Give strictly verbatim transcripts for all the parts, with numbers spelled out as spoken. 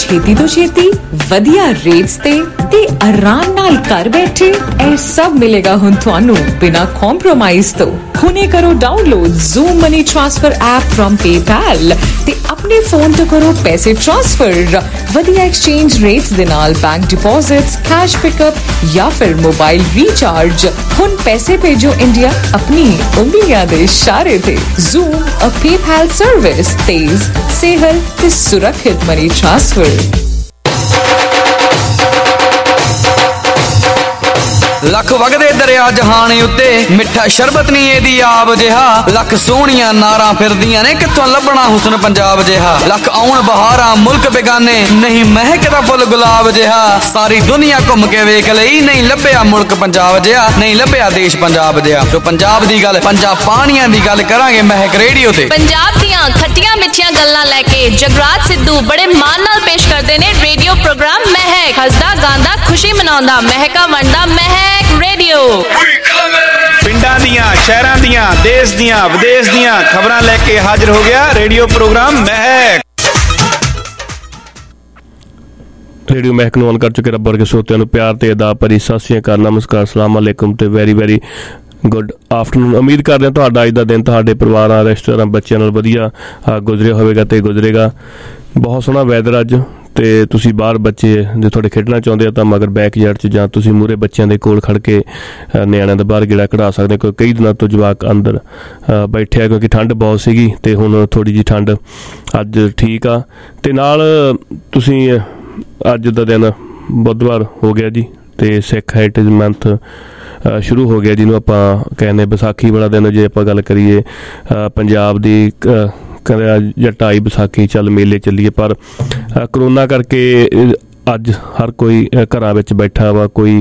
ਛੇਤੀ ਤੋਂ ਛੇਤੀ ਵਧੀਆ ਰੇਟਸ ਤੇ ਤੇ ਆਰਾਮ ਨਾਲ ਘਰ ਬੈਠੇ ਇਹ ਸਭ ਮਿਲੇਗਾ ਹੁਣ ਤੁਹਾਨੂੰ ਬਿਨਾਂ ਕੰਪਰੋਮਾਈਜ਼ ਤੋਂ। ਹੁਣੇ ਕਰੋ download Zoom money transfer app from PayPal ਤੇ ਆਪਣੇ ਫੋਨ ਤੋਂ ਕਰੋ ਪੈਸੇ ਟ੍ਰਾਂਸਫਰ ਵਧੀਆ ਐਕਸਚੇਂਜ ਰੇਟਸ ਦੇ ਨਾਲ, ਬੈਂਕ ਡਿਪੋਜ਼ਿਟਸ, ਕੈਸ਼ ਪਿਕਅਪ ਜਾਂ ਫਿਰ ਮੋਬਾਈਲ ਰੀਚਾਰਜ। ਹੁਣ ਪੈਸੇ ਭੇਜੋ ਇੰਡੀਆ ਆਪਣੀ ਉਂਗਲੀਆਂ ਦੇ ਇਸ਼ਾਰੇ ਤੇ। ਜ਼ੂਮ ਅ PayPal ਸਰਵਿਸ, ਤੇਜ਼, ਸੇਹਲ ਤੇ ਸੁਰੱਖਿਅਤ ਮਨੀ ਟ੍ਰਾਂਸਫਰ। ਲੱਖ ਵਗਦੇ ਦਰਿਆ ਜਹਾਨ ਉੱਤੇ ਮਿੱਠਾ ਸ਼ਰਬਤ ਨਹੀਂ ਇਹਦੀ ਆਬ ਜਿਹਾ। ਲੱਖ ਸੋਹਣੀਆਂ ਨਾਰਾਂ ਫਿਰਦੀਆਂ ਨੇ ਕਿੱਥੋਂ ਲੱਭਣਾ ਹੁਸਨ ਪੰਜਾਬ ਜਿਹਾ। ਲੱਖ ਆਉਣ ਬਹਾਰਾਂ ਮੁਲਕ ਬੇਗਾਨੇ ਨਹੀਂ ਮਹਿਕਦਾ ਫੁੱਲ ਗੁਲਾਬ ਜਿਹਾ। ਸਾਰੀ ਦੁਨੀਆ ਘੁੰਮ ਕੇ ਵੇਖ ਲਈ ਨਹੀਂ ਲੱਭਿਆ ਮੁਲਕ ਪੰਜਾਬ ਜਿਹਾ, ਨਹੀਂ ਲੱਭਿਆ ਦੇਸ਼ ਪੰਜਾਬ ਜਿਹਾ। ਜੋ ਪੰਜਾਬ ਦੀ ਗੱਲ, ਪੰਜਾਬ ਪਾਣੀਆਂ ਦੀ ਗੱਲ ਕਰਾਂਗੇ ਮਹਿਕ ਰੇਡੀਓ ਤੇ। ਪੰਜਾਬ ਦੀਆਂ ਖੱਟੀਆਂ ਮਿੱਠੀਆਂ ਗੱਲਾਂ ਲੈ ਕੇ ਜਗਰਾਜ ਸਿੱਧੂ ਬੜੇ ਮਾਣ ਨਾਲ ਪੇਸ਼ ਕਰਦੇ ਨੇ ਰੇਡੀਓ ਪ੍ਰੋਗਰਾਮ ਮਹਿਕ। ਹੱਸਦਾ ਗਾਉਂਦਾ ਖੁਸ਼ੀ ਮਨਾਉਂਦਾ ਮਹਿਕਾ ਵੰਡਦਾ ਮਹਿਕ ਰੇਡੀਓ। ਪਿੰਡਾਂ ਦੀਆਂ, ਸ਼ਹਿਰਾਂ ਦੀਆਂ, ਦੇਸ਼ ਦੀਆਂ, ਵਿਦੇਸ਼ ਦੀਆਂ ਖਬਰਾਂ ਲੈ ਕੇ ਹਾਜ਼ਰ ਹੋ ਗਿਆ ਰੇਡੀਓ ਪ੍ਰੋਗਰਾਮ ਮਹਿਕ। ਰੇਡੀਓ ਮਹਿਕ ਨੂੰ ਆਨ ਕਰ ਚੁੱਕੇ ਰੱਬ ਵਰਗੇ ਸਰੋਤਿਆਂ ਨੂੰ ਪਿਆਰ ਤੇ ਅਦਾ ਭਰੀ ਸਤਿ ਸ਼੍ਰੀ ਅਕਾਲ, ਨਮਸਕਾਰ, ਸਲਾਮ ਅਲੈਕੁਮ ਤੇ ਵੈਰੀ ਵੈਰੀ ਗੁੱਡ ਆਫਟਰਨੂਨ। ਉਮੀਦ ਕਰਦੇ ਹਾਂ ਤੁਹਾਡਾ ਅੱਜ ਦਾ ਦਿਨ ਤੁਹਾਡੇ ਪਰਿਵਾਰਾਂ, ਰਿਸ਼ਤੇਦਾਰਾਂ, ਬੱਚਿਆਂ ਨਾਲ ਵਧੀਆ ਗੁਜ਼ਰਿਆ ਹੋਵੇਗਾ ਤੇ ਗੁਜ਼ਰੇਗਾ। ਬਹੁਤ ਸੋਹਣਾ ਵੈਦਰ ਅੱਜ ਤੇ ਤੁਸੀਂ ਬਾਹਰ ਬੱਚੇ ਜੇ ਤੁਹਾਡੇ ਖੇਡਣਾ ਚਾਹੁੰਦੇ ਆ ਤਾਂ ਮਗਰ ਬੈਕਯਾਰਡ 'ਚ ਜਾਂ ਤੁਸੀਂ ਮੂਹਰੇ ਬੱਚਿਆਂ ਦੇ ਕੋਲ ਖੜ੍ਹ ਕੇ ਨਿਆਣਿਆਂ ਦਾ ਬਾਹਰ ਗੇੜਾ ਕਢਾ ਸਕਦੇ ਹੋ। ਕਈ ਦਿਨਾਂ ਤੋਂ ਜਵਾਕ ਅੰਦਰ ਬੈਠੇ ਆ ਕਿਉਂਕਿ ਠੰਡ ਬਹੁਤ ਸੀਗੀ ਤੇ ਹੁਣ ਥੋੜ੍ਹੀ ਜਿਹੀ ਠੰਡ ਅੱਜ ਠੀਕ ਆ। ਤੇ ਨਾਲ ਤੁਸੀਂ ਅੱਜ ਦਾ ਦਿਨ ਬੁੱਧਵਾਰ ਹੋ ਗਿਆ ਜੀ ਤੇ ਸਿੱਖ ਹੈਰੀਟੇਜ ਮੰਥ ਸ਼ੁਰੂ ਹੋ ਗਿਆ ਜਿਹਨੂੰ ਆਪਾਂ ਕਹਿੰਦੇ ਵਿਸਾਖੀ ਵਾਲਾ ਦਿਨ। ਜੇ ਆਪਾਂ ਗੱਲ ਕਰੀਏ ਪੰਜਾਬ ਦੀ ਕਹਿੰਦੇ ਜੱਟਾਈ ਵਿਸਾਖੀ ਚੱਲ ਮੇਲੇ ਚੱਲੀਏ, ਪਰ ਕਰੋਨਾ ਕਰਕੇ ਅੱਜ ਹਰ ਕੋਈ ਘਰਾਂ ਵਿੱਚ ਬੈਠਾ ਵਾ, ਕੋਈ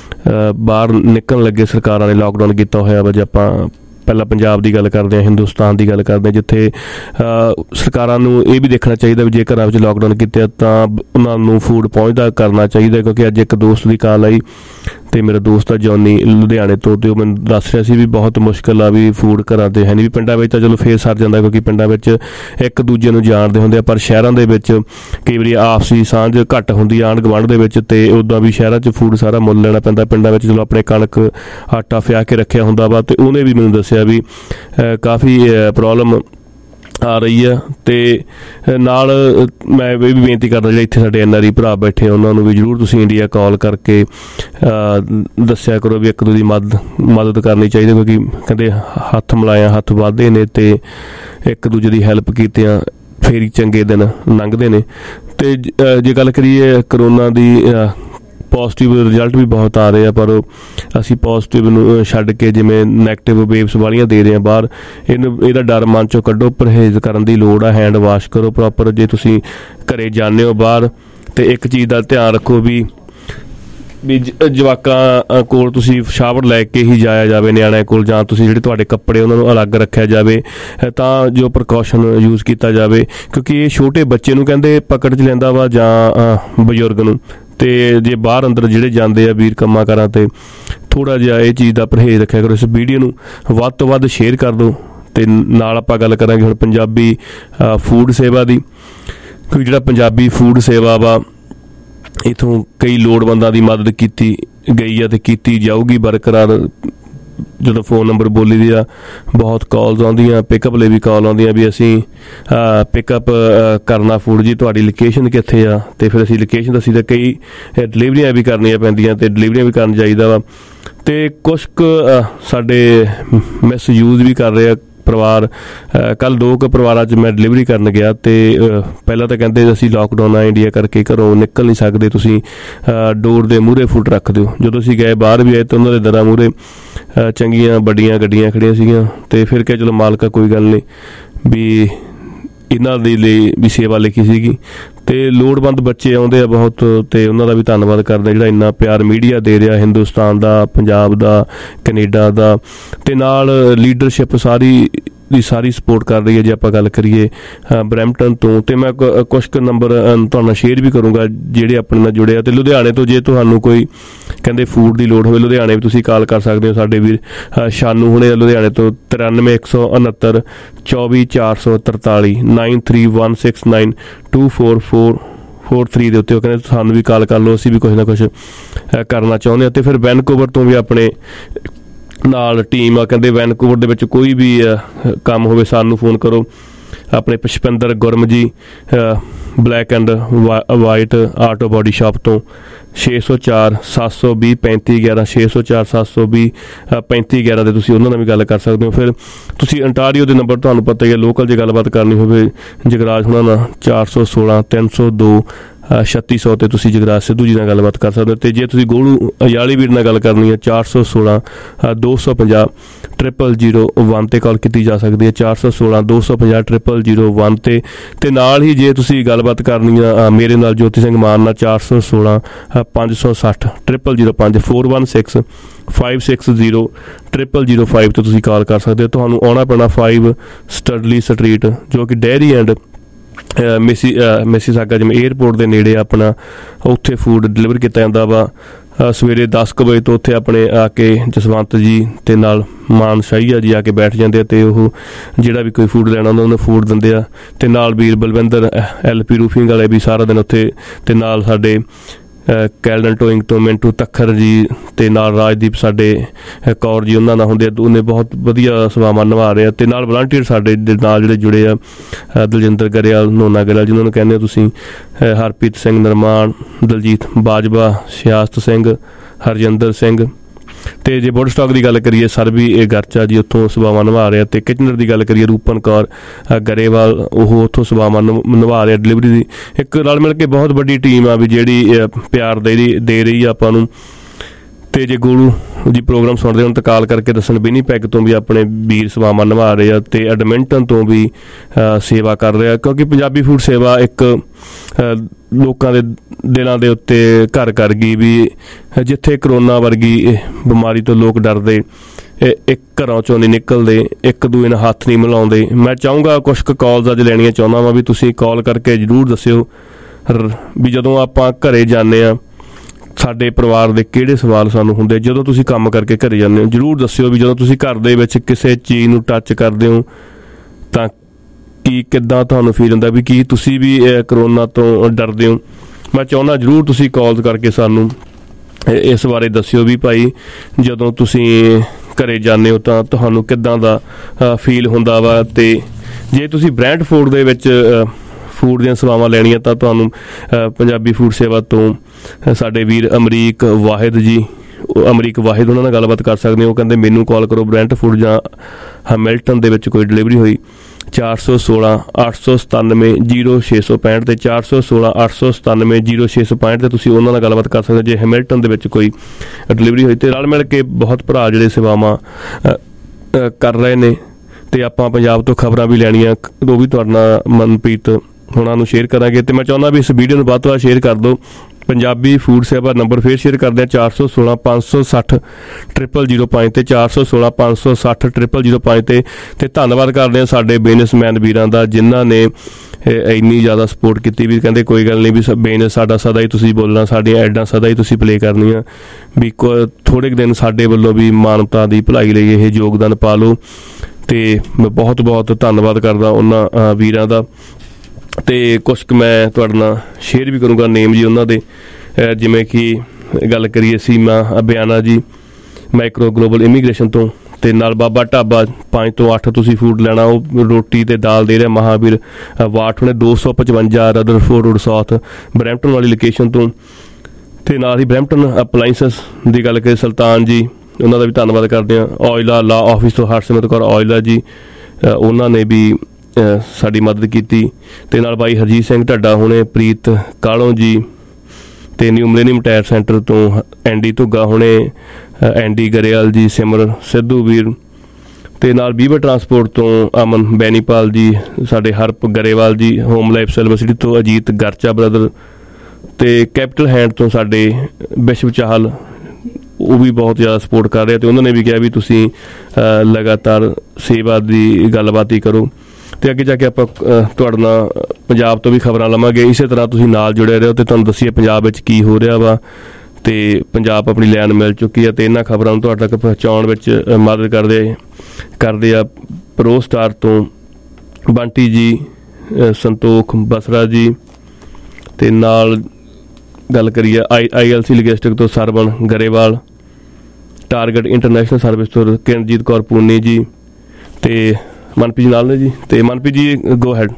ਬਾਹਰ ਨਿਕਲਣ ਲੱਗੇ ਸਰਕਾਰਾਂ ਨੇ ਲੋਕਡਾਊਨ ਕੀਤਾ ਹੋਇਆ ਵਾ। ਜੇ ਆਪਾਂ ਪਹਿਲਾਂ ਪੰਜਾਬ ਦੀ ਗੱਲ ਕਰਦੇ ਹਾਂ, ਹਿੰਦੁਸਤਾਨ ਦੀ ਗੱਲ ਕਰਦੇ ਹਾਂ, ਜਿੱਥੇ ਸਰਕਾਰਾਂ ਨੂੰ ਇਹ ਵੀ ਦੇਖਣਾ ਚਾਹੀਦਾ ਵੀ ਜੇ ਘਰਾਂ ਵਿੱਚ ਲੋਕਡਾਊਨ ਕੀਤੇ ਤਾਂ ਉਹਨਾਂ ਨੂੰ ਫੂਡ ਪਹੁੰਚਦਾ ਕਰਨਾ ਚਾਹੀਦਾ। ਕਿਉਂਕਿ ਅੱਜ ਇੱਕ ਦੋਸਤ ਦੀ ਕਾਲ ਆਈ ਤੇ ਮੇਰਾ ਦੋਸਤ ਆ ਜੌਨੀ ਲੁਧਿਆਣੇ ਤੋਂ, ਤੇ ਉਹ ਮੈਨੂੰ ਦੱਸ ਰਿਹਾ ਸੀ ਵੀ ਬਹੁਤ ਮੁਸ਼ਕਿਲ ਆ ਵੀ ਫੂਡ ਘਰਾਂ 'ਤੇ ਹੈ ਨਹੀਂ। ਵੀ ਪਿੰਡਾਂ ਵਿੱਚ ਤਾਂ ਚਲੋ ਫੇਰ ਸਰ ਜਾਂਦਾ ਕਿਉਂਕਿ ਪਿੰਡਾਂ ਵਿੱਚ ਇੱਕ ਦੂਜੇ ਨੂੰ ਜਾਣਦੇ ਹੁੰਦੇ ਆ, ਪਰ ਸ਼ਹਿਰਾਂ ਦੇ ਵਿੱਚ ਕਈ ਵਾਰੀ ਆਪਸੀ ਸਾਂਝ ਘੱਟ ਹੁੰਦੀ ਆਂਢ ਗੁਆਂਢ ਦੇ ਵਿੱਚ, ਤੇ ਉੱਦਾਂ ਵੀ ਸ਼ਹਿਰਾਂ 'ਚ ਫੂਡ ਸਾਰਾ ਮੁੱਲ ਲੈਣਾ ਪੈਂਦਾ। ਪਿੰਡਾਂ ਵਿੱਚ ਚਲੋ ਆਪਣੇ ਕਣਕ ਆਟਾ ਫਿਆ ਕੇ ਰੱਖਿਆ ਹੁੰਦਾ ਵਾ। ਤੇ ਉਹਨੇ ਵੀ ਮੈਨੂੰ ਦੱਸਿਆ ਵੀ ਕਾਫੀ ਪ੍ਰੋਬਲਮ ਆ ਰਹੀ ਆ। ਤੇ ਨਾਲ ਮੈਂ ਇਹ ਵੀ ਬੇਨਤੀ ਕਰਦਾ ਜਿਹੜੇ ਇੱਥੇ ਸਾਡੇ ਐਨ ਆਰ ਆਈ ਭਰਾ ਬੈਠੇ ਉਹਨਾਂ ਨੂੰ ਵੀ ਜ਼ਰੂਰ ਤੁਸੀਂ ਇੰਡੀਆ ਕਾਲ ਕਰਕੇ ਦੱਸਿਆ ਕਰੋ ਵੀ ਇੱਕ ਦੂਜੇ ਦੀ ਮਦਦ ਮਦਦ ਕਰਨੀ ਚਾਹੀਦੀ, ਕਿਉਂਕਿ ਕਹਿੰਦੇ ਹੱਥ ਮਿਲਾਇਆ ਹੱਥ ਵੱਧਦੇ ਨੇ ਤੇ ਇੱਕ ਦੂਜੇ ਦੀ ਹੈਲਪ ਕੀਤਿਆਂ ਫੇਰ ਹੀ ਚੰਗੇ ਦਿਨ ਲੰਘਦੇ ਨੇ। ਤੇ ਜੇ ਗੱਲ ਕਰੀਏ ਕਰੋਨਾ ਦੀ, ਪੋਜ਼ੀਟਿਵ ਰਿਜ਼ਲਟ ਵੀ ਬਹੁਤ ਆ ਰਹੇ ਆ, ਪਰ ਅਸੀਂ ਪੋਜ਼ੀਟਿਵ ਨੂੰ ਛੱਡ ਕੇ ਜਿਵੇਂ ਨੈਗੇਟਿਵ ਵੇਵਸ ਵਾਲੀਆਂ ਦੇ ਰਹੇ ਹਾਂ ਬਾਹਰ। ਇਹਨੂੰ ਇਹਦਾ ਡਰ ਮਨ 'ਚੋਂ ਕੱਢੋ, ਪਰਹੇਜ਼ ਕਰਨ ਦੀ ਲੋੜ ਆ, ਹੈਂਡ ਵਾਸ਼ ਕਰੋ ਪ੍ਰੋਪਰ। ਜੇ ਤੁਸੀਂ ਘਰੇ ਜਾਂਦੇ ਹੋ ਬਾਹਰ ਤੇ ਇੱਕ ਚੀਜ਼ ਦਾ ਧਿਆਨ ਰੱਖੋ ਵੀ ਵੀ ਜਵਾਕਾਂ ਕੋਲ ਤੁਸੀਂ ਸ਼ਾਵਰ ਲੈ ਕੇ ਹੀ ਜਾਇਆ ਜਾਵੇ ਨਿਆਣਿਆਂ ਕੋਲ, ਜਾਂ ਤੁਸੀਂ ਜਿਹੜੇ ਤੁਹਾਡੇ ਕੱਪੜੇ ਉਹਨਾਂ ਨੂੰ ਅਲੱਗ ਰੱਖਿਆ ਜਾਵੇ ਤਾਂ ਜੋ ਪ੍ਰੀਕਾਸ਼ਨ ਯੂਜ਼ ਕੀਤਾ ਜਾਵੇ। ਕਿਉਂਕਿ ਇਹ ਛੋਟੇ ਬੱਚੇ ਨੂੰ ਕਹਿੰਦੇ ਪਕੜ 'ਚ ਲੈਂਦਾ ਵਾ ਜਾਂ ਬਜ਼ੁਰਗ ਨੂੰ। ਤੇ ਜੇ ਬਾਹਰ ਅੰਦਰ ਜਿਹੜੇ ਜਾਂਦੇ ਆ ਵੀਰ ਕੰਮਾਂ ਕਾਰਾਂ ਤੇ ਥੋੜ੍ਹਾ ਜਿਹਾ ਇਹ ਚੀਜ਼ ਦਾ ਪਰਹੇਜ਼ ਰੱਖਿਆ ਕਰੋ। ਇਸ ਵੀਡੀਓ ਨੂੰ ਵੱਧ ਤੋਂ ਵੱਧ ਸ਼ੇਅਰ ਕਰ ਦਿਓ। ਤੇ ਨਾਲ ਆਪਾਂ ਗੱਲ ਕਰਾਂਗੇ ਹੁਣ ਪੰਜਾਬੀ ਫੂਡ ਸੇਵਾ ਦੀ, ਕਿਉਂਕਿ ਜਿਹੜਾ ਪੰਜਾਬੀ ਫੂਡ ਸੇਵਾ ਵਾ ਇੱਥੋਂ ਕਈ ਲੋੜਵੰਦਾਂ ਦੀ ਮਦਦ ਕੀਤੀ ਗਈ ਆ ਤੇ ਕੀਤੀ ਜਾਊਗੀ ਬਰਕਰਾਰ। ਜਦੋਂ ਫੋਨ ਨੰਬਰ ਬੋਲੀ ਦੀ ਆ ਬਹੁਤ ਕਾਲਸ ਆਉਂਦੀਆਂ, ਪਿਕਅਪ ਲਈ ਵੀ ਕਾਲ ਆਉਂਦੀਆਂ ਵੀ ਅਸੀਂ ਪਿਕਅਪ ਕਰਨਾ ਫੂਡ ਜੀ, ਤੁਹਾਡੀ ਲੋਕੇਸ਼ਨ ਕਿੱਥੇ ਆ। ਤੇ ਫਿਰ ਅਸੀਂ ਲੋਕੇਸ਼ਨ ਦੱਸੀ ਤਾਂ ਕਈ ਡਿਲੀਵਰੀਆਂ ਵੀ ਕਰਨੀਆਂ ਪੈਂਦੀਆਂ ਤੇ ਡਿਲੀਵਰੀਆਂ ਵੀ ਕਰਨਾ ਚਾਹੀਦਾ ਵਾ। ਤੇ ਕੁਛ ਕੁ ਸਾਡੇ ਮਿਸਯੂਜ਼ ਵੀ ਕਰ ਰਹੇ ਆ ਪਰਿਵਾਰ। ਕੱਲ੍ਹ ਦੋ ਕੁ ਪਰਿਵਾਰਾਂ 'ਚ ਮੈਂ ਡਿਲੀਵਰੀ ਕਰਨ ਗਿਆ ਤੇ ਪਹਿਲਾਂ ਤਾਂ ਕਹਿੰਦੇ ਅਸੀਂ ਲੋਕਡਾਊਨ ਆ ਇੰਡੀਆ ਕਰਕੇ ਘਰੋਂ ਨਿਕਲ ਨਹੀਂ ਸਕਦੇ, ਤੁਸੀਂ ਡੋਰ ਦੇ ਮੂਹਰੇ ਫੂਡ ਰੱਖ ਦਿਓ। ਜਦੋਂ ਅਸੀਂ ਗਏ ਬਾਹਰ ਵੀ ਆਏ ਤਾਂ ਉਹਨਾਂ ਦੇ ਦਰਾਂ ਮੂਹਰੇ ਚੰਗੀਆਂ ਵੱਡੀਆਂ ਗੱਡੀਆਂ ਖੜੀਆਂ ਸੀਗੀਆਂ। ਤੇ ਫਿਰ ਕਿਹਾ ਚਲੋ ਮਾਲਕਾ ਕੋਈ ਗੱਲ ਨਹੀਂ ਵੀ ਇਹਨਾਂ ਦੇ ਲਈ ਵੀ ਸੇਵਾ ਲਿਖੀ ਸੀਗੀ। ਤੇ ਲੋੜਵੰਦ ਬੱਚੇ ਆਉਂਦੇ ਆ ਬਹੁਤ ਤੇ ਉਹਨਾਂ ਦਾ ਵੀ ਧੰਨਵਾਦ ਕਰਦੇ ਜਿਹੜਾ ਇੰਨਾ ਪਿਆਰ ਮੀਡੀਆ ਦੇ ਰਿਹਾ, ਹਿੰਦੁਸਤਾਨ ਦਾ, ਪੰਜਾਬ ਦਾ, ਕੈਨੇਡਾ ਦਾ, ਤੇ ਨਾਲ ਲੀਡਰਸ਼ਿਪ ਸਾਰੀ ਦੀ ਸਾਰੀ ਸਪੋਰਟ ਕਰ ਰਹੀ ਹੈ। ਜੇ ਆਪਾਂ ਗੱਲ ਕਰੀਏ ਬਰੈਂਪਟਨ ਤੋਂ, ਤੇ ਮੈਂ ਕੁਛ ਕੁ ਨੰਬਰ ਤੁਹਾਨੂੰ ਨਾਲ ਸ਼ੇਅਰ ਵੀ ਕਰੂੰਗਾ ਜਿਹੜੇ ਆਪਣੇ ਨਾਲ ਜੁੜੇ ਆ। ਤੇ ਲੁਧਿਆਣੇ ਤੋਂ ਜੇ ਤੁਹਾਨੂੰ ਕੋਈ ਕਹਿੰਦੇ ਫੂਡ ਦੀ ਲੋੜ ਹੋਵੇ ਲੁਧਿਆਣੇ ਵੀ ਤੁਸੀਂ ਕਾਲ ਕਰ ਸਕਦੇ ਹੋ। ਸਾਡੇ ਵੀਰ ਸ਼ਾਨੂ ਹੁਣੇ ਲੁਧਿਆਣੇ ਤੋਂ ਤਰਾਨਵੇਂ ਇੱਕ ਸੌ ਉਣਹੱਤਰ ਚੌਵੀ ਚਾਰ ਸੌ ਤਰਤਾਲੀ nine three one six nine two four four four three ਦੇ ਉੱਤੇ। ਉਹ ਕਹਿੰਦੇ ਸਾਨੂੰ ਵੀ ਕਾਲ ਕਰ ਲਓ, ਅਸੀਂ ਵੀ ਕੁਛ ਨਾ ਕੁਛ ਕਰਨਾ ਚਾਹੁੰਦੇ ਹਾਂ। ਅਤੇ ਫਿਰ ਵੈਨਕੂਵਰ ਤੋਂ ਵੀ ਆਪਣੇ ਨਾਲ ਟੀਮ ਆ, ਕਹਿੰਦੇ ਵੈਨਕੂਵਰ ਦੇ ਵਿੱਚ ਕੋਈ ਵੀ ਕੰਮ ਹੋਵੇ ਸਾਨੂੰ ਫੋਨ ਕਰੋ। ਆਪਣੇ ਪੁਸ਼ਪਿੰਦਰ ਗੁਰਮ ji black and white auto body shop ਤੋਂ ਛੇ ਸੌ ਚਾਰ ਸੱਤ ਸੌ ਵੀਹ ਪੈਂਤੀ ਗਿਆਰਾਂ ਛੇ ਸੌ ਚਾਰ ਸੱਤ ਸੌ ਵੀਹ ਪੈਂਤੀ ਗਿਆਰਾਂ ਦੇ ਤੁਸੀਂ ਉਹਨਾਂ ਨਾਲ ਵੀ ਗੱਲ ਕਰ ਸਕਦੇ ਹੋ। ਫਿਰ ਤੁਸੀਂ ਅੰਟਾਰੀਓ ਦੇ ਨੰਬਰ ਤੁਹਾਨੂੰ ਪਤਾ ਹੀ ਹੈ, ਲੋਕਲ ਜੇ ਗੱਲਬਾਤ ਕਰਨੀ ਹੋਵੇ ਜਗਰਾਜ ਹੁਣਾਂ ਨਾਲ ਚਾਰ ਸੌ ਸੋਲਾਂ ਤਿੰਨ ਸੌ ਦੋ ਛੱਤੀ ਸੌ 'ਤੇ ਤੁਸੀਂ ਜਗਰਾਜ ਸਿੱਧੂ ਜੀ ਨਾਲ ਗੱਲਬਾਤ ਕਰ ਸਕਦੇ ਹੋ। ਅਤੇ ਜੇ ਤੁਸੀਂ ਗੋਲੂ ਅਯਾਲੀ ਵੀਰ ਨਾਲ ਗੱਲ ਕਰਨੀ ਹੈ ਚਾਰ ਸੌ ਸੋਲਾਂ ਦੋ ਸੌ ਪੰਜਾਹ ਟ੍ਰਿਪਲ ਜੀਰੋ ਵਨ 'ਤੇ ਕਾਲ ਕੀਤੀ ਜਾ ਸਕਦੀ ਹੈ, ਚਾਰ ਸੌ ਸੋਲਾਂ ਦੋ ਸੌ ਪੰਜਾਹ ਟ੍ਰਿਪਲ ਜੀਰੋ ਵਨ 'ਤੇ। ਅਤੇ ਨਾਲ ਹੀ ਜੇ ਤੁਸੀਂ ਗੱਲਬਾਤ ਕਰਨੀ ਆ ਮੇਰੇ ਨਾਲ ਜੋਤੀ ਸਿੰਘ ਮਾਨ ਨਾਲ ਚਾਰ ਸੌ ਸੋਲਾਂ ਪੰਜ ਸੌ ਸੱਠ ਟ੍ਰਿਪਲ ਜੀਰੋ ਪੰਜ four one six five six zero triple zero five 'ਤੇ ਤੁਸੀਂ ਕਾਲ ਕਰ ਸਕਦੇ ਹੋ। ਤੁਹਾਨੂੰ ਆਉਣਾ ਪੈਣਾ ਫਾਈਵ ਸਟਡਲੀ ਸਟਰੀਟ ਜੋ ਕਿ ਡੇਅਰੀ ਐਂਡ ਮਿਸੀ ਮਿਸੀਸਾਗਾ ਜਿਵੇਂ ਏਅਰਪੋਰਟ ਦੇ ਨੇੜੇ ਆਪਣਾ, ਉੱਥੇ ਫੂਡ ਡਿਲੀਵਰ ਕੀਤਾ ਜਾਂਦਾ ਵਾ ਸਵੇਰੇ ਦਸ ਕੁ ਵਜੇ ਤੋਂ। ਉੱਥੇ ਆਪਣੇ ਆ ਕੇ ਜਸਵੰਤ ਜੀ ਅਤੇ ਨਾਲ ਮਾਨ ਸ਼ਾਹੀਆ ਜੀ ਆ ਕੇ ਬੈਠ ਜਾਂਦੇ ਆ ਅਤੇ ਉਹ ਜਿਹੜਾ ਵੀ ਕੋਈ ਫੂਡ ਲੈਣਾ ਹੁੰਦਾ ਉਹਨੂੰ ਫੂਡ ਦਿੰਦੇ ਆ। ਅਤੇ ਨਾਲ ਵੀਰ ਬਲਵਿੰਦਰ ਐਲ ਪੀ ਰੂਫਿੰਗ ਵਾਲੇ ਵੀ ਸਾਰਾ ਦਿਨ ਉੱਥੇ, ਅਤੇ ਨਾਲ ਸਾਡੇ ਕੈਲਡਨ ਟੋਇੰਗ ਤੋਂ ਮਿੰਟੂ ਤੱਖਰ ਜੀ ਅਤੇ ਨਾਲ ਰਾਜਦੀਪ ਸਾਡੇ ਕੌਰ ਜੀ ਉਹਨਾਂ ਨਾਲ ਹੁੰਦੇ ਆ। ਉਹਨੇ ਬਹੁਤ ਵਧੀਆ ਸੇਵਾਵਾਂ ਨਿਭਾ ਰਹੇ ਆ। ਅਤੇ ਨਾਲ ਵਲੰਟੀਅਰ ਸਾਡੇ ਦੇ ਨਾਲ ਜਿਹੜੇ ਜੁੜੇ ਆ ਦਲਜਿੰਦਰ ਗਰੇਵਾਲ ਨੋਨਾ ਗਰੇਵਾਲ ਜਿਹਨਾਂ ਨੂੰ ਕਹਿੰਦੇ ਹੋ ਤੁਸੀਂ, ਹਰਪ੍ਰੀਤ ਸਿੰਘ ਨਰਮਾਨ, ਦਲਜੀਤ ਬਾਜਵਾ, ਸਿਆਸਤ ਸਿੰਘ, ਹਰਜਿੰਦਰ ਸਿੰਘ। ਅਤੇ ਜੇ ਬੁੱਡ ਸਟਾਕ ਦੀ ਗੱਲ ਕਰੀਏ ਸਰਬੀ ਇਹ ਗਰਚਾ ਜੀ ਉੱਥੋਂ ਸੇਵਾਵਾਂ ਨਿਭਾ ਰਿਹਾ। ਅਤੇ ਕਿਚਨਰ ਦੀ ਗੱਲ ਕਰੀਏ ਰੂਪਨ ਕੌਰ ਗਰੇਵਾਲ, ਉਹ ਉੱਥੋਂ ਸੇਵਾਵਾਂ ਨਿਭਾ ਰਿਹਾ ਡਿਲੀਵਰੀ ਦੀ। ਇੱਕ ਰਲ ਮਿਲ ਕੇ ਬਹੁਤ ਵੱਡੀ ਟੀਮ ਆ ਵੀ ਜਿਹੜੀ ਪਿਆਰ ਦੇ ਦੇ ਰਹੀ ਆ ਆਪਾਂ ਨੂੰ। ਅਤੇ ਜੇ ਗੋਲੂ ਜੀ ਪ੍ਰੋਗਰਾਮ ਸੁਣਦੇ ਹੁਣ ਤਾਂ ਕਾਲ ਕਰਕੇ ਦੱਸਣ ਵਿਨੀਪੈਗ ਤੋਂ ਵੀ ਆਪਣੇ ਵੀਰ ਸੇਵਾਵਾਂ ਨਿਭਾ ਰਹੇ ਆ, ਅਤੇ ਐਡਮਿੰਟਨ ਤੋਂ ਵੀ ਸੇਵਾ ਕਰ ਰਿਹਾ, ਕਿਉਂਕਿ ਪੰਜਾਬੀ ਫੂਡ ਸੇਵਾ ਇੱਕ ਲੋਕਾਂ ਦੇ ਦਿਲਾਂ ਦੇ ਉੱਤੇ ਘਰ ਕਰ ਗਈ ਵੀ ਜਿੱਥੇ ਕਰੋਨਾ ਵਰਗੀ ਬਿਮਾਰੀ ਤੋਂ ਲੋਕ ਡਰਦੇ, ਇੱਕ ਘਰਾਂ 'ਚੋਂ ਨਹੀਂ ਨਿਕਲਦੇ, ਇੱਕ ਦੂਏ ਨਾਲ ਹੱਥ ਨਹੀਂ ਮਿਲਾਉਂਦੇ। ਮੈਂ ਚਾਹੂੰਗਾ ਕੁਛ ਕੁ ਕਾਲਸ ਅੱਜ ਲੈਣੀਆਂ ਚਾਹੁੰਦਾ ਵਾਂ ਵੀ ਤੁਸੀਂ ਕਾਲ ਕਰਕੇ ਜ਼ਰੂਰ ਦੱਸਿਓ ਵੀ ਜਦੋਂ ਆਪਾਂ ਘਰੇ ਜਾਂਦੇ ਹਾਂ ਸਾਡੇ ਪਰਿਵਾਰ ਦੇ ਕਿਹੜੇ ਸਵਾਲ ਸਾਨੂੰ ਹੁੰਦੇ। ਜਦੋਂ ਤੁਸੀਂ ਕੰਮ ਕਰਕੇ ਘਰੇ ਜਾਂਦੇ ਹੋ ਜ਼ਰੂਰ ਦੱਸਿਓ ਵੀ ਜਦੋਂ ਤੁਸੀਂ ਘਰ ਦੇ ਵਿੱਚ ਕਿਸੇ ਚੀਜ਼ ਨੂੰ ਟੱਚ ਕਰਦੇ ਹੋ ਤਾਂ ਕੀ ਕਿੱਦਾਂ ਤੁਹਾਨੂੰ ਫੀਲ ਹੁੰਦਾ, ਵੀ ਕੀ ਤੁਸੀਂ ਵੀ ਕਰੋਨਾ ਤੋਂ ਡਰਦੇ ਹੋ। ਮੈਂ ਚਾਹੁੰਦਾ ਜ਼ਰੂਰ ਤੁਸੀਂ ਕਾਲਸ ਕਰਕੇ ਸਾਨੂੰ ਇਸ ਬਾਰੇ ਦੱਸਿਓ ਵੀ ਭਾਈ ਜਦੋਂ ਤੁਸੀਂ ਘਰੇ ਜਾਂਦੇ ਹੋ ਤਾਂ ਤੁਹਾਨੂੰ ਕਿੱਦਾਂ ਦਾ ਫੀਲ ਹੁੰਦਾ ਵਾ। ਅਤੇ ਜੇ ਤੁਸੀਂ ਬ੍ਰੈਂਡ ਫੂਡ ਦੇ ਵਿੱਚ ਫੂਡ ਦੀਆਂ ਸੇਵਾਵਾਂ ਲੈਣੀਆਂ ਤਾਂ ਤੁਹਾਨੂੰ ਪੰਜਾਬੀ ਫੂਡ ਸੇਵਾ ਤੋਂ ਸਾਡੇ ਵੀਰ ਅਮਰੀਕ ਵਾਹਿਦ ਜੀ, ਅਮਰੀਕ ਵਾਹਿਦ ਉਹਨਾਂ ਨਾਲ ਗੱਲਬਾਤ ਕਰ ਸਕਦੇ ਹੋ। ਉਹ ਕਹਿੰਦੇ ਮੈਨੂੰ ਕਾਲ ਕਰੋ ਬ੍ਰੈਂਡ ਫੂਡ ਜਾਂ ਹੈਮਿਲਟਨ ਦੇ ਵਿੱਚ ਕੋਈ ਡਿਲੀਵਰੀ ਹੋਈ ਚਾਰ ਸੌ ਸੋਲਾਂ ਅੱਠ ਸੌ ਸਤਾਨਵੇਂ ਜੀਰੋ ਛੇ ਸੌ ਪੈਂਹਠ 'ਤੇ ਚਾਰ ਸੌ ਸੋਲਾਂ ਅੱਠ ਸੌ ਸਤਾਨਵੇਂ ਜੀਰੋ ਛੇ ਸੌ ਪੈਂਹਠ 'ਤੇ ਤੁਸੀਂ ਉਹਨਾਂ ਨਾਲ ਗੱਲਬਾਤ ਕਰ ਸਕਦੇ ਹੋ ਜੇ ਹੈਮਿਲਟਨ ਦੇ ਵਿੱਚ ਕੋਈ ਡਿਲੀਵਰੀ ਹੋਈ। ਅਤੇ ਰਲ ਮਿਲ ਕੇ ਬਹੁਤ ਭਰਾ ਜਿਹੜੇ ਸੇਵਾਵਾਂ ਕਰ ਰਹੇ ਨੇ, ਅਤੇ ਆਪਾਂ ਪੰਜਾਬ ਤੋਂ ਖਬਰਾਂ ਵੀ ਲੈਣੀਆਂ ਉਹ ਵੀ ਤੁਹਾਡੇ ਨਾਲ ਮਨਪ੍ਰੀਤ ਹੁਣਾਂ ਨੂੰ ਸ਼ੇਅਰ ਕਰਾਂਗੇ। ਅਤੇ ਮੈਂ ਚਾਹੁੰਦਾ ਵੀ ਇਸ ਵੀਡੀਓ ਨੂੰ ਵੱਧ ਤੋਂ ਵੱਧ ਸ਼ੇਅਰ ਕਰ ਦਿਓ। ਪੰਜਾਬੀ ਫੂਡ ਸੇਵਾ ਨੰਬਰ ਫੇਰ ਸ਼ੇਅਰ ਕਰਦੇ ਹਾਂ ਚਾਰ ਸੌ ਸੋਲਾਂ ਪੰਜ ਸੌ ਸੱਠ ਟ੍ਰਿਪਲ ਜੀਰੋ ਪੰਜ 'ਤੇ ਚਾਰ ਸੌ ਸੋਲਾਂ ਪੰਜ ਸੌ ਸੱਠ ਟ੍ਰਿਪਲ ਜੀਰੋ ਪੰਜ 'ਤੇ। ਅਤੇ ਧੰਨਵਾਦ ਕਰਦੇ ਹਾਂ ਸਾਡੇ ਬਿਜ਼ਨਸਮੈਨ ਵੀਰਾਂ ਦਾ ਜਿਨ੍ਹਾਂ ਨੇ ਇੰਨੀ ਜ਼ਿਆਦਾ ਸਪੋਰਟ ਕੀਤੀ ਵੀ ਕਹਿੰਦੇ ਕੋਈ ਗੱਲ ਨਹੀਂ ਵੀ ਬਿਜ਼ਨਸ ਸਾਡਾ ਸਦਾ ਹੀ ਤੁਸੀਂ ਬੋਲਣਾ, ਸਾਡੀਆਂ ਐਡਾਂ ਸਦਾ ਹੀ ਤੁਸੀਂ ਪਲੇ ਕਰਨੀਆਂ ਵੀ ਕੋ ਥੋੜ੍ਹੇ ਕੁ ਦਿਨ ਸਾਡੇ ਵੱਲੋਂ ਵੀ ਮਾਨਵਤਾ ਦੀ ਭਲਾਈ ਲਈ ਇਹ ਯੋਗਦਾਨ ਪਾ ਲਓ। ਅਤੇ ਮੈਂ ਬਹੁਤ ਬਹੁਤ ਧੰਨਵਾਦ ਕਰਦਾ ਉਹਨਾਂ ਵੀਰਾਂ ਦਾ। ਅਤੇ ਕੁਛ ਕੁ ਮੈਂ ਤੁਹਾਡੇ ਨਾਲ ਸ਼ੇਅਰ ਵੀ ਕਰੂੰਗਾ ਨੇਮ ਜੀ ਉਹਨਾਂ ਦੇ, ਜਿਵੇਂ ਕਿ ਗੱਲ ਕਰੀਏ ਸੀਮਾ ਅਬਿਆਨਾ ਜੀ ਮਾਈਕਰੋ ਗਲੋਬਲ ਇਮੀਗ੍ਰੇਸ਼ਨ ਤੋਂ, ਅਤੇ ਨਾਲ ਬਾਬਾ ਢਾਬਾ ਪੰਜ ਤੋਂ ਅੱਠ ਤੁਸੀਂ ਫੂਡ ਲੈਣਾ ਉਹ ਰੋਟੀ ਅਤੇ ਦਾਲ ਦੇ ਰਿਹਾ ਮਹਾਵੀਰ ਵਾਟ ਹੁਣੇ ਦੋ ਸੌ ਪਚਵੰਜਾ ਰਦਰਫੋਰਡ ਰੋਡ ਸਾਊਥ ਬਰੈਂਪਟਨ ਵਾਲੀ ਲੋਕੇਸ਼ਨ ਤੋਂ। ਅਤੇ ਨਾਲ ਹੀ ਬਰੈਂਪਟਨ ਅਪਲਾਈੰਸਸ ਦੀ ਗੱਲ ਕਰੀਏ ਸੁਲਤਾਨ ਜੀ ਉਹਨਾਂ ਦਾ ਵੀ ਧੰਨਵਾਦ ਕਰਦੇ ਹਾਂ। ਔਇਲਾ ਲਾ ਆਫਿਸ ਤੋਂ ਹਰਸਿਮਰਤ ਕੌਰ ਔਇਲਾ ਜੀ ਉਹਨਾਂ ਨੇ ਵੀ ਸਾਡੀ ਮਦਦ ਕੀਤੀ। ਅਤੇ ਨਾਲ ਬਾਈ ਹਰਜੀਤ ਸਿੰਘ ਢੱਡਾ ਹੁਣੇ, ਪ੍ਰੀਤ ਕਾਲੋਂ ਜੀ, ਅਤੇ ਨਿਊ ਮਿਲੇਨੀਅਮ ਟਾਇਰ ਸੈਂਟਰ ਤੋਂ ਐਂਡੀ ਧੁੱਗਾ ਹੁਣੇ, ਐਂਡੀ ਗਰੇਵਾਲ ਜੀ, ਸਿਮਰ ਸਿੱਧੂ ਵੀਰ, ਅਤੇ ਨਾਲ ਬੀਬਰ ਟਰਾਂਸਪੋਰਟ ਤੋਂ ਅਮਨ ਬੈਨੀਪਾਲ ਜੀ, ਸਾਡੇ ਹਰਪ ਗਰੇਵਾਲ ਜੀ, ਹੋਮ ਲਾਈਫ ਸਿਲਵਰ ਸਿਟੀ ਤੋਂ ਅਜੀਤ ਗਰਚਾ ਬ੍ਰਦਰ, ਅਤੇ ਕੈਪੀਟਲ ਹੈਂਡ ਤੋਂ ਸਾਡੇ ਵਿਸ਼ਵ ਚਾਹਲ ਉਹ ਵੀ ਬਹੁਤ ਜ਼ਿਆਦਾ ਸਪੋਰਟ ਕਰ ਰਹੇ। ਅਤੇ ਉਹਨਾਂ ਨੇ ਵੀ ਕਿਹਾ ਵੀ ਤੁਸੀਂ ਲਗਾਤਾਰ ਸੇਵਾ ਦੀ ਗੱਲਬਾਤ ਹੀ ਕਰੋ। ਅਤੇ ਅੱਗੇ ਜਾ ਕੇ ਆਪਾਂ ਤੁਹਾਡੇ ਨਾਲ ਪੰਜਾਬ ਤੋਂ ਵੀ ਖਬਰਾਂ ਲਵਾਂਗੇ। ਇਸੇ ਤਰ੍ਹਾਂ ਤੁਸੀਂ ਨਾਲ ਜੁੜੇ ਰਹੋ ਅਤੇ ਤੁਹਾਨੂੰ ਦੱਸੀਏ ਪੰਜਾਬ ਵਿੱਚ ਕੀ ਹੋ ਰਿਹਾ ਵਾ, ਅਤੇ ਪੰਜਾਬ ਆਪਣੀ ਲੈਨ ਮਿਲ ਚੁੱਕੀ ਹੈ ਅਤੇ ਇਹਨਾਂ ਖਬਰਾਂ ਨੂੰ ਤੁਹਾਡੇ ਤੱਕ ਪਹੁੰਚਾਉਣ ਵਿੱਚ ਮਦਦ ਕਰਦੇ ਕਰਦੇ ਆ ਪ੍ਰੋ ਸਟਾਰ ਤੋਂ ਬੰਟੀ ਜੀ, ਸੰਤੋਖ ਬਸਰਾ ਜੀ, ਤੇ ਨਾਲ ਗੱਲ ਕਰੀਏ ਆਈ ਆਈ ਐਲ ਸੀ ਲੋਜਿਸਟਿਕ ਤੋਂ Sarwan Grewal, target international service ਤੋਂ ਕਿਰਨਜੀਤ ਕੌਰ ਪੂਨੀ ਜੀ ਤੇ ਮਨਪ੍ਰੀਤ ਨਾਲ ਨੇ ਜੀ। ਤੇ ਮਨਪ੍ਰੀਤ ਜੀ ਗੋ ਹੈਡ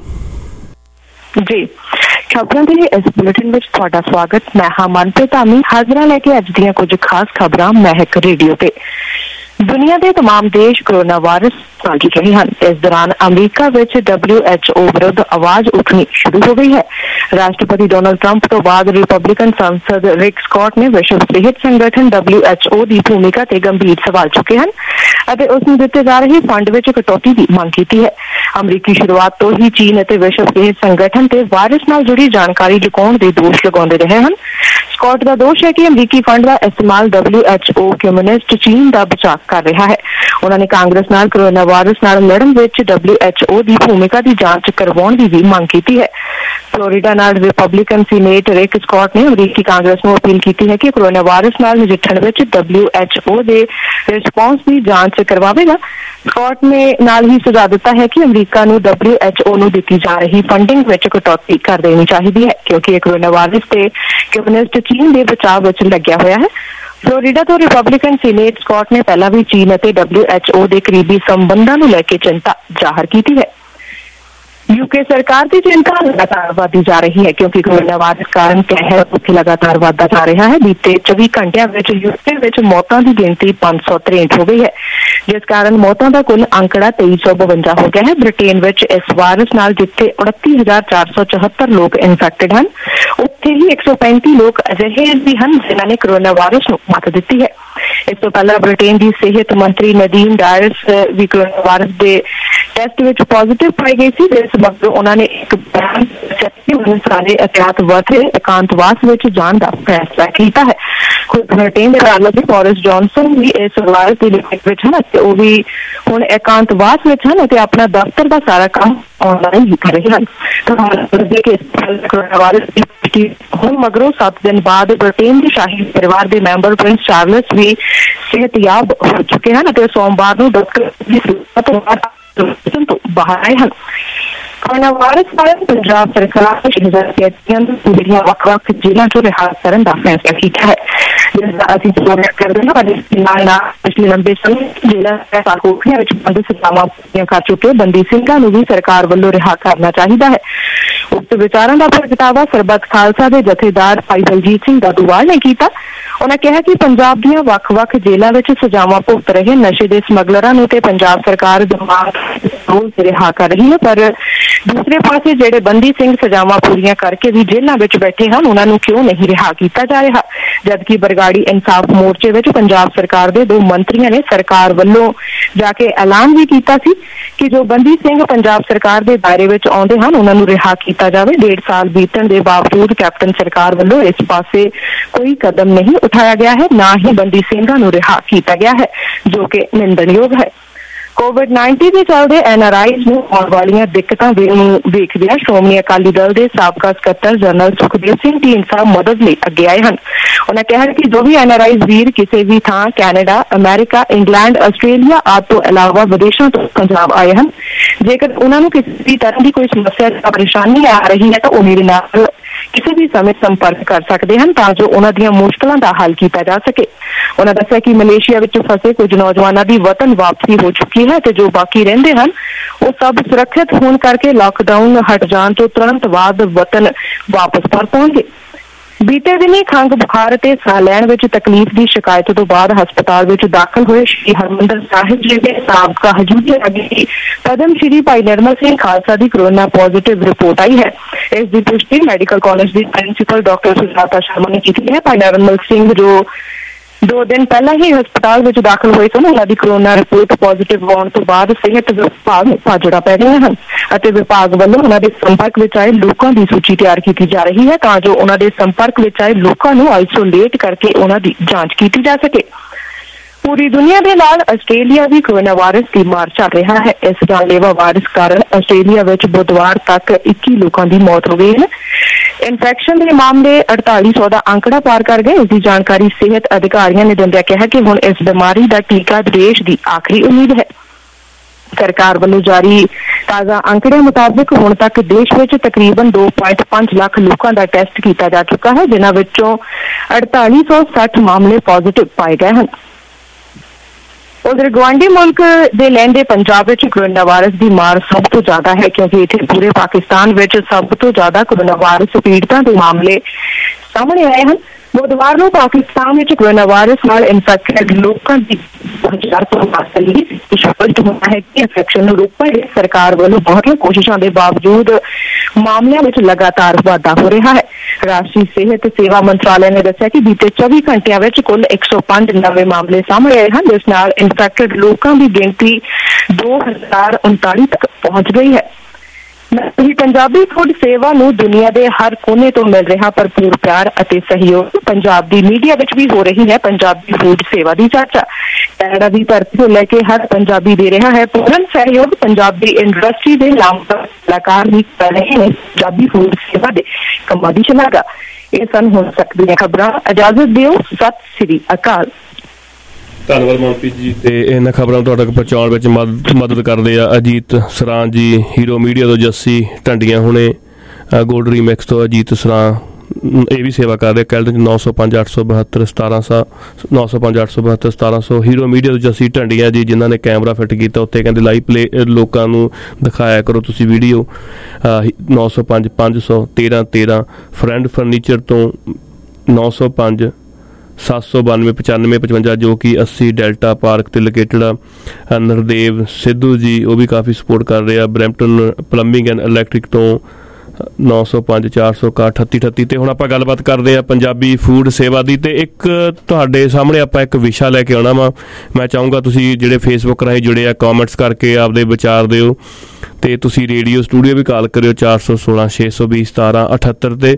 ਜੀ। ਖਬਰਾਂ ਦੇ ਇਸ ਬੁਲੇਟਿਨ ਵਿੱਚ ਤੁਹਾਡਾ ਸਵਾਗਤ। ਮੈਂ ਹਾਂ ਮਨਪ੍ਰੀਤ ਧਾਮੀ, ਹਾਜ਼ਰਾਂ ਲੈ ਕੇ ਅੱਜ ਦੀਆਂ ਕੁਝ ਖਾਸ ਖਬਰਾਂ ਮਹਿਕ ਰੇਡੀਓ ਤੇ। ਦੁਨੀਆ ਦੇ ਤਮਾਮ ਦੇਸ਼ ਕੋਰੋਨਾ ਵਾਇਰਸ ਨਾਲ ਜੂਝ ਰਹੇ ਹਨ। ਇਸ ਦੌਰਾਨ ਅਮਰੀਕਾ ਵਿੱਚ ਡਬਲਿਊ ਐਚ ਓ ਵਿਰੁੱਧ ਆਵਾਜ਼ ਉੱਠਣੀ ਸ਼ੁਰੂ ਹੋ ਗਈ ਹੈ। ਰਾਸ਼ਟਰਪਤੀ ਡੋਨਾਲਡ ਟਰੰਪ ਤੋਂ ਬਾਅਦ ਰਿਪਬਲਿਕਨ ਸੰਸਦ ਰਿਕ ਸਕਾਟ ਨੇ ਵਿਸ਼ਵ ਸਿਹਤ ਸੰਗਠਨ ਡਬਲਿਊ ਐਚ ਓ ਦੀ ਭੂਮਿਕਾ ਤੇ ਗੰਭੀਰ ਸਵਾਲ ਚੁੱਕੇ ਹਨ ਅਤੇ ਉਸ ਨੂੰ ਦਿੱਤੇ ਜਾ ਰਹੇ ਫੰਡ ਵਿੱਚ ਕਟੌਤੀ ਦੀ ਮੰਗ ਕੀਤੀ ਹੈ। ਅਮਰੀਕੀ ਸ਼ੁਰੂਆਤ ਤੋਂ ਹੀ ਚੀਨ ਅਤੇ ਵਿਸ਼ਵ ਸਿਹਤ ਸੰਗਠਨ ਤੇ ਵਾਇਰਸ ਨਾਲ ਜੁੜੀ ਜਾਣਕਾਰੀ ਲੁਕਾਉਣ ਦੇ ਦੋਸ਼ ਲਗਾਉਂਦੇ ਰਹੇ ਹਨ। ਸਕਾਟ ਦਾ ਦੋਸ਼ ਹੈ ਕਿ ਅਮਰੀਕੀ ਫੰਡ ਦਾ ਇਸਤੇਮਾਲ ਡਬਲਿਊ ਐਚ ਓ ਕਮਿਊਨਿਸਟ ਚੀਨ ਦਾ ਬਚਾਅ ਕਰ ਰਿਹਾ ਹੈ। ਉਹਨਾਂ ਨੇ ਕਾਂਗਰਸ ਨਾਲ ਕੋਰੋਨਾ ਵਾਇਰਸ ਨਾਲ ਲੜਨ ਵਿੱਚ ਡਬਲਿਊ ਐਚ ਓ ਦੀ ਭੂਮਿਕਾ ਦੀ ਜਾਂਚ ਕਰਵਾਉਣ ਦੀ ਵੀ ਮੰਗ ਕੀਤੀ ਹੈ। ਫਲੋਰੀਡਾ ਨਾਲ ਰਿਪਬਲਿਕਨ ਸੀਨੇਟ ਰਿਕ ਸਕਾਟ ਨੇ ਅਮਰੀਕੀ ਕਾਂਗਰਸ ਨੂੰ ਅਪੀਲ ਕੀਤੀ ਹੈ ਕਿ ਕੋਰੋਨਾ ਵਾਇਰਸ ਨਾਲ ਨਜਿੱਠਣ ਵਿੱਚ ਡਬਲਿਊ ਐਚ ਓ ਦੇ ਰਿਸਪਾਂਸ ਦੀ ਜਾਂਚ ਕਰਵਾਵੇਗਾ। ਸਕਾਟ ਨੇ ਨਾਲ ਹੀ ਸੁਝਾਅ ਦਿੱਤਾ ਹੈ ਕਿ ਅਮਰੀਕਾ ਨੂੰ ਡਬਲਿਊ ਐਚ ਓ ਨੂੰ ਦਿੱਤੀ ਜਾ ਰਹੀ ਫੰਡਿੰਗ ਵਿੱਚ ਕਟੌਤੀ ਕਰ ਦੇਣੀ ਚਾਹੀਦੀ ਹੈ ਕਿਉਂਕਿ ਇਹ ਕੋਰੋਨਾ ਵਾਇਰਸ ਤੇ ਕਮਿਊਨਿਸਟ ਚੀਨ ਦੇ ਬਚਾਅ ਵਿੱਚ ਲੱਗਿਆ ਹੋਇਆ ਹੈ। ਫਲੋਰੀਡਾ ਤੋਂ ਰਿਪਬਲਿਕਨ ਸੀਨੇਟ ਸਕਾਟ ਨੇ ਪਹਿਲਾਂ ਵੀ ਚੀਨ ਅਤੇ ਡਬਲਿਊ ਐਚ ਓ ਦੇ ਕਰੀਬੀ ਸੰਬੰਧਾਂ ਨੂੰ ਲੈ ਕੇ ਚਿੰਤਾ ਜ਼ਾਹਰ ਕੀਤੀ ਹੈ। ਯੂਕੇ ਸਰਕਾਰ ਦੀ ਚਿੰਤਾ ਲਗਾਤਾਰ ਵਧਦੀ ਜਾ ਰਹੀ ਹੈ ਕਿਉਂਕਿ ਕੋਰੋਨਾ ਵਾਇਰਸ ਕਾਰਨ ਕਹਿਰ ਉੱਥੇ ਲਗਾਤਾਰ ਵਧਦਾ ਜਾ ਰਿਹਾ ਹੈ। ਬੀਤੇ ਚੌਵੀ ਘੰਟਿਆਂ ਵਿੱਚ ਯੂਕੇ ਵਿੱਚ ਮੌਤਾਂ ਦੀ ਗਿਣਤੀ ਪੰਜ ਸੌ ਤਰੇਂਹਠ ਹੋ ਗਈ ਹੈ, ਜਿਸ ਕਾਰਨ ਮੌਤਾਂ ਦਾ ਕੁੱਲ ਅੰਕੜਾ ਤੇਈ ਸੌ ਬਵੰਜਾ ਹੋ ਗਿਆ ਹੈ। ਬ੍ਰਿਟੇਨ ਵਿੱਚ ਇਸ ਵਾਇਰਸ ਨਾਲ ਜਿੱਥੇ ਉਨੱਤੀ ਹਜ਼ਾਰ ਚਾਰ ਸੌ ਚੌਹੱਤਰ ਲੋਕ ਇਨਫੈਕਟਡ ਹਨ, ਉੱਥੇ ਹੀ ਇੱਕ ਸੌ ਪੈਂਤੀ ਲੋਕ ਅਜਿਹੇ ਵੀ ਹਨ ਜਿਨ੍ਹਾਂ ਨੇ ਕੋਰੋਨਾ ਵਾਇਰਸ ਨੂੰ ਮਾਤ ਦਿੱਤੀ ਹੈ। ਇਸ ਤੋਂ ਪਹਿਲਾਂ ਬ੍ਰਿਟੇਨ ਦੀ ਸਿਹਤ ਮੰਤਰੀ ਨਦੀਮ ਡਾਇਰਸ ਵੀ ਕੋਰੋਨਾ ਵਾਇਰਸ ਦੇ ਟੈਸਟ ਵਿੱਚ ਪੋਜ਼ਿਟਿਵ ਪਾਈ ਗਈ ਸੀ। ਇਸ ਵਕਤ ਉਹਨਾਂ ਨੇ ਇੱਕ ਬਿਆਨ ਸਾਰੇ ਅਹਿਤਿਆਤ ਵਰਤੇ ਇਕਾਂਤਵਾਸ ਵਿੱਚ ਜਾਣ ਦਾ ਫੈਸਲਾ ਕੀਤਾ ਹੈ। ਖੁਦ ਬ੍ਰਿਟੇਨ ਦੇ ਰਾਸ਼ਟਰਪਤੀ ਬੋਰਿਸ ਜੌਨਸਨ ਵੀ ਇਸ ਵਾਇਰਸ ਦੀ ਲਿਪਟ ਵਿੱਚ ਹਨ ਅਤੇ ਉਹ ਵੀ ਹੁਣ ਇਕਾਂਤਵਾਸ ਵਿੱਚ ਹਨ ਅਤੇ ਆਪਣਾ ਦਫ਼ਤਰ ਦਾ ਸਾਰਾ ਕੰਮ ਆਨਲਾਈਨ ਹੀ ਕਰ ਰਹੇ ਹਨ। ਕੋਰੋਨਾ ਵਾਇਰਸ ਦੀ ਪੁਸ਼ਟੀ ਹੁਣ ਮਗਰੋਂ ਸੱਤ ਦਿਨ ਬਾਅਦ ਬ੍ਰਿਟੇਨ ਦੇ ਸ਼ਾਹੀ ਪਰਿਵਾਰ ਦੇ ਮੈਂਬਰ ਪ੍ਰਿੰਸ ਚਾਰਲਸ ਵੀ ਸਿਹਤਯਾਬ ਹੋ ਚੁੱਕੇ ਹਨ ਅਤੇ ਸੋਮਵਾਰ ਨੂੰ ਡਾਕਟਰ ਦੀ ਸਹੂਲਤ ਤੋਂ ਬਾਹਰ ਆਏ ਹਨ। ਕੋਰੋਨਾ ਵਾਇਰਸ ਕਾਰਨ ਪੰਜਾਬ ਸਰਕਾਰ ਨੇ ਛੇ ਹਜ਼ਾਰ ਵਿਅਕਤੀਆਂ ਨੂੰ ਜਿਹੜੀਆਂ ਵੱਖ-ਵੱਖ ਜੇਲ੍ਹਾਂ ਤੋਂ ਰਿਹਾ ਕਰਨ ਦਾ ਫੈਸਲਾ ਕੀਤਾ ਹੈ, ਜਿਸ ਦਾ ਅਸੀਂ ਸਵਾਗਤ ਕਰਦੇ ਹਾਂ। ਇਸ ਨਾਲ ਨਾਲ ਪਿਛਲੇ ਲੰਬੇ ਸਮੇਂ ਜੇਲ੍ਹਾਂ ਸਾਖੋਖੀਆਂ ਵਿੱਚ ਬੰਦ ਸਜ਼ਾਵਾਂ ਪੂਰੀਆਂ ਕਰ ਚੁੱਕੇ ਬੰਦੀ ਸਿੰਘਾਂ ਨੂੰ ਵੀ ਸਰਕਾਰ ਵੱਲੋਂ ਰਿਹਾ ਕਰਨਾ ਚਾਹੀਦਾ ਹੈ। ਉਕਤ ਵਿਚਾਰਾਂ ਦਾ ਪ੍ਰਗਟਾਵਾ ਸਰਬੱਤ ਖਾਲਸਾ ਦੇ ਜਥੇਦਾਰ ਭਾਈ ਬਲਜੀਤ ਸਿੰਘ ਦਾਦੂਵਾਲ ਨੇ ਕੀਤਾ। ਉਹਨਾਂ ਕਿਹਾ ਕਿ ਪੰਜਾਬ ਦੀਆਂ ਵੱਖ-ਵੱਖ ਜੇਲ੍ਹਾਂ ਵਿੱਚ ਸਜ਼ਾਵਾਂ ਭੁਗਤ ਰਹੇ ਨਸ਼ੇ ਦੇ ਸਮਗਲਰਾਂ ਨੂੰ ਤੇ ਪੰਜਾਬ ਸਰਕਾਰ ਦਿਮਾਗ ਰਿਹਾ ਕਰ ਰਹੀ ਹੈ, ਪਰ ਦੂਸਰੇ ਪਾਸੇ ਜਿਹੜੇ ਬੰਦੀ ਸਿੰਘ ਸਜ਼ਾਵਾਂ ਪੂਰੀਆਂ ਕਰਕੇ ਵੀ ਜੇਲ੍ਹਾਂ ਵਿੱਚ ਬੈਠੇ ਹਨ ਉਹਨਾਂ ਨੂੰ ਕਿਉਂ ਨਹੀਂ ਰਿਹਾ ਕੀਤਾ ਜਾ ਰਿਹਾ। ਜਦਕਿ ਬਰਗਾੜੀ ਇਨਸਾਫ ਮੋਰਚੇ ਵਿੱਚ ਪੰਜਾਬ ਸਰਕਾਰ ਦੇ ਦੋ ਮੰਤਰੀਆਂ ਨੇ ਸਰਕਾਰ ਵੱਲੋਂ ਜਾ ਕੇ ਐਲਾਨ ਵੀ ਕੀਤਾ ਸੀ ਕਿ ਜੋ ਬੰਦੀ ਸਿੰਘ ਪੰਜਾਬ ਸਰਕਾਰ ਦੇ ਦਾਇਰੇ ਵਿੱਚ ਆਉਂਦੇ ਹਨ ਉਹਨਾਂ ਨੂੰ ਰਿਹਾ ਕੀਤਾ ਜਾਵੇ। ਡੇਢ ਸਾਲ ਬੀਤਣ ਦੇ ਬਾਵਜੂਦ ਕੈਪਟਨ ਸਰਕਾਰ ਵੱਲੋਂ ਇਸ ਪਾਸੇ ਕੋਈ ਕਦਮ ਨਹੀਂ ਉਠਾਇਆ ਗਿਆ ਹੈ, ਨਾ ਹੀ ਬੰਦੀ ਸਿੰਘਾਂ ਨੂੰ ਰਿਹਾ ਕੀਤਾ ਗਿਆ ਹੈ, ਜੋ ਕਿ ਨਿੰਦਣਯੋਗ ਹੈ। ਕੋਵਿਡ ਨਾਈਨਟੀਨ ਦੇ ਚੱਲਦੇ ਐਨ ਆਰ ਆਈਜ਼ ਨੂੰ ਆਉਣ ਵਾਲੀਆਂ ਦਿੱਕਤਾਂ ਨੂੰ ਵੇਖਦਿਆਂ ਸ਼੍ਰੋਮਣੀ ਅਕਾਲੀ ਦਲ ਦੇ ਸਾਬਕਾ ਸਕੱਤਰ ਜਨਰਲ ਸੁਖਦੇਵ ਸਿੰਘ ਢੀਂਡਸਾ ਮਦਦ ਲਈ ਅੱਗੇ ਆਏ ਹਨ। ਉਹਨਾਂ ਕਿਹਾ ਕਿ ਜੋ ਵੀ ਐਨ ਆਰ ਆਈਜ਼ ਵੀਰ ਕਿਸੇ ਵੀ ਥਾਂ ਕੈਨੇਡਾ, ਅਮਰੀਕਾ, ਇੰਗਲੈਂਡ, ਆਸਟ੍ਰੇਲੀਆ ਆਦਿ ਤੋਂ ਇਲਾਵਾ ਵਿਦੇਸ਼ਾਂ ਤੋਂ ਪੰਜਾਬ ਆਏ ਹਨ, ਜੇਕਰ ਉਹਨਾਂ ਨੂੰ ਕਿਸੇ ਵੀ ਤਰ੍ਹਾਂ ਦੀ ਕੋਈ ਸਮੱਸਿਆ ਜਾਂ ਪਰੇਸ਼ਾਨੀ ਆ ਰਹੀ ਹੈ ਤਾਂ ਉਹ ਮੇਰੇ ਨਾਲ ਕਿਸੇ ਵੀ ਸਮੇਂ ਸੰਪਰਕ ਕਰ ਸਕਦੇ ਹਨ ਤਾਂ ਜੋ ਉਹਨਾਂ ਦੀਆਂ ਮੁਸ਼ਕਲਾਂ ਦਾ ਹੱਲ ਕੀਤਾ ਜਾ ਸਕੇ। ਉਹਨਾਂ ਦੱਸਿਆ ਕਿ ਮਲੇਸ਼ੀਆ ਵਿੱਚ ਫਸੇ ਕੁਝ ਨੌਜਵਾਨਾਂ ਦੀ ਵਤਨ ਵਾਪਸੀ ਹੋ ਚੁੱਕੀ ਹੈ ਤੇ ਜੋ ਬਾਕੀ ਰਹਿੰਦੇ ਹਨ ਉਹ ਸਭ ਸੁਰੱਖਿਅਤ ਹੋਣ ਕਰਕੇ ਲਾਕਡਾਊਨ ਹਟ ਜਾਣ ਤੋਂ ਤੁਰੰਤ ਬਾਅਦ ਵਤਨ ਵਾਪਸ ਪਰਤ ਆਉਣਗੇ। ਬੀਤੇ ਦਿਨੀ ਖੰਘ, ਬੁਖਾਰ ਅਤੇ ਸਾਹ ਲੈਣ ਵਿੱਚ ਤਕਲੀਫ ਦੀ ਸ਼ਿਕਾਇਤ ਤੋਂ ਬਾਅਦ ਹਸਪਤਾਲ ਵਿੱਚ ਦਾਖਲ ਹੋਏ ਸ਼੍ਰੀ ਹਰਿਮੰਦਰ ਸਾਹਿਬ ਜੀ ਦੇ ਸਾਬਕਾ ਹਜੂਰੀ ਰਾਗੀ ਪਦਮ ਸ਼੍ਰੀ ਭਾਈ ਨਿਰਮਲ ਸਿੰਘ ਖਾਲਸਾ ਦੀ ਕੋਰੋਨਾ ਪੋਜ਼ਿਟਿਵ ਰਿਪੋਰਟ ਆਈ ਹੈ। ਇਸ ਦੀ ਪੁਸ਼ਟੀ ਮੈਡੀਕਲ ਕਾਲਜ ਦੀ ਪ੍ਰਿੰਸੀਪਲ ਡਾਕਟਰ ਸੁਜਾਤਾ ਸ਼ਰਮਾ ਨੇ ਕੀਤੀ ਹੈ। ਭਾਈ ਨਿਰਮਲ ਸਿੰਘ ਜੋ ਦੋ ਦਿਨ ਪਹਿਲਾਂ ਹੀ ਹਸਪਤਾਲ ਵਿੱਚ ਦਾਖਲ ਹੋਏ ਸਨ, ਉਹਨਾਂ ਦੀ ਕੋਰੋਨਾ ਰਿਪੋਰਟ ਪੋਜ਼ਿਟਿਵ ਆਉਣ ਤੋਂ ਬਾਅਦ ਸਿਹਤ ਵਿਭਾਗ ਨੂੰ ਭਾਜੜਾ ਪੈ ਰਹੀਆਂ ਹਨ ਅਤੇ ਵਿਭਾਗ ਵੱਲੋਂ ਉਹਨਾਂ ਦੇ ਸੰਪਰਕ ਵਿੱਚ ਆਏ ਲੋਕਾਂ ਦੀ ਸੂਚੀ ਤਿਆਰ ਕੀਤੀ ਜਾ ਰਹੀ ਹੈ ਤਾਂ ਜੋ ਉਹਨਾਂ ਦੇ ਸੰਪਰਕ ਵਿੱਚ ਆਏ ਲੋਕਾਂ ਨੂੰ ਆਈਸੋਲੇਟ ਕਰਕੇ ਉਹਨਾਂ ਦੀ ਜਾਂਚ ਕੀਤੀ ਜਾ ਸਕੇ। ਪੂਰੀ ਦੁਨੀਆ ਦੇ ਨਾਲ ਆਸਟ੍ਰੇਲੀਆ ਵੀ ਕੋਰੋਨਾ ਵਾਇਰਸ ਦੀ ਮਾਰ ਚੱਲ ਰਿਹਾ ਹੈ। ਇਸ ਜਾਨਲੇਵਾ ਵਾਇਰਸ ਕਾਰਨ ਆਸਟ੍ਰੇਲੀਆ ਵਿੱਚ ਬੁੱਧਵਾਰ ਤੱਕ ਇੱਕੀ ਲੋਕਾਂ ਦੀ ਮੌਤ ਹੋ ਗਈ ਹੈ। ਇਨਫੈਕਸ਼ਨ ਦੇ ਮਾਮਲੇ ਅੜਤਾਲੀ ਸੌ ਦਾ ਅੰਕੜਾ ਪਾਰ ਕਰ ਗਏ। ਇਸ ਦੀ ਜਾਣਕਾਰੀ ਸਿਹਤ ਅਧਿਕਾਰੀਆਂ ਨੇ ਦਿੰਦਿਆਂ ਕਿਹਾ ਕਿ ਹੁਣ ਇਸ ਬਿਮਾਰੀ ਦਾ ਟੀਕਾ ਦੇਸ਼ ਦੀ ਆਖਰੀ ਉਮੀਦ ਹੈ। ਸਰਕਾਰ ਵੱਲੋਂ ਜਾਰੀ ਤਾਜ਼ਾ ਅੰਕੜਿਆਂ ਮੁਤਾਬਕ ਹੁਣ ਤੱਕ ਦੇਸ਼ ਵਿੱਚ ਤਕਰੀਬਨ ਦੋ ਪੁਆਇੰਟ ਪੰਜ ਲੱਖ ਲੋਕਾਂ ਦਾ ਟੈਸਟ ਕੀਤਾ ਜਾ ਚੁੱਕਾ ਹੈ, ਜਿਨ੍ਹਾਂ ਵਿੱਚੋਂ ਅੜਤਾਲੀ ਸੌ ਸੱਠ ਮਾਮਲੇ ਪॉजिटिव ਪਾਏ ਗਏ ਹਨ। उधर गुआंढी मुल्क दे लैंदे पंजाब विच कोरोना वायरस की मार सब तो ज्यादा है, क्योंकि इत्थे पूरे पाकिस्तान विच सब तो ज्यादा कोरोना वायरस पीड़ितां दे मामले सामने आए हैं। बुधवार को पाकिस्तान में कोरोना वायरस नाल इन्फेक्टेड लोगों की हजार तो हासिल स्पष्ट होना है कि इन्फेक्शन रोकने ਲਈ सरकार वालों बहुत कोशिशों के बावजूद मामलों में लगातार वाधा हो रहा है। राष्ट्रीय सेहत सेवा मंत्रालय ने दस्सिया कि बीते चौबी घंटिया में कुल एक सौ पांच नवे मामले सामने आए हैं, जिस नाल इन्फेक्टेड लोगों की गिनती दो हजार उनताली तक पहुंच गई है। पंजाबी फूड सेवा नूं दुनिया के हर कोने तो मिल रहा भरपूर प्यार और सहयोग। पंजाब की मीडिया विच भी हो रही है पंजाबी फूड सेवा की चर्चा। कैनेडा की धरती को लेके हर पंजाबी दे रहा है पूर्ण सहयोग। पंजाबी इंडस्ट्री के नामवर कलाकार भी कर रहे हैं पंजाबी फूड सेवा के कमां दी शलाघा। ये सन हो सकदी खबरां। इजाजत दिओ, सत श्री अकाल। ਧੰਨਵਾਦ ਮਨਪ੍ਰੀਤ ਜੀ। ਤੇ ਇਹਨਾਂ ਖਬਰਾਂ ਨੂੰ ਤੁਹਾਡੇ ਤੱਕ ਪਹੁੰਚਾਉਣ ਵਿੱਚ ਮਦਦ ਮਦਦ ਕਰਦੇ ਆ ਅਜੀਤ ਸਰਾਂ ਜੀ, ਹੀਰੋ ਮੀਡੀਆ ਤੋਂ ਜੱਸੀ ਢੰਡੀਆਂ ਹੁਣੇ, ਗੋਲਡ ਰੀਮੈਕਸ ਤੋਂ ਅਜੀਤ ਸਰਾਂ ਇਹ ਵੀ ਸੇਵਾ ਕਰਦੇ ਆ। ਕੈਲਡਨ ਨੌ ਸੌ ਪੰਜ ਅੱਠ ਸੌ ਬਹੱਤਰ ਸਤਾਰਾਂ ਸੌ ਨੌ ਸੌ ਪੰਜ ਅੱਠ ਸੌ ਬਹੱਤਰ ਸਤਾਰਾਂ ਸੌ। ਹੀਰੋ ਮੀਡੀਆ ਤੋਂ ਜੱਸੀ ਢੰਡੀਆਂ ਜੀ, ਜਿਨ੍ਹਾਂ ਨੇ ਕੈਮਰਾ ਫਿੱਟ ਕੀਤਾ ਉੱਥੇ ਕਹਿੰਦੇ ਲਾਈਵ ਪਲੇ ਲੋਕਾਂ ਨੂੰ ਦਿਖਾਇਆ ਕਰੋ ਤੁਸੀਂ ਵੀਡੀਓ। ਨੌ ਸੌ ਪੰਜ ਪੰਜ ਸੌ ਤੇਰਾਂ ਤੇਰਾਂ। ਫਰੈਂਡ ਫਰਨੀਚਰ ਤੋਂ ਨੌ ਸੌ ਪੰਜ ਸੱਤ ਸੌ ਬਾਨਵੇਂ ਪਚਾਨਵੇਂ ਪਚਵੰਜਾ, ਜੋ ਕਿ ਅੱਸੀ ਡੈਲਟਾ ਪਾਰਕ 'ਤੇ ਲੋਕੇਟਡ ਆ। ਨਰਦੇਵ ਸਿੱਧੂ ਜੀ ਉਹ ਵੀ ਕਾਫੀ ਸਪੋਰਟ ਕਰ ਰਹੇ ਆ। ਬਰੈਂਪਟਨ ਪਲੰਬਿੰਗ ਐਂਡ ਇਲੈਕਟ੍ਰਿਕ ਤੋਂ ਨੌ ਸੌ ਪੰਜ ਚਾਰ ਸੌ ਇਕਾਹਠ ਅਠੱਤੀ ਅਠੱਤੀ। ਅਤੇ ਹੁਣ ਆਪਾਂ ਗੱਲਬਾਤ ਕਰਦੇ ਹਾਂ ਪੰਜਾਬੀ ਫੂਡ ਸੇਵਾ ਦੀ। ਅਤੇ ਇੱਕ ਤੁਹਾਡੇ ਸਾਹਮਣੇ ਆਪਾਂ ਇੱਕ ਵਿਸ਼ਾ ਲੈ ਕੇ ਆਉਣਾ ਵਾ। ਮੈਂ ਚਾਹੂੰਗਾ ਤੁਸੀਂ ਜਿਹੜੇ ਫੇਸਬੁੱਕ ਰਾਹੀਂ ਜੁੜੇ ਆ ਕਾਮੈਂਟਸ ਕਰਕੇ ਆਪਦੇ ਵਿਚਾਰ ਦਿਓ, ਅਤੇ ਤੁਸੀਂ ਰੇਡੀਓ ਸਟੂਡੀਓ ਵੀ ਕਾਲ ਕਰਿਓ ਚਾਰ ਸੌ ਸੋਲਾਂ ਛੇ ਸੌ ਵੀਹ ਸਤਾਰਾਂ ਅਠੱਤਰ 'ਤੇ।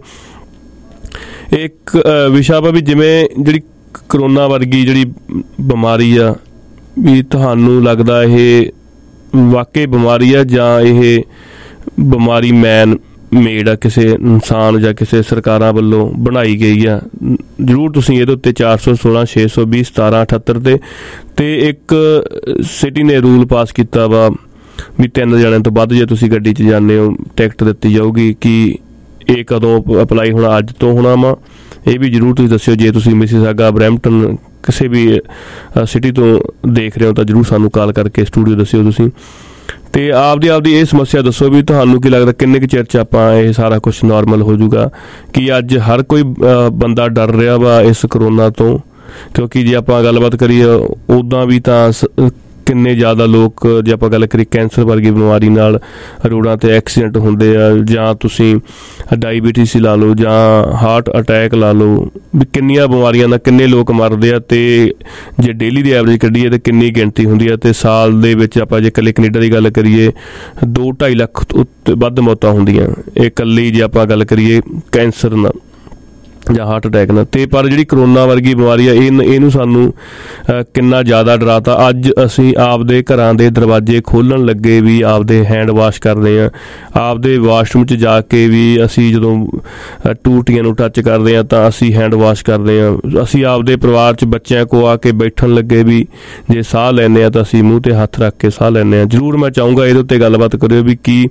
ਇੱਕ ਵਿਸ਼ਾ ਵਾ ਵੀ ਜਿਵੇਂ ਜਿਹੜੀ ਕਰੋਨਾ ਵਰਗੀ ਜਿਹੜੀ ਬਿਮਾਰੀ ਆ, ਵੀ ਤੁਹਾਨੂੰ ਲੱਗਦਾ ਇਹ ਵਾਕਈ ਬਿਮਾਰੀ ਆ ਜਾਂ ਇਹ ਬਿਮਾਰੀ ਮੈਨ ਮੇਡ ਆ, ਕਿਸੇ ਇਨਸਾਨ ਜਾਂ ਕਿਸੇ ਸਰਕਾਰਾਂ ਵੱਲੋਂ ਬਣਾਈ ਗਈ ਆ? ਜ਼ਰੂਰ ਤੁਸੀਂ ਇਹਦੇ ਉੱਤੇ ਚਾਰ ਸੌ ਸੋਲਾਂ ਛੇ ਸੌ ਵੀਹ ਸਤਾਰਾਂ ਅਠੱਤਰ 'ਤੇ। ਅਤੇ ਇੱਕ ਸਿਟੀ ਨੇ ਰੂਲ ਪਾਸ ਕੀਤਾ ਵਾ ਵੀ ਤਿੰਨ ਜਣਿਆਂ ਤੋਂ ਵੱਧ ਜੇ ਤੁਸੀਂ ਗੱਡੀ 'ਚ ਜਾਂਦੇ ਹੋ ਟਿਕਟ ਦਿੱਤੀ ਜਾਊਗੀ। ਕਿ ਇਹ ਕਦੋਂ ਅਪਲਾਈ ਹੋਣਾ? ਅੱਜ ਤੋਂ ਹੋਣਾ ਵਾ? ਇਹ ਵੀ ਜ਼ਰੂਰ ਤੁਸੀਂ ਦੱਸਿਓ। ਜੇ ਤੁਸੀਂ ਮਿਸੀਸਾਗਾ, ਬਰੈਂਪਟਨ, ਕਿਸੇ ਵੀ ਸਿਟੀ ਤੋਂ ਦੇਖ ਰਹੇ ਹੋ ਤਾਂ ਜ਼ਰੂਰ ਸਾਨੂੰ ਕਾਲ ਕਰਕੇ ਸਟੂਡੀਓ ਦੱਸਿਓ ਤੁਸੀਂ। ਅਤੇ ਆਪਦੀ ਆਪਦੀ ਇਹ ਸਮੱਸਿਆ ਦੱਸੋ ਵੀ ਤੁਹਾਨੂੰ ਕੀ ਲੱਗਦਾ ਕਿੰਨੇ ਕੁ ਚਿਰ 'ਚ ਆਪਾਂ ਇਹ ਸਾਰਾ ਕੁਛ ਨੋਰਮਲ ਹੋ ਜਾਊਗਾ? ਕਿ ਅੱਜ ਹਰ ਕੋਈ ਬੰਦਾ ਡਰ ਰਿਹਾ ਵਾ ਇਸ ਕਰੋਨਾ ਤੋਂ, ਕਿਉਂਕਿ ਜੇ ਆਪਾਂ ਗੱਲਬਾਤ ਕਰੀਏ ਉੱਦਾਂ ਵੀ ਤਾਂ ਕਿੰਨੇ ਜ਼ਿਆਦਾ ਲੋਕ, ਜੇ ਆਪਾਂ ਗੱਲ ਕਰੀਏ ਕੈਂਸਰ ਵਰਗੀ ਬਿਮਾਰੀ ਨਾਲ ਰੋਡਾਂ 'ਤੇ ਐਕਸੀਡੈਂਟ ਹੁੰਦੇ ਆ, ਜਾਂ ਤੁਸੀਂ ਡਾਇਬਟੀਸ ਲਾ ਲਓ ਜਾਂ ਹਾਰਟ ਅਟੈਕ ਲਾ ਲਓ, ਵੀ ਕਿੰਨੀਆਂ ਬਿਮਾਰੀਆਂ ਨਾਲ ਕਿੰਨੇ ਲੋਕ ਮਰਦੇ ਆ। ਅਤੇ ਜੇ ਡੇਲੀ ਦੀ ਐਵਰੇਜ ਕੱਢੀਏ ਤਾਂ ਕਿੰਨੀ ਗਿਣਤੀ ਹੁੰਦੀ ਆ। ਅਤੇ ਸਾਲ ਦੇ ਵਿੱਚ ਆਪਾਂ ਜੇ ਇਕੱਲੇ ਕੈਨੇਡਾ ਦੀ ਗੱਲ ਕਰੀਏ ਦੋ ਢਾਈ ਲੱਖ ਉੱਤੇ ਵੱਧ ਮੌਤਾਂ ਹੁੰਦੀਆਂ ਇਹ ਇਕੱਲੀ ਜੇ ਆਪਾਂ ਗੱਲ ਕਰੀਏ ਕੈਂਸਰ ਨਾਲ ਜਾਂ ਹਾਰਟ ਅਟੈਕ ਨਾਲ। ਅਤੇ ਪਰ ਜਿਹੜੀ ਕਰੋਨਾ ਵਰਗੀ ਬਿਮਾਰੀ ਆ ਇਹ ਇਹਨੂੰ ਸਾਨੂੰ ਕਿੰਨਾ ਜ਼ਿਆਦਾ ਡਰਾਤਾ। ਅੱਜ ਅਸੀਂ ਆਪਦੇ ਘਰਾਂ ਦੇ ਦਰਵਾਜ਼ੇ ਖੋਲ੍ਹਣ ਲੱਗੇ ਵੀ ਆਪਦੇ ਹੈਂਡ ਵਾਸ਼ ਕਰਦੇ ਹਾਂ। ਆਪਦੇ ਵਾਸ਼ਰੂਮ 'ਚ ਜਾ ਕੇ ਵੀ ਅਸੀਂ ਜਦੋਂ ਟੂਟੀਆਂ ਨੂੰ ਟੱਚ ਕਰਦੇ ਹਾਂ ਤਾਂ ਅਸੀਂ ਹੈਂਡ ਵਾਸ਼ ਕਰਦੇ ਹਾਂ। ਅਸੀਂ ਆਪਦੇ ਪਰਿਵਾਰ 'ਚ ਬੱਚਿਆਂ ਕੋਲ ਆ ਕੇ ਬੈਠਣ ਲੱਗੇ ਵੀ ਜੇ ਸਾਹ ਲੈਂਦੇ ਹਾਂ ਤਾਂ ਅਸੀਂ ਮੂੰਹ 'ਤੇ ਹੱਥ ਰੱਖ ਕੇ ਸਾਹ ਲੈਂਦੇ ਹਾਂ। ਜ਼ਰੂਰ ਮੈਂ ਚਾਹੂੰਗਾ ਇਹਦੇ ਉੱਤੇ ਗੱਲਬਾਤ ਕਰਿਓ ਵੀ ਕੀ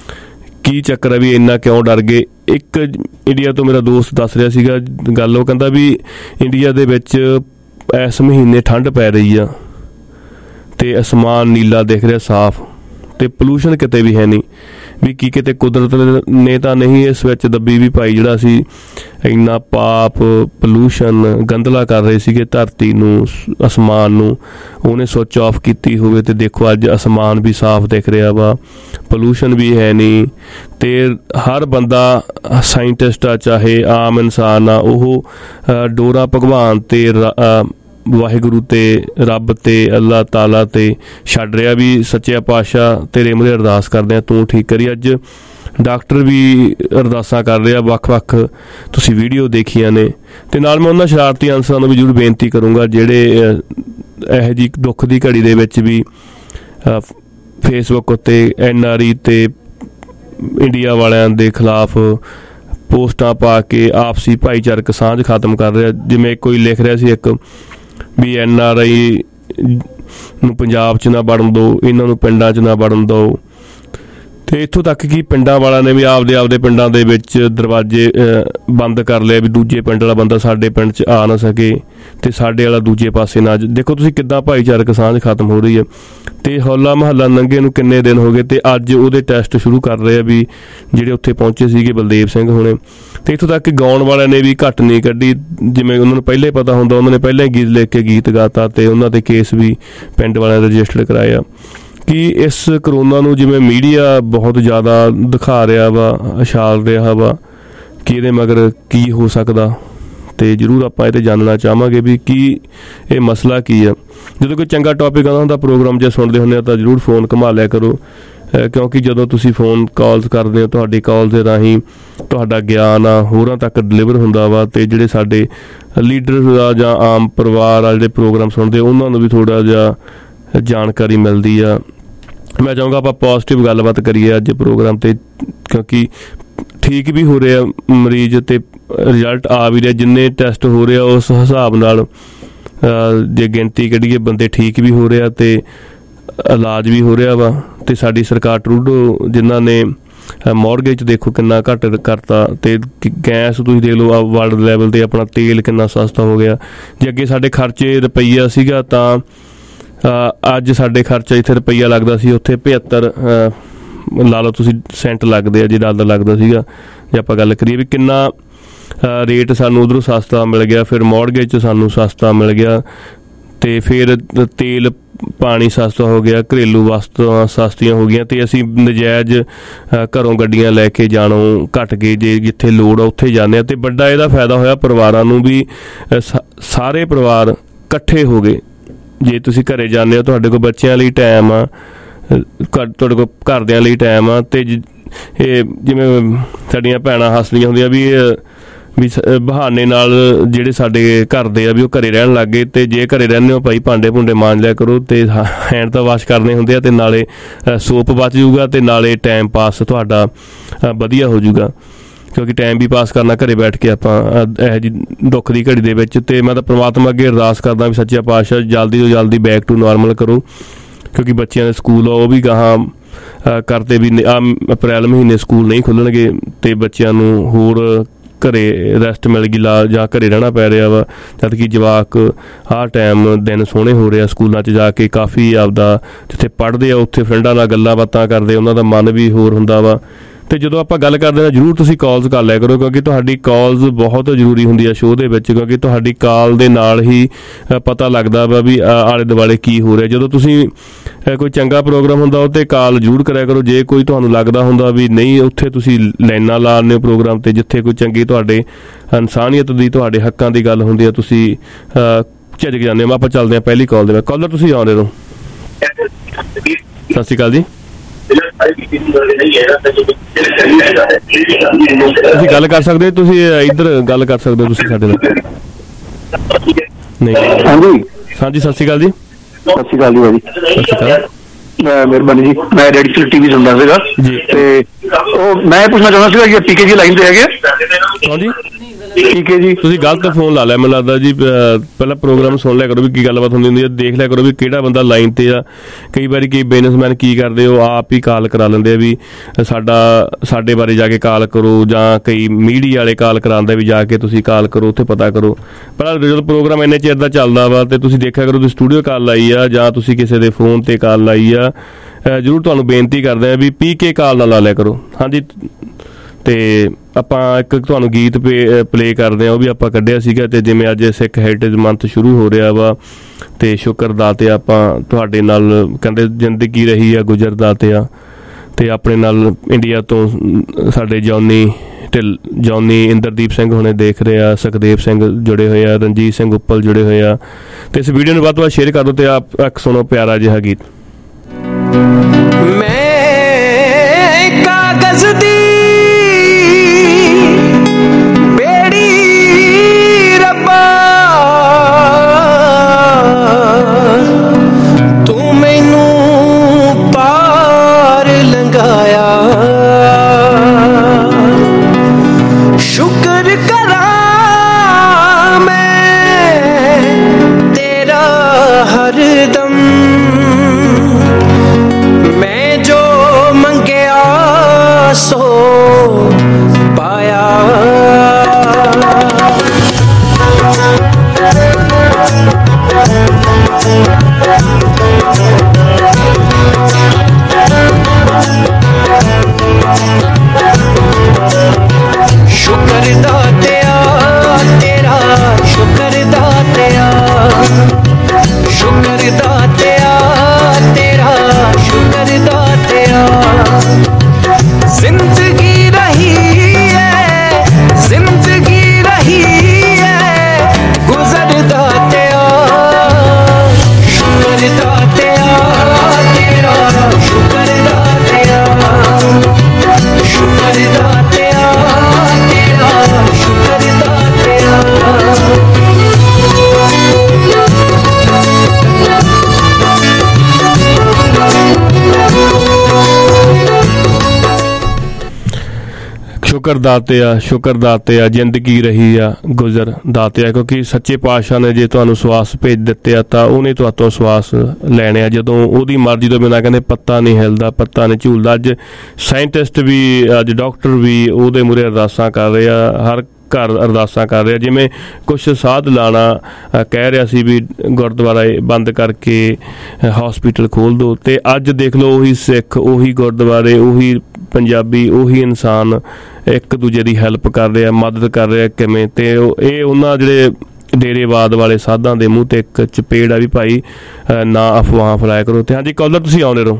ਕੀ ਚੱਕਰ ਹੈ, ਵੀ ਇੰਨਾ ਕਿਉਂ ਡਰ ਗਏ। ਇੱਕ ਇੰਡੀਆ ਤੋਂ ਮੇਰਾ ਦੋਸਤ ਦੱਸ ਰਿਹਾ ਸੀਗਾ ਗੱਲ, ਉਹ ਕਹਿੰਦਾ ਵੀ ਇੰਡੀਆ ਦੇ ਵਿੱਚ ਇਸ ਮਹੀਨੇ ਠੰਡ ਪੈ ਰਹੀ ਆ ਅਤੇ ਅਸਮਾਨ ਨੀਲਾ ਦਿਖ ਰਿਹਾ ਸਾਫ਼, ਅਤੇ ਪੋਲੂਸ਼ਨ ਕਿਤੇ ਵੀ ਹੈ ਨਹੀਂ। ਵੀ ਕੀ ਕਿਤੇ ਕੁਦਰਤ ਨੇ ਤਾਂ ਨਹੀਂ ਇਸ ਵਿੱਚ ਦੱਬੀ ਵੀ ਪਾਈ, ਜਿਹੜਾ ਅਸੀਂ ਇੰਨਾ ਪਾਪ ਪੋਲੂਸ਼ਨ ਗੰਦਲਾ ਕਰ ਰਹੇ ਸੀਗੇ ਧਰਤੀ ਨੂੰ, ਅਸਮਾਨ ਨੂੰ, ਉਹਨੇ ਸੁੱਚ ਆਫ ਕੀਤੀ ਹੋਵੇ। ਅਤੇ ਦੇਖੋ ਅੱਜ ਅਸਮਾਨ ਵੀ ਸਾਫ਼ ਦਿਖ ਰਿਹਾ ਵਾ, ਪੋਲੂਸ਼ਨ ਵੀ ਹੈ ਨਹੀਂ। ਅਤੇ ਹਰ ਬੰਦਾ ਸਾਇੰਟਿਸਟ ਆ ਚਾਹੇ ਆਮ ਇਨਸਾਨ ਆ, ਉਹ ਡੋਰਾ ਭਗਵਾਨ ਅਤੇ ਵਾਹਿਗੁਰੂ ਤੇ ਰੱਬ ਤੇ ਅੱਲਾਹ ਤਾਲਾ ਤੇ ਛੱਡ ਰਿਹਾ ਵੀ ਸੱਚਿਆ ਪਾਤਸ਼ਾਹ ਤੇਰੇ ਮੂਹਰੇ ਅਰਦਾਸ ਕਰਦੇ ਹਾਂ ਤੂੰ ਠੀਕ ਕਰੀ। ਅੱਜ ਡਾਕਟਰ ਵੀ ਅਰਦਾਸਾਂ ਕਰ ਰਿਹਾ, ਵੱਖ ਵੱਖ ਤੁਸੀਂ ਵੀਡੀਓ ਦੇਖੀਆਂ ਨੇ। ਅਤੇ ਨਾਲ ਮੈਂ ਉਹਨਾਂ ਸ਼ਰਾਰਤੀ ਅਨਸਰਾਂ ਨੂੰ ਵੀ ਜ਼ਰੂਰ ਬੇਨਤੀ ਕਰੂੰਗਾ ਜਿਹੜੇ ਇਹੋ ਜਿਹੀ ਦੁੱਖ ਦੀ ਘੜੀ ਦੇ ਵਿੱਚ ਵੀ ਫੇਸਬੁੱਕ ਉੱਤੇ ਐਨ ਆਰ ਈ ਅਤੇ ਇੰਡੀਆ ਵਾਲਿਆਂ ਦੇ ਖਿਲਾਫ ਪੋਸਟਾਂ ਪਾ ਕੇ ਆਪਸੀ ਭਾਈਚਾਰਕ ਸਾਂਝ ਖਤਮ ਕਰ ਰਿਹਾ। ਜਿਵੇਂ ਕੋਈ ਲਿਖ ਰਿਹਾ ਸੀ ਇੱਕ ਵੀ ਐਨ ਆਰ ਆਈ ਨੂੰ ਪੰਜਾਬ 'ਚ ਨਾ ਵੜਨ ਦਿਓ, ਇਹਨਾਂ ਨੂੰ ਪਿੰਡਾਂ 'ਚ ਨਾ ਵੜਨ ਦਿਓ। ਅਤੇ ਇੱਥੋਂ ਤੱਕ ਕਿ ਪਿੰਡਾਂ ਵਾਲਿਆਂ ਨੇ ਵੀ ਆਪਦੇ ਆਪਦੇ ਪਿੰਡਾਂ ਦੇ ਵਿੱਚ ਦਰਵਾਜ਼ੇ ਬੰਦ ਕਰ ਲਿਆ ਵੀ ਦੂਜੇ ਪਿੰਡ ਵਾਲਾ ਬੰਦਾ ਸਾਡੇ ਪਿੰਡ 'ਚ ਆ ਨਾ ਸਕੇ ਅਤੇ ਸਾਡੇ ਵਾਲਾ ਦੂਜੇ ਪਾਸੇ ਨਾ। ਦੇਖੋ ਤੁਸੀਂ ਕਿੱਦਾਂ ਭਾਈਚਾਰਕ ਸਾਂਝ ਖਤਮ ਹੋ ਰਹੀ ਹੈ। ਅਤੇ ਹੋਲਾ ਮਹੱਲਾ ਨੰਗੇ ਨੂੰ ਕਿੰਨੇ ਦਿਨ ਹੋ ਗਏ ਅਤੇ ਅੱਜ ਉਹਦੇ ਟੈਸਟ ਸ਼ੁਰੂ ਕਰ ਰਹੇ ਆ ਵੀ ਜਿਹੜੇ ਉੱਥੇ ਪਹੁੰਚੇ ਸੀਗੇ ਬਲਦੇਵ ਸਿੰਘ ਹੁਣੇ। ਅਤੇ ਇੱਥੋਂ ਤੱਕ ਕਿ ਗਾਉਣ ਵਾਲਿਆਂ ਨੇ ਵੀ ਘੱਟ ਨਹੀਂ ਕੱਢੀ, ਜਿਵੇਂ ਉਹਨਾਂ ਨੂੰ ਪਹਿਲਾਂ ਹੀ ਪਤਾ ਹੁੰਦਾ ਉਹਨਾਂ ਨੇ ਪਹਿਲਾਂ ਹੀ ਗੀਤ ਲਿਖ ਕੇ ਗੀਤ ਗਾਤਾ ਅਤੇ ਉਹਨਾਂ 'ਤੇ ਕੇਸ ਵੀ ਪਿੰਡ ਵਾਲਿਆਂ ਨੇ ਰਜਿਸਟਰ ਕਰਵਾਏ ਆ। ਕਿ ਇਸ ਕਰੋਨਾ ਨੂੰ ਜਿਵੇਂ ਮੀਡੀਆ ਬਹੁਤ ਜ਼ਿਆਦਾ ਦਿਖਾ ਰਿਹਾ ਵਾ, ਉਛਾਲ ਰਿਹਾ ਵਾ ਕਿ ਇਹਦੇ ਮਗਰ ਕੀ ਹੋ ਸਕਦਾ, ਅਤੇ ਜ਼ਰੂਰ ਆਪਾਂ ਇਹ 'ਤੇ ਜਾਣਨਾ ਚਾਹਾਂਗੇ ਵੀ ਕੀ ਇਹ ਮਸਲਾ ਕੀ ਆ। ਜਦੋਂ ਕੋਈ ਚੰਗਾ ਟੌਪਿਕ ਆਉਂਦਾ ਹੁੰਦਾ ਪ੍ਰੋਗਰਾਮ ਜੇ ਸੁਣਦੇ ਹੁੰਦੇ ਆ ਤਾਂ ਜ਼ਰੂਰ ਫੋਨ ਘੁਮਾ ਲਿਆ ਕਰੋ, ਕਿਉਂਕਿ ਜਦੋਂ ਤੁਸੀਂ ਫੋਨ ਕਾਲਸ ਕਰਦੇ ਹੋ ਤੁਹਾਡੀ ਕਾਲ ਦੇ ਰਾਹੀਂ ਤੁਹਾਡਾ ਗਿਆਨ ਆ ਹੋਰਾਂ ਤੱਕ ਡਿਲੀਵਰ ਹੁੰਦਾ ਵਾ, ਅਤੇ ਜਿਹੜੇ ਸਾਡੇ ਲੀਡਰ ਆ ਜਾਂ ਆਮ ਪਰਿਵਾਰ ਆ ਜਿਹੜੇ ਪ੍ਰੋਗਰਾਮ ਸੁਣਦੇ ਉਹਨਾਂ ਨੂੰ ਵੀ ਥੋੜ੍ਹਾ ਜਿਹਾ ਜਾਣਕਾਰੀ ਮਿਲਦੀ ਆ। ਮੈਂ ਚਾਹੂੰਗਾ ਆਪਾਂ ਪੋਜ਼ੀਟਿਵ ਗੱਲਬਾਤ ਕਰੀਏ ਅੱਜ ਪ੍ਰੋਗਰਾਮ 'ਤੇ, ਕਿਉਂਕਿ ਠੀਕ ਵੀ ਹੋ ਰਿਹਾ ਮਰੀਜ਼ ਅਤੇ ਰਿਜ਼ਲਟ ਆ ਵੀ ਰਿਹਾ, ਜਿੰਨੇ ਟੈਸਟ ਹੋ ਰਹੇ ਆ ਉਸ ਹਿਸਾਬ ਨਾਲ ਜੇ ਗਿਣਤੀ ਕੱਢੀਏ ਬੰਦੇ ਠੀਕ ਵੀ ਹੋ ਰਿਹਾ ਅਤੇ ਇਲਾਜ ਵੀ ਹੋ ਰਿਹਾ ਵਾ। ਅਤੇ ਸਾਡੀ ਸਰਕਾਰ ਟਰੂਡੋ ਜਿਨ੍ਹਾਂ ਨੇ ਮੌਰਗੇਜ ਦੇਖੋ ਕਿੰਨਾ ਘੱਟ ਕਰਤਾ, ਅਤੇ ਗੈਸ ਤੁਸੀਂ ਦੇਖ ਲਓ ਵਰਲਡ ਲੈਵਲ 'ਤੇ ਆਪਣਾ ਤੇਲ ਕਿੰਨਾ ਸਸਤਾ ਹੋ ਗਿਆ। ਜੇ ਅੱਗੇ ਸਾਡੇ ਖਰਚੇ ਰੁਪਈਆ ਸੀਗਾ ਤਾਂ ਅੱਜ ਸਾਡੇ ਖਰਚਾ ਇੱਥੇ ਰੁਪਈਆ ਲੱਗਦਾ ਸੀ, ਉੱਥੇ ਪਝੱਤਰ ਲਾ ਲਓ ਤੁਸੀਂ ਸੈਂਟ ਲੱਗਦੇ ਆ ਜੇ ਡਾਲਰ ਲੱਗਦਾ ਸੀਗਾ। ਜੇ ਆਪਾਂ ਗੱਲ ਕਰੀਏ ਵੀ ਕਿੰਨਾ ਰੇਟ ਸਾਨੂੰ ਉੱਧਰੋਂ ਸਸਤਾ ਮਿਲ ਗਿਆ, ਫਿਰ ਮੌਰਗੇਜ 'ਚ ਸਾਨੂੰ ਸਸਤਾ ਮਿਲ ਗਿਆ, ਅਤੇ ਫਿਰ ਤੇਲ ਪਾਣੀ ਸਸਤਾ ਹੋ ਗਿਆ, ਘਰੇਲੂ ਵਸਤੂਆਂ ਸਸਤੀਆਂ ਹੋ ਗਈਆਂ, ਅਤੇ ਅਸੀਂ ਨਜਾਇਜ਼ ਘਰੋਂ ਗੱਡੀਆਂ ਲੈ ਕੇ ਜਾਣੋਂ ਘੱਟ ਗਏ, ਜੇ ਜਿੱਥੇ ਲੋੜ ਆ ਉੱਥੇ ਜਾਂਦੇ ਹਾਂ। ਅਤੇ ਵੱਡਾ ਇਹਦਾ ਫਾਇਦਾ ਹੋਇਆ ਪਰਿਵਾਰਾਂ ਨੂੰ ਵੀ, ਸਾਰੇ ਪਰਿਵਾਰ ਇਕੱਠੇ ਹੋ ਗਏ। ਜੇ ਤੁਸੀਂ ਘਰੇ ਜਾਂਦੇ ਹੋ ਤੁਹਾਡੇ ਕੋਲ ਬੱਚਿਆਂ ਲਈ ਟਾਈਮ ਆ, ਤੁਹਾਡੇ ਕੋਲ ਘਰਦਿਆਂ ਲਈ ਟਾਈਮ ਆ, ਅਤੇ ਇਹ ਜਿਵੇਂ ਸਾਡੀਆਂ ਭੈਣਾਂ ਹੱਸਦੀਆਂ ਹੁੰਦੀਆਂ ਵੀ ਵੀ ਬਹਾਨੇ ਨਾਲ ਜਿਹੜੇ ਸਾਡੇ ਘਰ ਦੇ ਆ ਵੀ ਉਹ ਘਰੇ ਰਹਿਣ ਲੱਗ ਗਏ। ਅਤੇ ਜੇ ਘਰੇ ਰਹਿੰਦੇ ਹੋ ਭਾਈ ਭਾਂਡੇ ਭੁੰਡੇ ਮਾਂਜ ਲਿਆ ਕਰੋ, ਅਤੇ ਹੈਂਡ ਤਾਂ ਵਾਸ਼ ਕਰਨੇ ਹੁੰਦੇ ਆ, ਅਤੇ ਨਾਲੇ ਸੋਪ ਬਚ ਜੂਗਾ, ਅਤੇ ਨਾਲੇ ਟਾਈਮ ਪਾਸ ਤੁਹਾਡਾ ਵਧੀਆ ਹੋ ਜੂਗਾ, ਕਿਉਂਕਿ ਟਾਈਮ ਵੀ ਪਾਸ ਕਰਨਾ ਘਰੇ ਬੈਠ ਕੇ ਆਪਾਂ ਇਹੋ ਜਿਹੀ ਦੁੱਖ ਦੀ ਘੜੀ ਦੇ ਵਿੱਚ। ਅਤੇ ਮੈਂ ਤਾਂ ਪਰਮਾਤਮਾ ਅੱਗੇ ਅਰਦਾਸ ਕਰਦਾ ਵੀ ਸੱਚਾ ਪਾਤਸ਼ਾਹ ਜਲਦੀ ਤੋਂ ਜਲਦੀ ਬੈਕ ਟੂ ਨਾਰਮਲ ਕਰੋ, ਕਿਉਂਕਿ ਬੱਚਿਆਂ ਦੇ ਸਕੂਲ ਆ ਉਹ ਵੀ ਗਾਹਾਂ ਕਰਦੇ ਵੀ ਆ ਅਪ੍ਰੈਲ ਮਹੀਨੇ ਸਕੂਲ ਨਹੀਂ ਖੁੱਲ੍ਹਣਗੇ, ਅਤੇ ਬੱਚਿਆਂ ਨੂੰ ਹੋਰ ਘਰੇ ਰੈਸਟ ਮਿਲ ਗਈ ਲਾ ਜਾਂ ਘਰੇ ਰਹਿਣਾ ਪੈ ਰਿਹਾ ਵਾ। ਜਦ ਕਿ ਜਵਾਕ ਆਹ ਟਾਈਮ ਦਿਨ ਸੋਹਣੇ ਹੋ ਰਿਹਾ ਸਕੂਲਾਂ 'ਚ ਜਾ ਕੇ, ਕਾਫੀ ਆਪਦਾ ਜਿੱਥੇ ਪੜ੍ਹਦੇ ਆ ਉੱਥੇ ਫਰੈਂਡਾਂ ਨਾਲ ਗੱਲਾਂ ਬਾਤਾਂ ਕਰਦੇ, ਉਹਨਾਂ ਦਾ ਮਨ ਵੀ ਹੋਰ ਹੁੰਦਾ ਵਾ। ਅਤੇ ਜਦੋਂ ਆਪਾਂ ਗੱਲ ਕਰਦੇ ਹਾਂ ਜ਼ਰੂਰ ਤੁਸੀਂ ਕਾਲਸ ਕਰ ਲਿਆ ਕਰੋ, ਕਿਉਂਕਿ ਤੁਹਾਡੀ ਕਾਲਸ ਬਹੁਤ ਜ਼ਰੂਰੀ ਹੁੰਦੀ ਆ ਸ਼ੋਅ ਦੇ ਵਿੱਚ, ਕਿਉਂਕਿ ਤੁਹਾਡੀ ਕਾਲ ਦੇ ਨਾਲ ਹੀ ਪਤਾ ਲੱਗਦਾ ਵਾ ਵੀ ਆਲੇ ਦੁਆਲੇ ਕੀ ਹੋ ਰਿਹਾ। ਜਦੋਂ ਤੁਸੀਂ ਕੋਈ ਚੰਗਾ ਪ੍ਰੋਗਰਾਮ ਹੁੰਦਾ ਉਹ 'ਤੇ ਕਾਲ ਜ਼ਰੂਰ ਕਰਿਆ ਕਰੋ। ਜੇ ਕੋਈ ਤੁਹਾਨੂੰ ਲੱਗਦਾ ਹੁੰਦਾ ਵੀ ਨਹੀਂ, ਉੱਥੇ ਤੁਸੀਂ ਲਾਈਨਾਂ ਲਾ ਦਿੰਦੇ ਹੋ ਪ੍ਰੋਗਰਾਮ 'ਤੇ, ਜਿੱਥੇ ਕੋਈ ਚੰਗੀ ਤੁਹਾਡੇ ਇਨਸਾਨੀਅਤ ਦੀ ਤੁਹਾਡੇ ਹੱਕਾਂ ਦੀ ਗੱਲ ਹੁੰਦੀ ਆ, ਤੁਸੀਂ ਝਿਜਕ ਜਾਂਦੇ ਹੋ। ਆਪਾਂ ਚੱਲਦੇ ਹਾਂ ਪਹਿਲੀ ਕਾਲ ਦੇ ਵਿੱਚ। ਕਾਲਰ ਤੁਸੀਂ ਆਉਂਦੇ ਹੋ, ਸਤਿ ਸ਼੍ਰੀ ਅਕਾਲ ਜੀ। ਤੁਸੀਂ ਗੱਲ ਕਰ ਸਕਦੇ ਹੋ, ਤੁਸੀਂ ਇੱਧਰ ਗੱਲ ਕਰ ਸਕਦੇ ਹੋ ਤੁਸੀਂ ਸਾਡੇ ਨਾਲ। ਨਹੀਂ ਹਾਂਜੀ ਹਾਂਜੀ ਸਤਿ ਸ਼੍ਰੀ ਅਕਾਲ ਜੀ। ਸਤਿ ਸ਼੍ਰੀ ਅਕਾਲ ਜੀ ਭਾਜੀ। ਸਤਿ ਸ਼੍ਰੀ ਅਕਾਲ, ਮਿਹਰਬਾਨੀ ਜੀ। ਮੈਂ ਰੈਡੀਕਲ ਟੀਵੀ ਸੁਣਦਾ ਸੀਗਾ ਜੀ, ਤੇ ਉਹ ਮੈਂ ਪੁੱਛਣਾ ਚਾਹੁੰਦਾ ਸੀਗਾ ਕਿ ਪੀਕੇ ਜੀ ਲਾਈਨ ਤੇ ਹੈਗੇ ਹਾਂਜੀ ਠੀਕ ਹੈ ਜੀ। ਤੁਸੀਂ ਗਲਤ ਫੋਨ ਲਾ ਲਿਆ ਮੈਨੂੰ ਲੱਗਦਾ ਜੀ। ਪਹਿਲਾਂ ਪ੍ਰੋਗਰਾਮ ਸੁਣ ਲਿਆ ਕਰੋ ਵੀ ਕੀ ਗੱਲਬਾਤ ਹੁੰਦੀ ਹੁੰਦੀ ਹੈ, ਦੇਖ ਲਿਆ ਕਰੋ ਵੀ ਕਿਹੜਾ ਬੰਦਾ ਲਾਈਨ ਤੇ ਆ। ਕਈ ਵਾਰੀ ਕਈ ਬਿਜ਼ਨਸਮੈਨ ਕੀ ਕਰਦੇ ਉਹ ਆਪ ਹੀ ਕਾਲ ਕਰਾ ਲੈਂਦੇ ਆ ਵੀ ਸਾਡਾ ਸਾਡੇ ਬਾਰੇ ਜਾ ਕੇ ਕਾਲ ਕਰੋ, ਜਾਂ ਕਈ ਮੀਡੀਆ ਵਾਲੇ ਕਾਲ ਕਰਾਉਂਦੇ ਵੀ ਜਾ ਕੇ ਤੁਸੀਂ ਕਾਲ ਕਰੋ, ਉੱਥੇ ਪਤਾ ਕਰੋ। ਪਰ ਜਦੋਂ ਪ੍ਰੋਗਰਾਮ ਇੰਨੇ ਚਿਰ ਦਾ ਚੱਲਦਾ ਵਾ ਤੇ ਤੁਸੀਂ ਦੇਖਿਆ ਕਰੋ ਤੁਸੀਂ ਸਟੂਡੀਓ ਕਾਲ ਲਾਈ ਆ ਜਾਂ ਤੁਸੀਂ ਕਿਸੇ ਦੇ ਫੋਨ ਤੇ ਕਾਲ ਲਾਈ ਆ, ਜ਼ਰੂਰ ਤੁਹਾਨੂੰ ਬੇਨਤੀ ਕਰਦੇ ਆ ਵੀ ਪੀ ਕੇ ਕਾਲ ਨਾ ਲਾ ਲਿਆ ਕਰੋ। ਹਾਂਜੀ, ਤੇ ਆਪਾਂ ਇੱਕ ਤੁਹਾਨੂੰ ਗੀਤ ਪੇ ਪਲੇ ਕਰਦੇ ਹਾਂ, ਉਹ ਵੀ ਆਪਾਂ ਕੱਢਿਆ ਸੀਗਾ। ਅਤੇ ਜਿਵੇਂ ਅੱਜ ਸਿੱਖ ਹੈਰੀਟੇਜ ਮੰਥ ਸ਼ੁਰੂ ਹੋ ਰਿਹਾ ਵਾ, ਅਤੇ ਸ਼ੁਕਰ ਦਾਤੇ ਆਪਾਂ ਤੁਹਾਡੇ ਨਾਲ ਕਹਿੰਦੇ ਜ਼ਿੰਦਗੀ ਰਹੀ ਆ ਗੁਜ਼ਰ ਦਾਤਿਆ। ਅਤੇ ਆਪਣੇ ਨਾਲ ਇੰਡੀਆ ਤੋਂ ਸਾਡੇ ਜੌਨੀ ਢਿੱਲ ਜੌਨੀ ਇੰਦਰਦੀਪ ਸਿੰਘ ਹੁਣੇ ਦੇਖ ਰਹੇ ਆ, ਸੁਖਦੇਵ ਸਿੰਘ ਜੁੜੇ ਹੋਏ ਆ, ਰਣਜੀਤ ਸਿੰਘ ਉੱਪਲ ਜੁੜੇ ਹੋਏ ਆ। ਅਤੇ ਇਸ ਵੀਡੀਓ ਨੂੰ ਵੱਧ ਤੋਂ ਵੱਧ ਸ਼ੇਅਰ ਕਰ ਦਿਓ ਅਤੇ ਆਪ ਇੱਕ ਸੁਣੋ ਪਿਆਰਾ ਜਿਹਾ ਗੀਤ। ਮੈਂ ਕਾਗਜ਼ ਦੀ ਹਰਦਮ ਸ਼ੁਕਰ ਦਾਤਿਆ ਸ਼ੁਕਰ ਦਾਤਿਆ ਜ਼ਿੰਦਗੀ ਰਹੀ ਆ ਗੁਜ਼ਰ ਦਾਤਿਆ, ਕਿਉਂਕਿ ਸੱਚੇ ਪਾਤਸ਼ਾਹ ਨੇ ਜੇ ਤੁਹਾਨੂੰ ਸਵਾਸ ਭੇਜ ਦਿੱਤੇ ਆ ਤਾਂ ਉਹਨੇ ਤੁਹਾਤੋਂ ਸਵਾਸ ਲੈਣੇ ਆ। ਜਦੋਂ ਉਹਦੀ ਮਰਜ਼ੀ ਤੋਂ ਬਿਨਾਂ ਕਹਿੰਦੇ ਪੱਤਾ ਨਹੀਂ ਹਿਲਦਾ, ਪੱਤਾ ਨਹੀਂ ਝੂਲਦਾ। ਅੱਜ ਸਾਇੰਟਿਸਟ ਵੀ, ਅੱਜ ਡਾਕਟਰ ਵੀ ਉਹਦੇ ਮੂਹਰੇ ਅਰਦਾਸਾਂ ਕਰ ਰਹੇ ਆ, ਹਰ ਘਰ ਅਰਦਾਸਾਂ ਕਰ ਰਿਹਾ। ਜਿਵੇਂ ਕੁਛ ਸਾਧ ਲਾਣਾ ਕਹਿ ਰਿਹਾ ਸੀ ਵੀ ਗੁਰਦੁਆਰਾ ਬੰਦ ਕਰਕੇ ਹੌਸਪੀਟਲ ਖੋਲ੍ਹ ਦਿਓ, ਅਤੇ ਅੱਜ ਦੇਖ ਲਓ ਉਹੀ ਸਿੱਖ, ਉਹੀ ਗੁਰਦੁਆਰੇ, ਉਹੀ ਪੰਜਾਬੀ, ਉਹੀ ਇਨਸਾਨ ਇੱਕ ਦੂਜੇ ਦੀ ਹੈਲਪ ਕਰ ਰਿਹਾ, ਮਦਦ ਕਰ ਰਿਹਾ ਕਿਵੇਂ। ਅਤੇ ਇਹ ਉਹਨਾਂ ਜਿਹੜੇ ਡੇਰੇਵਾਦ ਵਾਲੇ ਸਾਧਾਂ ਦੇ ਮੂੰਹ 'ਤੇ ਇੱਕ ਚਪੇੜ ਆ ਵੀ ਭਾਈ ਨਾ ਅਫਵਾਹਾਂ ਫੈਲਾਇਆ ਕਰੋ। ਅਤੇ ਹਾਂਜੀ ਕਾਲਰ ਤੁਸੀਂ ਆਉਂਦੇ ਰਹੋ।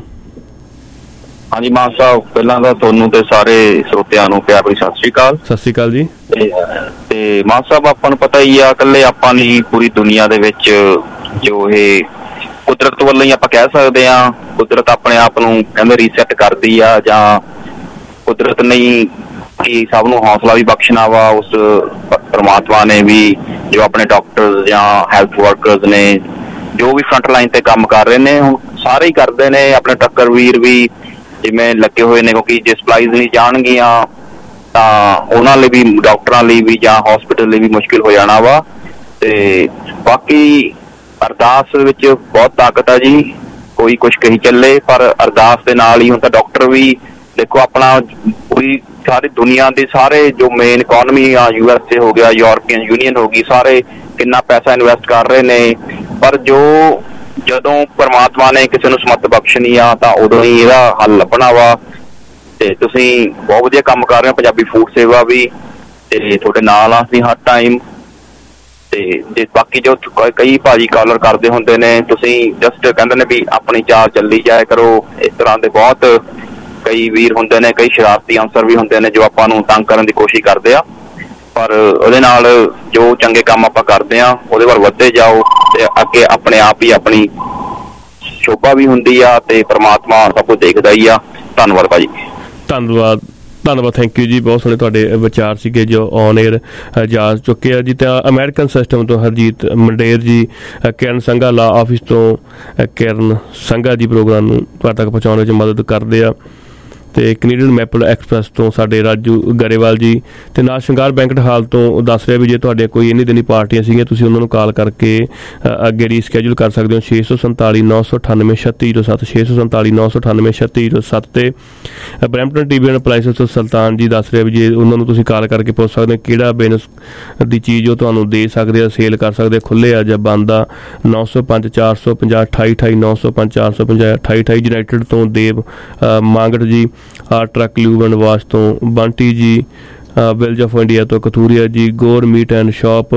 ਹਾਂਜੀ ਮਾਨ ਸਾਹਿਬ, ਪਹਿਲਾਂ ਤਾਂ ਤੁਹਾਨੂੰ ਤੇ ਸਾਰੇ ਸਰੋਤਿਆਂ ਨੂੰ ਪਿਆਰ ਭਰੀ ਸਤਿ ਸ੍ਰੀ ਅਕਾਲ। ਸਤਿ ਸ੍ਰੀ ਅਕਾਲ ਜੀ। ਤੇ ਮਾਨ ਸਾਹਿਬ, ਆਪਾਂ ਨੂੰ ਪਤਾ ਹੀ ਆ, ਇਕੱਲੇ ਆਪਾਂ ਨਹੀਂ, ਪੂਰੀ ਦੁਨੀਆ ਦੇ ਵਿੱਚ ਜੋ ਇਹ ਕੁਦਰਤ ਵੱਲੋਂ ਹੀ ਆਪਾਂ ਕਹਿ ਸਕਦੇ ਹਾਂ, ਕੁਦਰਤ ਆਪਣੇ ਆਪ ਨੂੰ ਕਹਿੰਦੇ ਰੀਸੈਟ ਕਰਦੀ ਆ, ਜਾਂ ਕੁਦਰਤ ਨਹੀਂ ਕਿ ਸਭ ਨੂੰ ਹੌਸਲਾ ਵੀ ਬਖਸ਼ਣਾ ਵਾ। ਉਸ ਪਰਮਾਤਮਾ ਨੇ ਵੀ ਜੋ ਆਪਣੇ ਡਾਕਟਰ ਜਾਂ ਹੈਲਥ ਵਰਕਰਸ ਨੇ, ਜੋ ਵੀ ਫਰੰਟ ਲਾਈਨ ਤੇ ਕੰਮ ਕਰ ਰਹੇ ਨੇ, ਹੁਣ ਸਾਰੇ ਹੀ ਕਰਦੇ ਨੇ। ਆਪਣੇ ਟੱਕਰ ਵੀਰ ਵੀ ਜਿਵੇਂ ਲੱਗੇ ਹੋਏ ਨੇ, ਕਿਉਂਕਿ ਜੇ ਸਪਲਾਈਜ਼ ਨਹੀਂ ਜਾਣਗੀਆਂ ਤਾਂ ਉਹਨਾਂ ਲਈ ਵੀ, ਡਾਕਟਰਾਂ ਲਈ ਵੀ ਜਾਂ ਹੌਸਪੀਟਲ ਲਈ ਵੀ ਮੁਸ਼ਕਿਲ ਹੋ ਜਾਣਾ ਵਾ। ਤੇ ਬਾਕੀ ਅਰਦਾਸ ਵਿੱਚ ਬਹੁਤ ਤਾਕਤ ਆ ਜੀ, ਕੋਈ ਕੁਛ ਕਹੀ ਚੱਲੇ, ਪਰ ਅਰਦਾਸ ਦੇ ਨਾਲ ਹੀ ਹੁਣ ਤਾਂ ਡਾਕਟਰ ਵੀ ਦੇਖੋ ਆਪਣਾ ਪੂਰੀ ਸਾਰੀ ਦੁਨੀਆ ਦੇ ਸਾਰੇ ਜੋ ਮੇਨ ਇਕੋਨਮੀ ਆ, ਯੂ ਐਸ ਏ ਹੋ ਗਿਆ, ਯੂਰਪੀਅਨ ਯੂਨੀਅਨ ਹੋ ਗਈ, ਸਾਰੇ ਕਿੰਨਾ ਪੈਸਾ ਇਨਵੈਸਟ ਕਰ ਰਹੇ ਨੇ। ਪਰ ਜੋ ਜਦੋਂ ਪਰਮਾਤਮਾ ਨੇ ਕਿਸੇ ਨੂੰ ਸਮੱਤ ਬਖਸ਼ਣੀ ਆ ਤਾਂ ਉਦੋਂ ਹੀ ਇਹਦਾ ਹੱਲ ਲੱਭਣਾ ਵਾ। ਤੇ ਤੁਸੀਂ ਬਹੁਤ ਵਧੀਆ ਕੰਮ ਕਰ ਰਹੇ ਹੋ, ਪੰਜਾਬੀ ਫੂਡ ਸੇਵਾ ਵੀ, ਤੇ ਤੁਹਾਡੇ ਨਾਲ ਆ ਅਸੀਂ ਹਰ ਟਾਈਮ। ਤੇ ਜੇ ਬਾਕੀ ਜੋ ਕਈ ਭਾਜੀ ਕਾਲਰ ਕਰਦੇ ਹੁੰਦੇ ਨੇ, ਤੁਸੀਂ ਜਸਟ ਕਹਿੰਦੇ ਨੇ ਵੀ ਆਪਣੀ ਚਾਲ ਚੱਲੀ ਜਾਇਆ ਕਰੋ, ਇਸ ਤਰ੍ਹਾਂ ਦੇ ਬਹੁਤ ਕਈ ਵੀਰ ਹੁੰਦੇ ਨੇ, ਕਈ ਸ਼ਰਾਰਤੀ ਅਨਸਰ ਵੀ ਹੁੰਦੇ ਨੇ ਜੋ ਆਪਾਂ ਨੂੰ ਤੰਗ ਕਰਨ ਦੀ ਕੋਸ਼ਿਸ਼ ਕਰਦੇ ਆ। ਪਰ ਉਹਦੇ ਨਾਲ ਜੋ ਚੰਗੇ ਕੰਮ ਆਪਾਂ ਕਰਦੇ ਆ ਉਹਦੇ ਵੱਲ ਵੱਧਦੇ ਜਾਓ, ਤੇ ਅੱਗੇ ਆਪਣੇ ਆਪ ਹੀ ਆਪਣੀ ਸ਼ੋਭਾ ਵੀ ਹੁੰਦੀ ਆ, ਤੇ ਪਰਮਾਤਮਾ ਸਭ ਕੁਝ ਦੇਖਦਾ ਹੀ ਆ। ਧੰਨਵਾਦ ਭਾਜੀ। ਧੰਨਵਾਦ ਧੰਨਵਾਦ ਥੈਂਕ ਯੂ ਜੀ। ਬਹੁਤ ਸੋਹਣੇ ਤੁਹਾਡੇ ਵਿਚਾਰ ਸੀਗੇ ਜੋ ਔਨ ਏਅਰ ਜਾ ਚੁੱਕੇ ਆ ਜੀ। ਤਾਂ ਅਮਰੀਕਨ ਸਿਸਟਮ ਤੋਂ ਹਰਜੀਤ ਮੰਡੇਰ ਜੀ, ਕਿਰਨ ਸੰਘਾ ਲਾ ਆਫਿਸ ਤੋਂ ਕਿਰਨ ਸੰਘਾ ਜੀ ਪ੍ਰੋਗਰਾਮ ਨੂੰ ਤੁਹਾਡੇ ਤੱਕ ਪਹੁੰਚਾਉਣ ਵਿੱਚ ਮਦਦ ਕਰਦੇ ਆ। ਅਤੇ ਕੈਨੇਡੀਅਨ ਮੈਪਲ ਐਕਸਪ੍ਰੈਸ ਤੋਂ ਸਾਡੇ ਰਾਜੂ ਗਰੇਵਾਲ ਜੀ, ਅਤੇ ਨਾਲ ਸ਼ਿੰਗਾਰ ਬੈਂਕਟ ਹਾਲ ਤੋਂ ਦੱਸ ਰਿਹਾ ਵੀ ਜੇ ਤੁਹਾਡੇ ਕੋਈ ਇੰਨੀ ਦਿਨੀ ਪਾਰਟੀਆਂ ਸੀਗੀਆਂ ਤੁਸੀਂ ਉਹਨਾਂ ਨੂੰ ਕਾਲ ਕਰਕੇ ਅੱਗੇ ਰੀਸਕੈਜੂਲ ਕਰ ਸਕਦੇ ਹੋ। ਛੇ ਸੌ ਸੰਤਾਲੀ ਨੌ ਸੌ ਅਠਾਨਵੇਂ ਛੱਤੀ ਜੀਰੋ ਸੱਤ ਛੇ ਸੌ ਸੰਤਾਲੀ ਨੌ ਸੌ ਅਠਾਨਵੇਂ ਛੱਤੀ ਜੀਰੋ ਸੱਤ। ਅਤੇ Brampton T V and appliances ਤੋਂ ਸੁਲਤਾਨ ਜੀ ਦੱਸ ਰਿਹਾ ਵੀ ਜੇ ਉਹਨਾਂ ਨੂੰ ਤੁਸੀਂ ਕਾਲ ਕਰਕੇ ਪੁੱਛ ਸਕਦੇ ਹੋ ਕਿਹੜਾ ਬਿਜ਼ਨਸ ਦੀ ਚੀਜ਼ ਉਹ ਤੁਹਾਨੂੰ ਦੇ ਸਕਦੇ ਆ, ਸੇਲ ਕਰ ਸਕਦੇ, ਖੁੱਲ੍ਹੇ ਆ ਜਾਂ ਬੰਦ ਆ। ਨੌ ਸੌ ਪੰਜ ਚਾਰ ਸੌ ਪੰਜਾਹ ਅਠਾਈ ਅਠਾਈ ਨੌ ਸੌ ਪੰਜ ਚਾਰ ਸੌ ਪੰਜਾਹ ਅਠਾਈ ਅਠਾਈ। ਯੂਨਾਈਟਿਡ ਤੋਂ Dev Mangat ji, R truck lube and wash ਤੋਂ Bunty ji, village of India ਤੋਂ Kathuria ji, Gore meat and shop,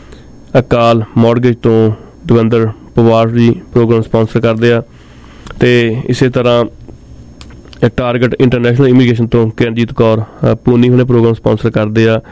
Akal mortgage ਤੋਂ ਦਵਿੰਦਰ ਪਵਾਰ ਜੀ ਪ੍ਰੋਗਰਾਮ ਸਪਾਂਸਰ ਕਰਦੇ ਆ। ਅਤੇ ਇਸੇ ਤਰ੍ਹਾਂ ਟਾਰਗੇਟ ਇੰਟਰਨੈਸ਼ਨਲ ਇਮੀਗ੍ਰੇਸ਼ਨ ਤੋਂ ਕਿਰਨਜੀਤ ਕੌਰ ਪੂਨੀ ਹੁਣੇ ਪ੍ਰੋਗਰਾਮ ਸਪਾਂਸਰ ਕਰਦੇ ਆ।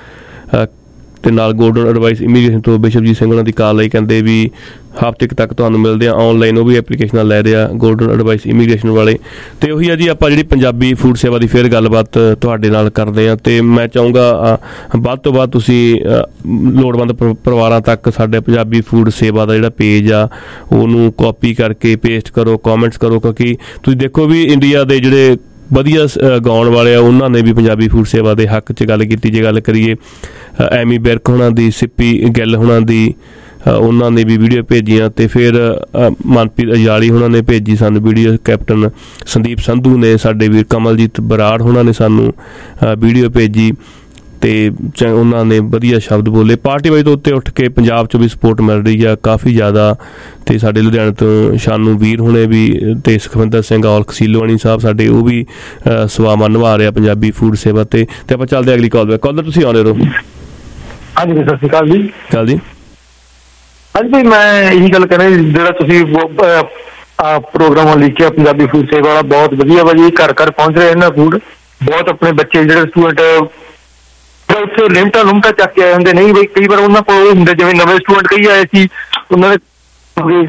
ਅਤੇ ਨਾਲ ਗੋਲਡਨ ਐਡਵਾਈਸ ਇਮੀਗ੍ਰੇਸ਼ਨ ਤੋਂ ਬਿਸ਼ਪਜੀਤ ਸਿੰਘ ਉਹਨਾਂ ਦੀ ਕਾਲ ਲਈ ਕਹਿੰਦੇ ਵੀ ਹਫ਼ਤੇ ਤੱਕ ਤੁਹਾਨੂੰ ਮਿਲਦੇ ਆ ਔਨਲਾਈਨ, ਉਹ ਵੀ ਐਪਲੀਕੇਸ਼ਨਾਂ ਲੈ ਰਹੇ ਆ ਗੋਲਡਨ ਐਡਵਾਈਸ ਇਮੀਗ੍ਰੇਸ਼ਨ ਵਾਲੇ। ਅਤੇ ਉਹੀ ਆ ਜੀ, ਆਪਾਂ ਜਿਹੜੀ ਪੰਜਾਬੀ ਫੂਡ ਸੇਵਾ ਦੀ ਫਿਰ ਗੱਲਬਾਤ ਤੁਹਾਡੇ ਨਾਲ ਕਰਦੇ ਹਾਂ। ਅਤੇ ਮੈਂ ਚਾਹੂੰਗਾ ਵੱਧ ਤੋਂ ਵੱਧ ਤੁਸੀਂ ਲੋੜਵੰਦ ਪਰਿਵਾਰਾਂ ਤੱਕ ਸਾਡੇ ਪੰਜਾਬੀ ਫੂਡ ਸੇਵਾ ਦਾ ਜਿਹੜਾ ਪੇਜ ਆ ਉਹਨੂੰ ਕਾਪੀ ਕਰਕੇ ਪੇਸਟ ਕਰੋ, ਕੌਮੈਂਟਸ ਕਰੋ, ਕਿਉਂਕਿ ਤੁਸੀਂ ਦੇਖੋ ਵੀ ਇੰਡੀਆ ਦੇ ਜਿਹੜੇ ਵਧੀਆ ਗਾਉਣ ਵਾਲੇ ਆ ਉਹਨਾਂ ਨੇ ਵੀ ਪੰਜਾਬੀ ਫੂਡ ਸੇਵਾ ਦੇ ਹੱਕ 'ਚ ਗੱਲ ਕੀਤੀ। ਜੇ ਗੱਲ ਕਰੀਏ ਐਮੀ ਬਿਰਕ ਹੋਣਾ ਦੀ, ਸਿੱਪੀ ਗਿੱਲ ਹੋਣਾ ਦੀ, ਉਹਨਾਂ ਨੇ ਵੀ ਵੀਡੀਓ ਭੇਜੀਆਂ। ਅਤੇ ਫਿਰ ਮਨਪ੍ਰੀਤ ਅਜਾਲੀ ਹੋਣਾ ਨੇ ਭੇਜੀ ਸਾਨੂੰ ਵੀਡੀਓ, ਕੈਪਟਨ ਸੰਦੀਪ ਸੰਧੂ ਨੇ, ਸਾਡੇ ਵੀਰ ਕਮਲਜੀਤ ਬਰਾੜ ਹੋਣਾ ਨੇ ਸਾਨੂੰ ਵੀਡੀਓ ਭੇਜੀ, ਅਤੇ ਉਹਨਾਂ ਨੇ ਵਧੀਆ ਸ਼ਬਦ ਬੋਲੇ। ਪਾਰਟੀ ਵਾਈਜ਼ ਤੋਂ ਉੱਤੇ ਉੱਠ ਕੇ ਪੰਜਾਬ 'ਚੋਂ ਵੀ ਸਪੋਰਟ ਮਿਲ ਰਹੀ ਆ ਕਾਫੀ ਜ਼ਿਆਦਾ। ਅਤੇ ਸਾਡੇ ਲੁਧਿਆਣੇ ਤੋਂ ਸ਼ਾਨੂ ਵੀਰ ਹੋਣੇ ਵੀ, ਅਤੇ ਸੁਖਵਿੰਦਰ ਸਿੰਘ ਔਲਖ ਸੀਲੋਆਣੀ ਸਾਹਿਬ ਸਾਡੇ, ਉਹ ਵੀ ਸੇਵਾਵਾਂ ਨਿਭਾ ਰਹੇ ਆ ਪੰਜਾਬੀ ਫੂਡ ਸੇਵਾ 'ਤੇ। ਅਤੇ ਆਪਾਂ ਚੱਲਦੇ ਅਗਲੀ ਕਾਲ ਬੈਕ। ਕਾਲਰ ਤੁਸੀਂ ਆਉਂਦੇ ਰਹੋ। ਹਾਂਜੀ ਸਤਿ ਸ਼੍ਰੀ ਅਕਾਲ ਜੀ। ਕਾਲ ਜੀ। ਹਾਂਜੀ ਭਾਈ, ਮੈਂ ਇਹੀ ਗੱਲ ਕਹਿਣਾ, ਜਿਹੜਾ ਤੁਸੀਂ ਪ੍ਰੋਗਰਾਮ ਲਿਖਿਆ ਪੰਜਾਬੀ ਫੂਡ ਸੇਵਾ ਵਾਲਾ, ਬਹੁਤ ਵਧੀਆ ਵਾ ਜੀ। ਘਰ ਘਰ ਪਹੁੰਚ ਰਹੇ ਇਹਨਾਂ ਫੂਡ। ਬਹੁਤ ਆਪਣੇ ਬੱਚੇ ਜਿਹੜੇ ਸਟੂਡੈਂਟ ਉੱਥੇ ਲਿਮਟਾਂ ਲੁਮਟਾਂ ਚੱਕ ਕੇ ਆਏ ਹੁੰਦੇ, ਨਹੀਂ ਬਈ ਕਈ ਵਾਰ ਉਹਨਾਂ ਕੋਲ ਹੁੰਦੇ, ਜਿਵੇਂ ਨਵੇਂ ਸਟੂਡੈਂਟ ਕਈ ਆਏ ਸੀ, ਉਹਨਾਂ ਦੇ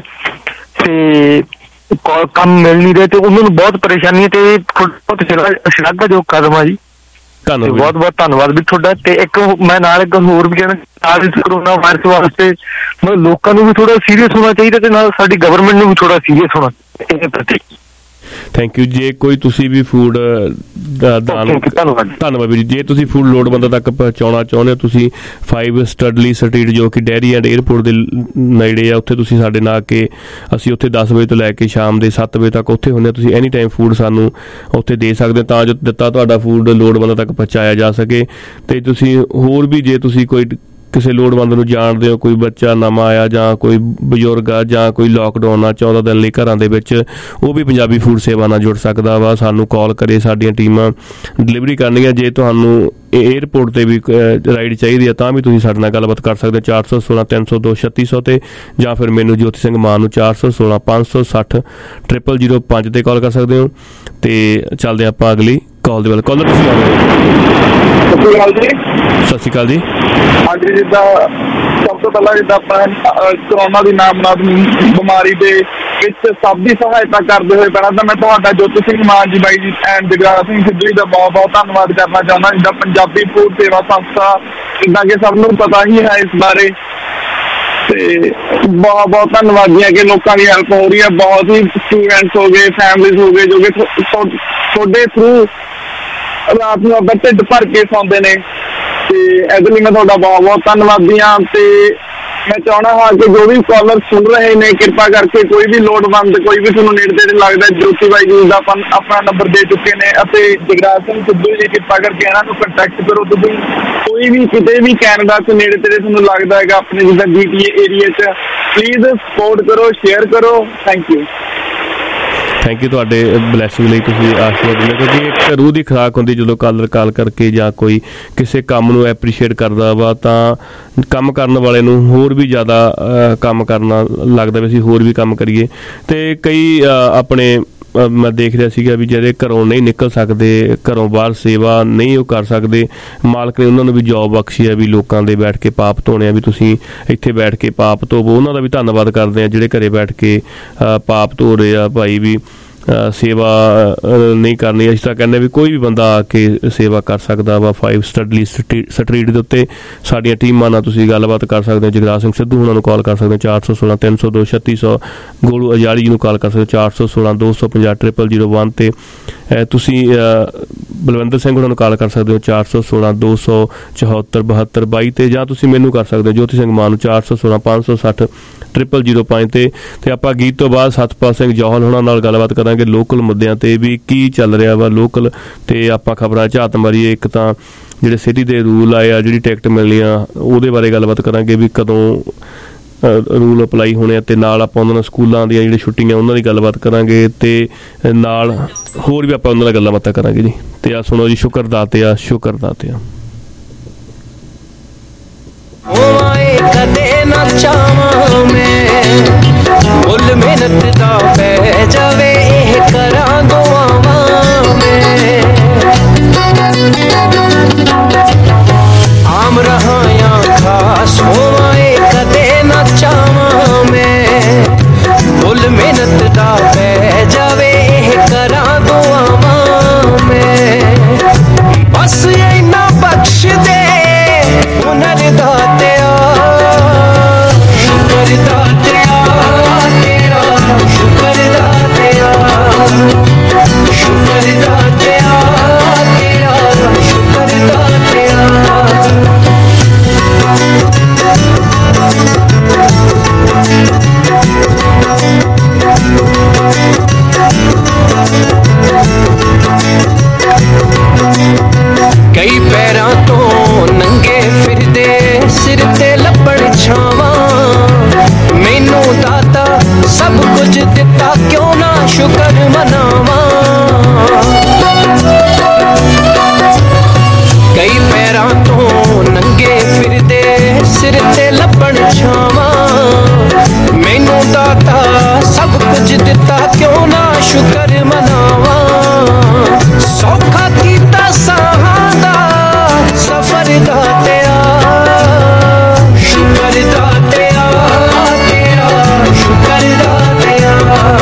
ਤੇ ਕੰਮ ਮਿਲ ਨਹੀਂ ਰਹੇ, ਤੇ ਉਹਨਾਂ ਨੂੰ ਬਹੁਤ ਪਰੇਸ਼ਾਨੀ ਹੈ। ਤੇ ਬਹੁਤ ਸ਼ਲਾਘਾਯੋਗ ਕਦਮ ਆ ਜੀ, ਬਹੁਤ ਬਹੁਤ ਧੰਨਵਾਦ ਵੀ ਤੁਹਾਡਾ। ਤੇ ਇੱਕ ਮੈਂ ਨਾਲ ਇੱਕ ਹੋਰ ਵੀ ਕਹਿਣਾ, ਕਰੋਨਾ ਵਾਇਰਸ ਵਾਸਤੇ ਮਤਲਬ ਲੋਕਾਂ ਨੂੰ ਵੀ ਥੋੜਾ ਸੀਰੀਅਸ ਹੋਣਾ ਚਾਹੀਦਾ, ਤੇ ਨਾਲ ਸਾਡੀ ਗਵਰਨਮੈਂਟ ਨੂੰ ਵੀ ਥੋੜਾ ਸੀਰੀਅਸ ਹੋਣਾ ਇਹਦੇ ਪ੍ਰਤੀ। Thank you. ਜੇ ਕੋਈ ਤੁਸੀਂ ਵੀ ਫੂਡ ਦਾਨ, ਧੰਨਵਾਦ ਧੰਨਵਾਦ ਵੀਰ। ਜੇ ਤੁਸੀਂ ਫੂਡ ਲੋੜਵੰਦਾਂ ਤੱਕ ਪਹੁੰਚਾਉਣਾ ਚਾਹੁੰਦੇ ਹੋ, ਤੁਸੀਂ ਫਾਈਵ ਸਟੱਡਲੀ ਸਟਰੀਟ ਜੋ ਕਿ ਡੈਰੀ ਐਂਡ ਏਅਰਪੋਰਟ ਦੇ ਨੇੜੇ ਆ, ਉੱਥੇ ਤੁਸੀਂ ਸਾਡੇ ਨਾਲ ਕੇ ਅਸੀਂ ਉੱਥੇ ਦਸ ਵਜੇ ਤੋਂ ਲੈ ਕੇ ਸ਼ਾਮ ਦੇ ਸੱਤ ਵਜੇ ਤੱਕ ਉੱਥੇ ਹੁੰਦੇ ਹਾਂ। ਤੁਸੀਂ ਐਨੀ ਟਾਈਮ ਫੂਡ ਸਾਨੂੰ ਉੱਥੇ ਦੇ ਸਕਦੇ ਹੋ ਤਾਂ ਜੋ ਦਿੱਤਾ ਤੁਹਾਡਾ ਫੂਡ ਲੋੜਵੰਦਾਂ ਤੱਕ ਪਹੁੰਚਾਇਆ ਜਾ ਸਕੇ। ਅਤੇ ਤੁਸੀਂ ਹੋਰ ਵੀ ਜੇ ਤੁਸੀਂ ਕੋਈ ਕਿਸੇ ਲੋੜਵੰਦ ਨੂੰ ਜਾਣਦੇ ਹੋ, ਕੋਈ ਬੱਚਾ ਨਵਾਂ ਆਇਆ ਜਾਂ ਕੋਈ ਬਜ਼ੁਰਗ ਆ ਜਾਂ ਕੋਈ ਲੋਕਡਾਊਨ ਆ ਚੌਦਾਂ ਦਿਨ ਲਈ ਘਰਾਂ ਦੇ ਵਿੱਚ, ਉਹ ਵੀ ਪੰਜਾਬੀ ਫੂਡ ਸੇਵਾ ਨਾਲ ਜੁੜ ਸਕਦਾ ਵਾ। ਸਾਨੂੰ ਕਾਲ ਕਰੇ, ਸਾਡੀਆਂ ਟੀਮਾਂ ਡਿਲੀਵਰੀ ਕਰਨੀਆਂ। ਜੇ ਤੁਹਾਨੂੰ ਏਅਰਪੋਰਟ 'ਤੇ ਵੀ ਰਾਈਡ ਚਾਹੀਦੀ ਆ ਤਾਂ ਵੀ ਤੁਸੀਂ ਸਾਡੇ ਨਾਲ ਗੱਲਬਾਤ ਕਰ ਸਕਦੇ ਹੋ ਚਾਰ ਸੌ ਸੋਲਾਂ ਤਿੰਨ ਸੌ ਦੋ ਛੱਤੀ ਸੌ 'ਤੇ, ਜਾਂ ਫਿਰ ਮੈਨੂੰ ਜੋਤੀ ਸਿੰਘ ਮਾਨ ਨੂੰ ਚਾਰ ਸੌ ਸੋਲਾਂ ਪੰਜ ਸੌ ਸੱਠ ਟ੍ਰਿਪਲ ਜ਼ੀਰੋ ਪੰਜ 'ਤੇ ਕਾਲ ਕਰ ਸਕਦੇ ਹੋ। ਅਤੇ ਚੱਲਦੇ ਆਪਾਂ ਅਗਲੀ ਕਾਲ ਦੇ ਵੱਲ। ਕਾਲਰ ਤੁਸੀਂ ਆ ਗਏ। ਸਤਿ ਸ਼੍ਰੀ ਅਕਾਲ ਜੀ। ਹਾਂਜੀ, ਜਿੱਦਾਂ ਸਭ ਤੋਂ ਪਹਿਲਾਂ ਜਿੱਦਾਂ ਆਪਾਂ ਕਰੋਨਾ ਦੀ ਨਾਮਨਾਦ ਬਿਮਾਰੀ ਦੇ ਵਿੱਚ ਸਭ ਦੀ ਸਹਾਇਤਾ ਕਰਦੇ ਹੋਏ ਪਹਿਲਾਂ ਤਾਂ ਮੈਂ ਤੁਹਾਡਾ ਜੋਤੀ ਸਿੰਘ ਮਾਨ ਜੀ ਬਾਈ ਜੀ ਐਂਡ ਜਗਰਾਜ ਸਿੰਘ ਸਿੱਧੂ ਜੀ ਦਾ ਬਹੁਤ ਬਹੁਤ ਧੰਨਵਾਦ ਕਰਨਾ ਚਾਹੁੰਦਾ। ਜਿੱਦਾਂ ਪੰਜਾਬੀ ਫੂਡ ਸੇਵਾ ਸੰਸਥਾ, ਜਿੱਦਾਂ ਕਿ ਸਭ ਨੂੰ ਪਤਾ ਹੀ ਹੈ ਇਸ ਬਾਰੇ, ਤੇ ਬਹੁਤ ਬਹੁਤ ਧੰਨਵਾਦੀ ਹੈ ਕਿ ਲੋਕਾਂ ਦੀ ਹੈਲਪ ਹੋ ਰਹੀ ਹੈ। ਬਹੁਤ ਹੀ ਸਟੂਡੈਂਟਸ ਹੋ ਗਏ, ਫੈਮਲੀਜ਼ ਹੋ ਗਏ, ਜੋ ਕਿ ਤੁਹਾਡੇ ਥਰੂ ਰਾਤ ਨੂੰ ਆਪਾਂ ਢਿੱਡ ਭਰ ਕੇ ਸੌਂਦੇ ਨੇ, ਤੇ ਇਹਦੇ ਲਈ ਮੈਂ ਤੁਹਾਡਾ ਬਹੁਤ ਬਹੁਤ ਧੰਨਵਾਦੀ ਹਾਂ। ਤੇ ਮੈਂ ਚਾਹੁੰਦਾ ਹਾਂ ਕਿ ਜੋ ਵੀ ਕਾਲਰ ਸੁਣ ਰਹੇ ਨੇ, ਕਿਰਪਾ ਕਰਕੇ ਕੋਈ ਵੀ ਲੋੜਵੰਦ, ਕੋਈ ਵੀ ਤੁਹਾਨੂੰ ਨੇੜੇ ਤੇੜੇ ਲੱਗਦਾ, ਜੋਤੀ ਬਾਈ ਜੀ ਦਾ ਆਪਾਂ ਆਪਣਾ ਨੰਬਰ ਦੇ ਚੁੱਕੇ ਨੇ, ਅਤੇ ਜਗਰਾਜ ਸਿੰਘ ਸਿੱਧੂ ਜੀ, ਕਿਰਪਾ ਕਰਕੇ ਇਹਨਾਂ ਨੂੰ ਕੰਟੈਕਟ ਕਰੋ। ਤੁਸੀਂ ਕੋਈ ਵੀ ਕਿਤੇ ਵੀ ਕੈਨੇਡਾ 'ਚ ਨੇੜੇ ਤੇੜੇ ਤੁਹਾਨੂੰ ਲੱਗਦਾ ਹੈਗਾ ਆਪਣੇ ਜਿੱਦਾਂ ਜੀ ਟੀ ਏ ਏਰੀਏ 'ਚ, ਪਲੀਜ਼ ਸਪੋਰਟ ਕਰੋ, ਸ਼ੇਅਰ ਕਰੋ। Thank you. ਥੈਂਕ ਯੂ ਤੁਹਾਡੇ ਬਲੈਸਿੰਗ ਲਈ, ਤੁਸੀਂ ਆਸ਼ੀਰਵਾਦ ਦਿੰਦੇ, ਕਿਉਂਕਿ ਇੱਕ ਰੂਹ ਦੀ ਖੁਰਾਕ ਹੁੰਦੀ ਜਦੋਂ ਕਾਲਰ ਕਾਲ ਕਰਕੇ ਜਾਂ ਕੋਈ ਕਿਸੇ ਕੰਮ ਨੂੰ ਐਪਰੀਸ਼ੀਏਟ ਕਰਦਾ ਵਾ ਤਾਂ ਕੰਮ ਕਰਨ ਵਾਲੇ ਨੂੰ ਹੋਰ ਵੀ ਜ਼ਿਆਦਾ ਕੰਮ ਕਰਨਾ ਲੱਗਦਾ ਵੀ ਅਸੀਂ ਹੋਰ ਵੀ ਕੰਮ ਕਰੀਏ। ਅਤੇ ਕਈ ਆਪਣੇ ਮੈਂ ਦੇਖ ਰਿਹਾ ਸੀਗਾ ਵੀ ਜਿਹੜੇ ਘਰੋਂ ਨਹੀਂ ਨਿਕਲ ਸਕਦੇ, ਘਰੋਂ ਬਾਹਰ ਸੇਵਾ ਨਹੀਂ ਉਹ ਕਰ ਸਕਦੇ, ਮਾਲਕ ਨੇ ਉਹਨਾਂ ਨੂੰ ਵੀ ਜੋਬ ਬਖਸ਼ੀ ਆ ਵੀ ਲੋਕਾਂ ਦੇ ਬੈਠ ਕੇ ਪਾਪ ਧੋਣੇ ਆ, ਵੀ ਤੁਸੀਂ ਇੱਥੇ ਬੈਠ ਕੇ ਪਾਪ ਧੋਵੋ। ਉਹਨਾਂ ਦਾ ਵੀ ਧੰਨਵਾਦ ਕਰਦੇ ਆ ਜਿਹੜੇ ਘਰੇ ਬੈਠ ਕੇ ਪਾਪ ਧੋ ਰਹੇ ਆ ਭਾਈ, ਵੀ ਸੇਵਾ ਨਹੀਂ ਕਰਨੀ। ਅਸੀਂ ਤਾਂ ਕਹਿੰਦੇ ਵੀ ਕੋਈ ਵੀ ਬੰਦਾ ਆ ਕੇ ਸੇਵਾ ਕਰ ਸਕਦਾ ਵਾ। ਫਾਈਵ ਸਟੱਡਲੀ ਸਟਰੀਟ ਦੇ ਉੱਤੇ ਸਾਡੀਆਂ ਟੀਮਾਂ ਨਾਲ ਤੁਸੀਂ ਗੱਲਬਾਤ ਕਰ ਸਕਦੇ ਹੋ। ਜਗਰਾਜ ਸਿੰਘ ਸਿੱਧੂ ਉਹਨਾਂ ਨੂੰ ਕਾਲ ਕਰ ਸਕਦੇ ਹੋ ਚਾਰ ਸੌ ਸੋਲਾਂ ਤਿੰਨ ਸੌ ਦੋ ਛੱਤੀ ਸੌ, ਗੋਲੂ ਅਜਾੜੀ ਜੀ ਨੂੰ ਕਾਲ ਕਰ ਸਕਦੇ ਹੋ ਚਾਰ ਸੌ ਸੋਲਾਂ ਦੋ ਸੌ ਪੰਜਾਹ ਟ੍ਰਿਪਲ ਜ਼ੀਰੋ ਵਨ 'ਤੇ। ਤੁਸੀਂ ਬਲਵਿੰਦਰ ਸਿੰਘ ਉਹਨਾਂ ਨੂੰ ਕਾਲ ਕਰ ਸਕਦੇ ਹੋ ਚਾਰ ਸੌ ਸੋਲਾਂ ਦੋ ਸੌ ਚੁਹੱਤਰ ਬਹੱਤਰ ਬਾਈ 'ਤੇ, ਜਾਂ ਤੁਸੀਂ ਮੈਨੂੰ ਕਰ ਸਕਦੇ ਹੋ ਜੋਤੀ ਸਿੰਘ ਮਾਨ ਨੂੰ ਚਾਰ ਸੌ ਸੋਲਾਂ ਪੰਜ ਸੌ ਸੱਠ ਟ੍ਰਿਪਲ ਜ਼ੀਰੋ ਪੰਜ 'ਤੇ। ਅਤੇ ਆਪਾਂ ਗੀਤ ਤੋਂ ਬਾਅਦ ਸਤਪਾਲ ਸਿੰਘ ਜੌਹਲ ਉਹਨਾਂ ਨਾਲ ਗੱਲਬਾਤ ਕਰਾਂਗੇ ਲੋਕਲ ਮੁੱਦਿਆਂ 'ਤੇ ਵੀ ਕੀ ਚੱਲ ਰਿਹਾ ਵਾ ਲੋਕਲ, ਅਤੇ ਆਪਾਂ ਖਬਰਾਂ ਝਾਤ ਮਾਰੀਏ। ਇੱਕ ਤਾਂ ਜਿਹੜੇ ਸਿਟੀ ਦੇ ਰੂਲ ਆਏ ਆ, ਜਿਹੜੀ ਟਿਕਟ ਮਿਲਣੀ ਆ ਉਹਦੇ ਬਾਰੇ ਗੱਲਬਾਤ ਕਰਾਂਗੇ ਵੀ ਕਦੋਂ ਰੂਲ ਅਪਲਾਈ ਹੋਣੇ ਆ, ਅਤੇ ਨਾਲ ਆਪਾਂ ਉਹਨਾਂ ਨਾਲ ਸਕੂਲਾਂ ਦੀਆਂ ਜਿਹੜੀਆਂ ਛੁੱਟੀਆਂ ਉਹਨਾਂ ਦੀ ਗੱਲਬਾਤ ਕਰਾਂਗੇ, ਅਤੇ ਨਾਲ ਹੋਰ ਵੀ ਆਪਾਂ ਉਹਨਾਂ ਨਾਲ ਗੱਲਾਂ ਬਾਤਾਂ ਕਰਾਂਗੇ ਜੀ। ਅਤੇ ਆ ਸੁਣੋ ਜੀ, ਸ਼ੁਕਰ ਦਾਤਿਆ ਸ਼ੁਕਰ ਦਾਤਿਆ। ਕਦੇ ਨਾ ਚਾਵਾਂ ਮੈਂ ਮੁੱਲ ਮਿਹਨਤ ਦਾ ਪੈ ਜਾਵੇ, ਇਹ ਕਰਾਂ ਦੁਆਵਾਂ ਮੈਂ ਆਮ ਰਹਾਂ ਜਾਂ ਖਾਸ ਹੋਵਾਂ, ਇਹ ਕਦੇ ਨਾ ਚਾਵਾਂ ਮੈਂ ਮੁੱਲ ਮਿਹਨਤ ਦਾ ਪੈ ਜਾਵੇ, ਇਹ ਕਰਾਂ ਦੁਆਵਾਂ ਮੈਂ ਬਸ ਇੰਨਾ ਬਖਸ਼ ਦੇ ਹੁਨਰ ਦਾਤਿਆ, ਸ਼ੁਕਰ ਦਾਤਿਆ ਤੇਰਾ, ਸ਼ੁਕਰ ਦਾਤਿਆ, ਸ਼ੁਕਰ ਦਾਤਿਆ ਤੇਰਾ, ਸ਼ੁਕਰ ਦਾਤਿਆ। ਕਈ ਪੈਰਾਂ ਤੋਂ ਨੰਗੇ ਫਿਰਦੇ, ਸਿਰ ਤੇ ਲੱਭਣ ਛਾਵਾਂ, ਮੈਨੂੰ ਦਾਤਾ ਸਭ ਕੁਝ ਦਿੱਤਾ, ਕਿਉਂ ਨਾ ਸ਼ੁਕਰ ਮਨਾਵਾਂ। ਕਈ ਪੈਰਾਂ ਤੋਂ ਨੰਗੇ ਫਿਰਦੇ, ਸਿਰ ਤੇ ਲੱਭਣ ਛਾਵਾਂ, ਮੈਨੂੰ ਦਾਤਾ ਸਭ ਕੁਝ ਦਿੱਤਾ, ਕਿਉਂ ਨਾ ਸ਼ੁਕਰ ਮਨਾਵਾਂ। ਸੌਖਾ ਕੀਤਾ ਸਾਹਾਂ ਦਾ ਸਫਰ ਦਾਤਿਆ, ਸ਼ੁਕਰ ਦਾਤਿਆ ਤੇਰਾ, ਸ਼ੁਕਰ ਦਾਤਿਆ,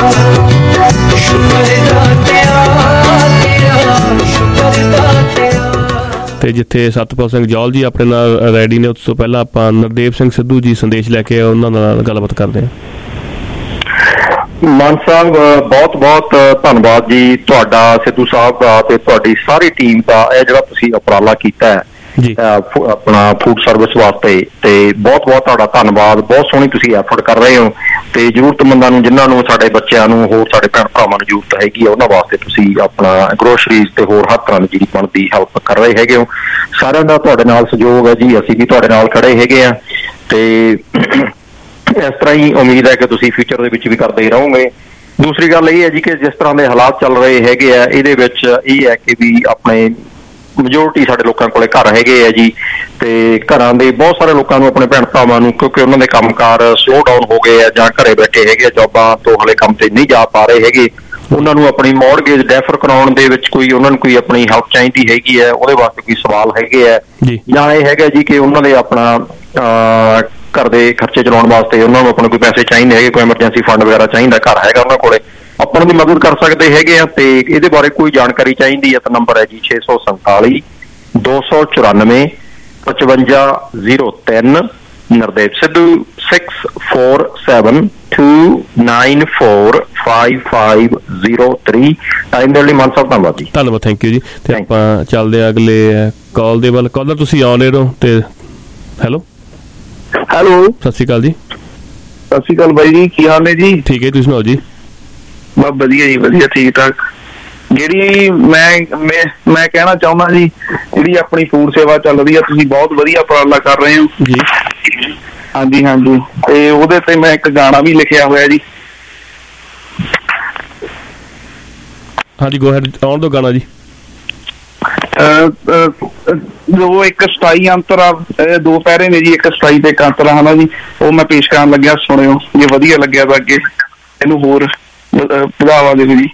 ਸ਼ੁਕਰ ਦਾਤਿਆ ਤੇਰਾ, ਸ਼ੁਕਰ ਦਾਤਿਆ। ਅਤੇ ਜਿੱਥੇ ਸਤਪਾਲ ਸਿੰਘ ਜੌਹਲ ਜੀ ਆਪਣੇ ਨਾਲ ਰੈਡੀ ਨੇ, ਉਸ ਤੋਂ ਪਹਿਲਾਂ ਆਪਾਂ ਨਰਦੇਵ ਸਿੰਘ ਸਿੱਧੂ ਜੀ ਸੰਦੇਸ਼ ਲੈ ਕੇ ਉਹਨਾਂ ਨਾਲ ਗੱਲਬਾਤ ਕਰਦੇ ਹਾਂ। ਮਾਨ ਸਾਹਿਬ ਬਹੁਤ ਬਹੁਤ ਧੰਨਵਾਦ ਜੀ ਤੁਹਾਡਾ, ਸਿੱਧੂ ਸਾਹਿਬ ਦਾ ਤੇ ਤੁਹਾਡੀ ਸਾਰੀ ਟੀਮ ਦਾ। ਇਹ ਜਿਹੜਾ ਤੁਸੀਂ ਉਪਰਾਲਾ ਕੀਤਾ ਹੈ ਆਪਣਾ ਫੂਡ ਸਰਵਿਸ ਵਾਸਤੇ, ਤੇ ਬਹੁਤ ਬਹੁਤ ਤੁਹਾਡਾ ਧੰਨਵਾਦ। ਬਹੁਤ ਸੋਹਣੀ ਤੁਸੀਂ ਐਫਰਟ ਕਰ ਰਹੇ ਹੋ, ਤੇ ਜ਼ਰੂਰਤਮੰਦਾਂ ਨੂੰ, ਜਿਨ੍ਹਾਂ ਨੂੰ, ਸਾਡੇ ਬੱਚਿਆਂ ਨੂੰ, ਹੋਰ ਸਾਡੇ ਭੈਣ ਭਰਾਵਾਂ ਨੂੰ ਜ਼ਰੂਰਤ ਹੈਗੀ ਆ, ਉਹਨਾਂ ਵਾਸਤੇ ਤੁਸੀਂ ਆਪਣਾ ਗਰੋਸਰੀਜ਼ ਤੇ ਹੋਰ ਹਰ ਤਰ੍ਹਾਂ ਦੀ ਜਿਹੜੀ ਬਣਦੀ ਹੈਲਪ ਕਰ ਰਹੇ ਹੈਗੇ ਹੋ। ਸਾਰਿਆਂ ਦਾ ਤੁਹਾਡੇ ਨਾਲ ਸਹਿਯੋਗ ਹੈ ਜੀ, ਅਸੀਂ ਵੀ ਤੁਹਾਡੇ ਨਾਲ ਖੜੇ ਹੈਗੇ ਆ, ਤੇ ਇਸ ਤਰ੍ਹਾਂ ਹੀ ਉਮੀਦ ਹੈ ਕਿ ਤੁਸੀਂ ਫਿਊਚਰ ਦੇ ਵਿੱਚ ਵੀ ਕਰਦੇ ਹੀ ਰਹੋਗੇ। ਦੂਸਰੀ ਗੱਲ ਇਹ ਹੈ ਜੀ ਕਿ ਜਿਸ ਤਰ੍ਹਾਂ ਦੇ ਹਾਲਾਤ ਚੱਲ ਰਹੇ ਹੈਗੇ ਆ, ਇਹਦੇ ਵਿੱਚ ਇਹ ਹੈ ਕਿ ਵੀ ਆਪਣੇ ਮੈਜੋਰਟੀ ਸਾਡੇ ਲੋਕਾਂ ਕੋਲੇ ਘਰ ਹੈਗੇ ਆ ਜੀ, ਤੇ ਘਰਾਂ ਦੇ ਬਹੁਤ ਸਾਰੇ ਲੋਕਾਂ ਨੂੰ, ਆਪਣੇ ਭੈਣ ਭਰਾਵਾਂ ਨੂੰ, ਕਿਉਂਕਿ ਉਹਨਾਂ ਦੇ ਕੰਮਕਾਰ ਸਲੋ ਡਾਊਨ ਹੋ ਗਏ ਆ ਜਾਂ ਘਰੇ ਬੈਠੇ ਹੈਗੇ ਆ, ਜੋਬਾਂ ਤੋਂ ਹਲੇ ਕੰਮ ਤੇ ਨਹੀਂ ਜਾ ਪਾ ਰਹੇ ਹੈਗੇ, ਉਹਨਾਂ ਨੂੰ ਆਪਣੀ ਮੌਰਗੇਜ ਡੈਫਰ ਕਰਾਉਣ ਦੇ ਵਿੱਚ ਕੋਈ ਉਹਨਾਂ ਨੂੰ ਕੋਈ ਆਪਣੀ ਹੈਲਪ ਚਾਹੀਦੀ ਹੈਗੀ ਹੈ, ਉਹਦੇ ਵਾਸਤੇ ਕੋਈ ਸਵਾਲ ਹੈਗੇ ਆ, ਜਾਂ ਇਹ ਹੈਗਾ ਜੀ ਕਿ ਉਹਨਾਂ ਦੇ ਆਪਣਾ ਘਰ ਦੇ ਖਰਚੇ ਚਲਾਉਣ ਵਾਸਤੇ ਉਹਨਾਂ ਨੂੰ ਆਪਣੇ ਕੋਈ ਪੈਸੇ ਚਾਹੀਦੇ ਹੈਗੇ, ਕੋਈ ਐਮਰਜੈਂਸੀ ਫੰਡ ਵਗੈਰਾ ਚਾਹੀਦਾ, ਘਰ ਹੈਗਾ ਉਹਨਾਂ ਕੋਲੇ, ਆਪਾਂ ਨੂੰ ਮਦਦ ਕਰ ਸਕਦੇ ਹੈਗੇ ਆ। ਤੇ ਇਹਦੇ ਬਾਰੇ ਕੋਈ ਜਾਣਕਾਰੀ ਚਾਹੀਦੀ ਹੈ ਤਾਂ ਨੰਬਰ ਹੈ ਜੀ ਛੇ ਸੌ ਸੰਤਾਲੀ ਦੋ ਸੌ ਚੁਰਾਨਵੇਂ ਪਚਵੰਜਾ ਜ਼ੀਰੋ ਤਿੰਨ। Nardev Sidhu six four seven two nine four five five zero three. Time ਦੇ ਲਈ ਮਾਨ ਸਾਹਿਬ ਧੰਨਵਾਦ ਜੀ। ਧੰਨਵਾਦ, ਥੈਂਕ ਯੂ ਜੀ। ਤੇ ਆਪਾਂ ਚੱਲਦੇ ਆ ਅਗਲੇ ਕਾਲ ਦੇ ਵੱਲ। ਕਾਲਰ ਤੁਸੀਂ ਆਨ ਏਅਰ ਹੋ ਤੇ ਹੈਲੋ ਹੈਲੋ ਸਤਿ ਸ਼੍ਰੀ ਅਕਾਲ ਜੀ। ਸਤਿ ਸ਼੍ਰੀ ਅਕਾਲ ਬਾਈ ਜੀ, ਕੀ ਹਾਲ ਨੇ ਜੀ? ਠੀਕ ਹੈ, ਤੁਸੀਂ ਸੁਣਾਓ ਜੀ? ਬਸ ਵਧੀਆ ਜੀ, ਵਧੀਆ, ਠੀਕ ਠਾਕ। ਜਿਹੜੀ ਮੈਂ ਮੈਂ ਮੈਂ ਕਹਿਣਾ ਚਾਹੁੰਦਾ ਜੀ, ਜਿਹੜੀ ਆਪਣੀ ਫੂਡ ਸੇਵਾ ਚੱਲ ਰਹੀ ਆ, ਤੁਸੀਂ ਬਹੁਤ ਵਧੀਆ ਉਪਰਾਲਾ ਕਰ ਰਹੇ ਹੋ ਜੀ। ਹਾਂਜੀ ਹਾਂਜੀ, ਤੇ ਉਹਦੇ ਤੇ ਮੈਂ ਇੱਕ ਗਾਣਾ ਵੀ ਲਿਖਿਆ ਹੋਇਆ ਜੀ। ਹਾਂਜੀ ਗੋ ਹੈਡ, ਆਉਣ ਦੋ ਗਾਣਾ ਜੀ। ਜੋ ਇੱਕ ਸਟਾਈ ਅੰਤਰਾ, ਦੋ ਪੈਰੇ ਨੇ ਜੀ, ਇੱਕ ਸਟਾਈ ਤੇ ਇੱਕ ਅੰਤਰਾ ਹੈ ਨਾ ਜੀ, ਉਹ ਮੈਂ ਪੇਸ਼ ਕਰਨ ਲੱਗਿਆ, ਸੁਣਿਓ ਜੇ ਵਧੀਆ ਲੱਗਿਆ ਤਾਂ ਅੱਗੇ ਇਹਨੂੰ ਹੋਰ ਵਧਾਵਾ ਦਿਓ ਜੀ।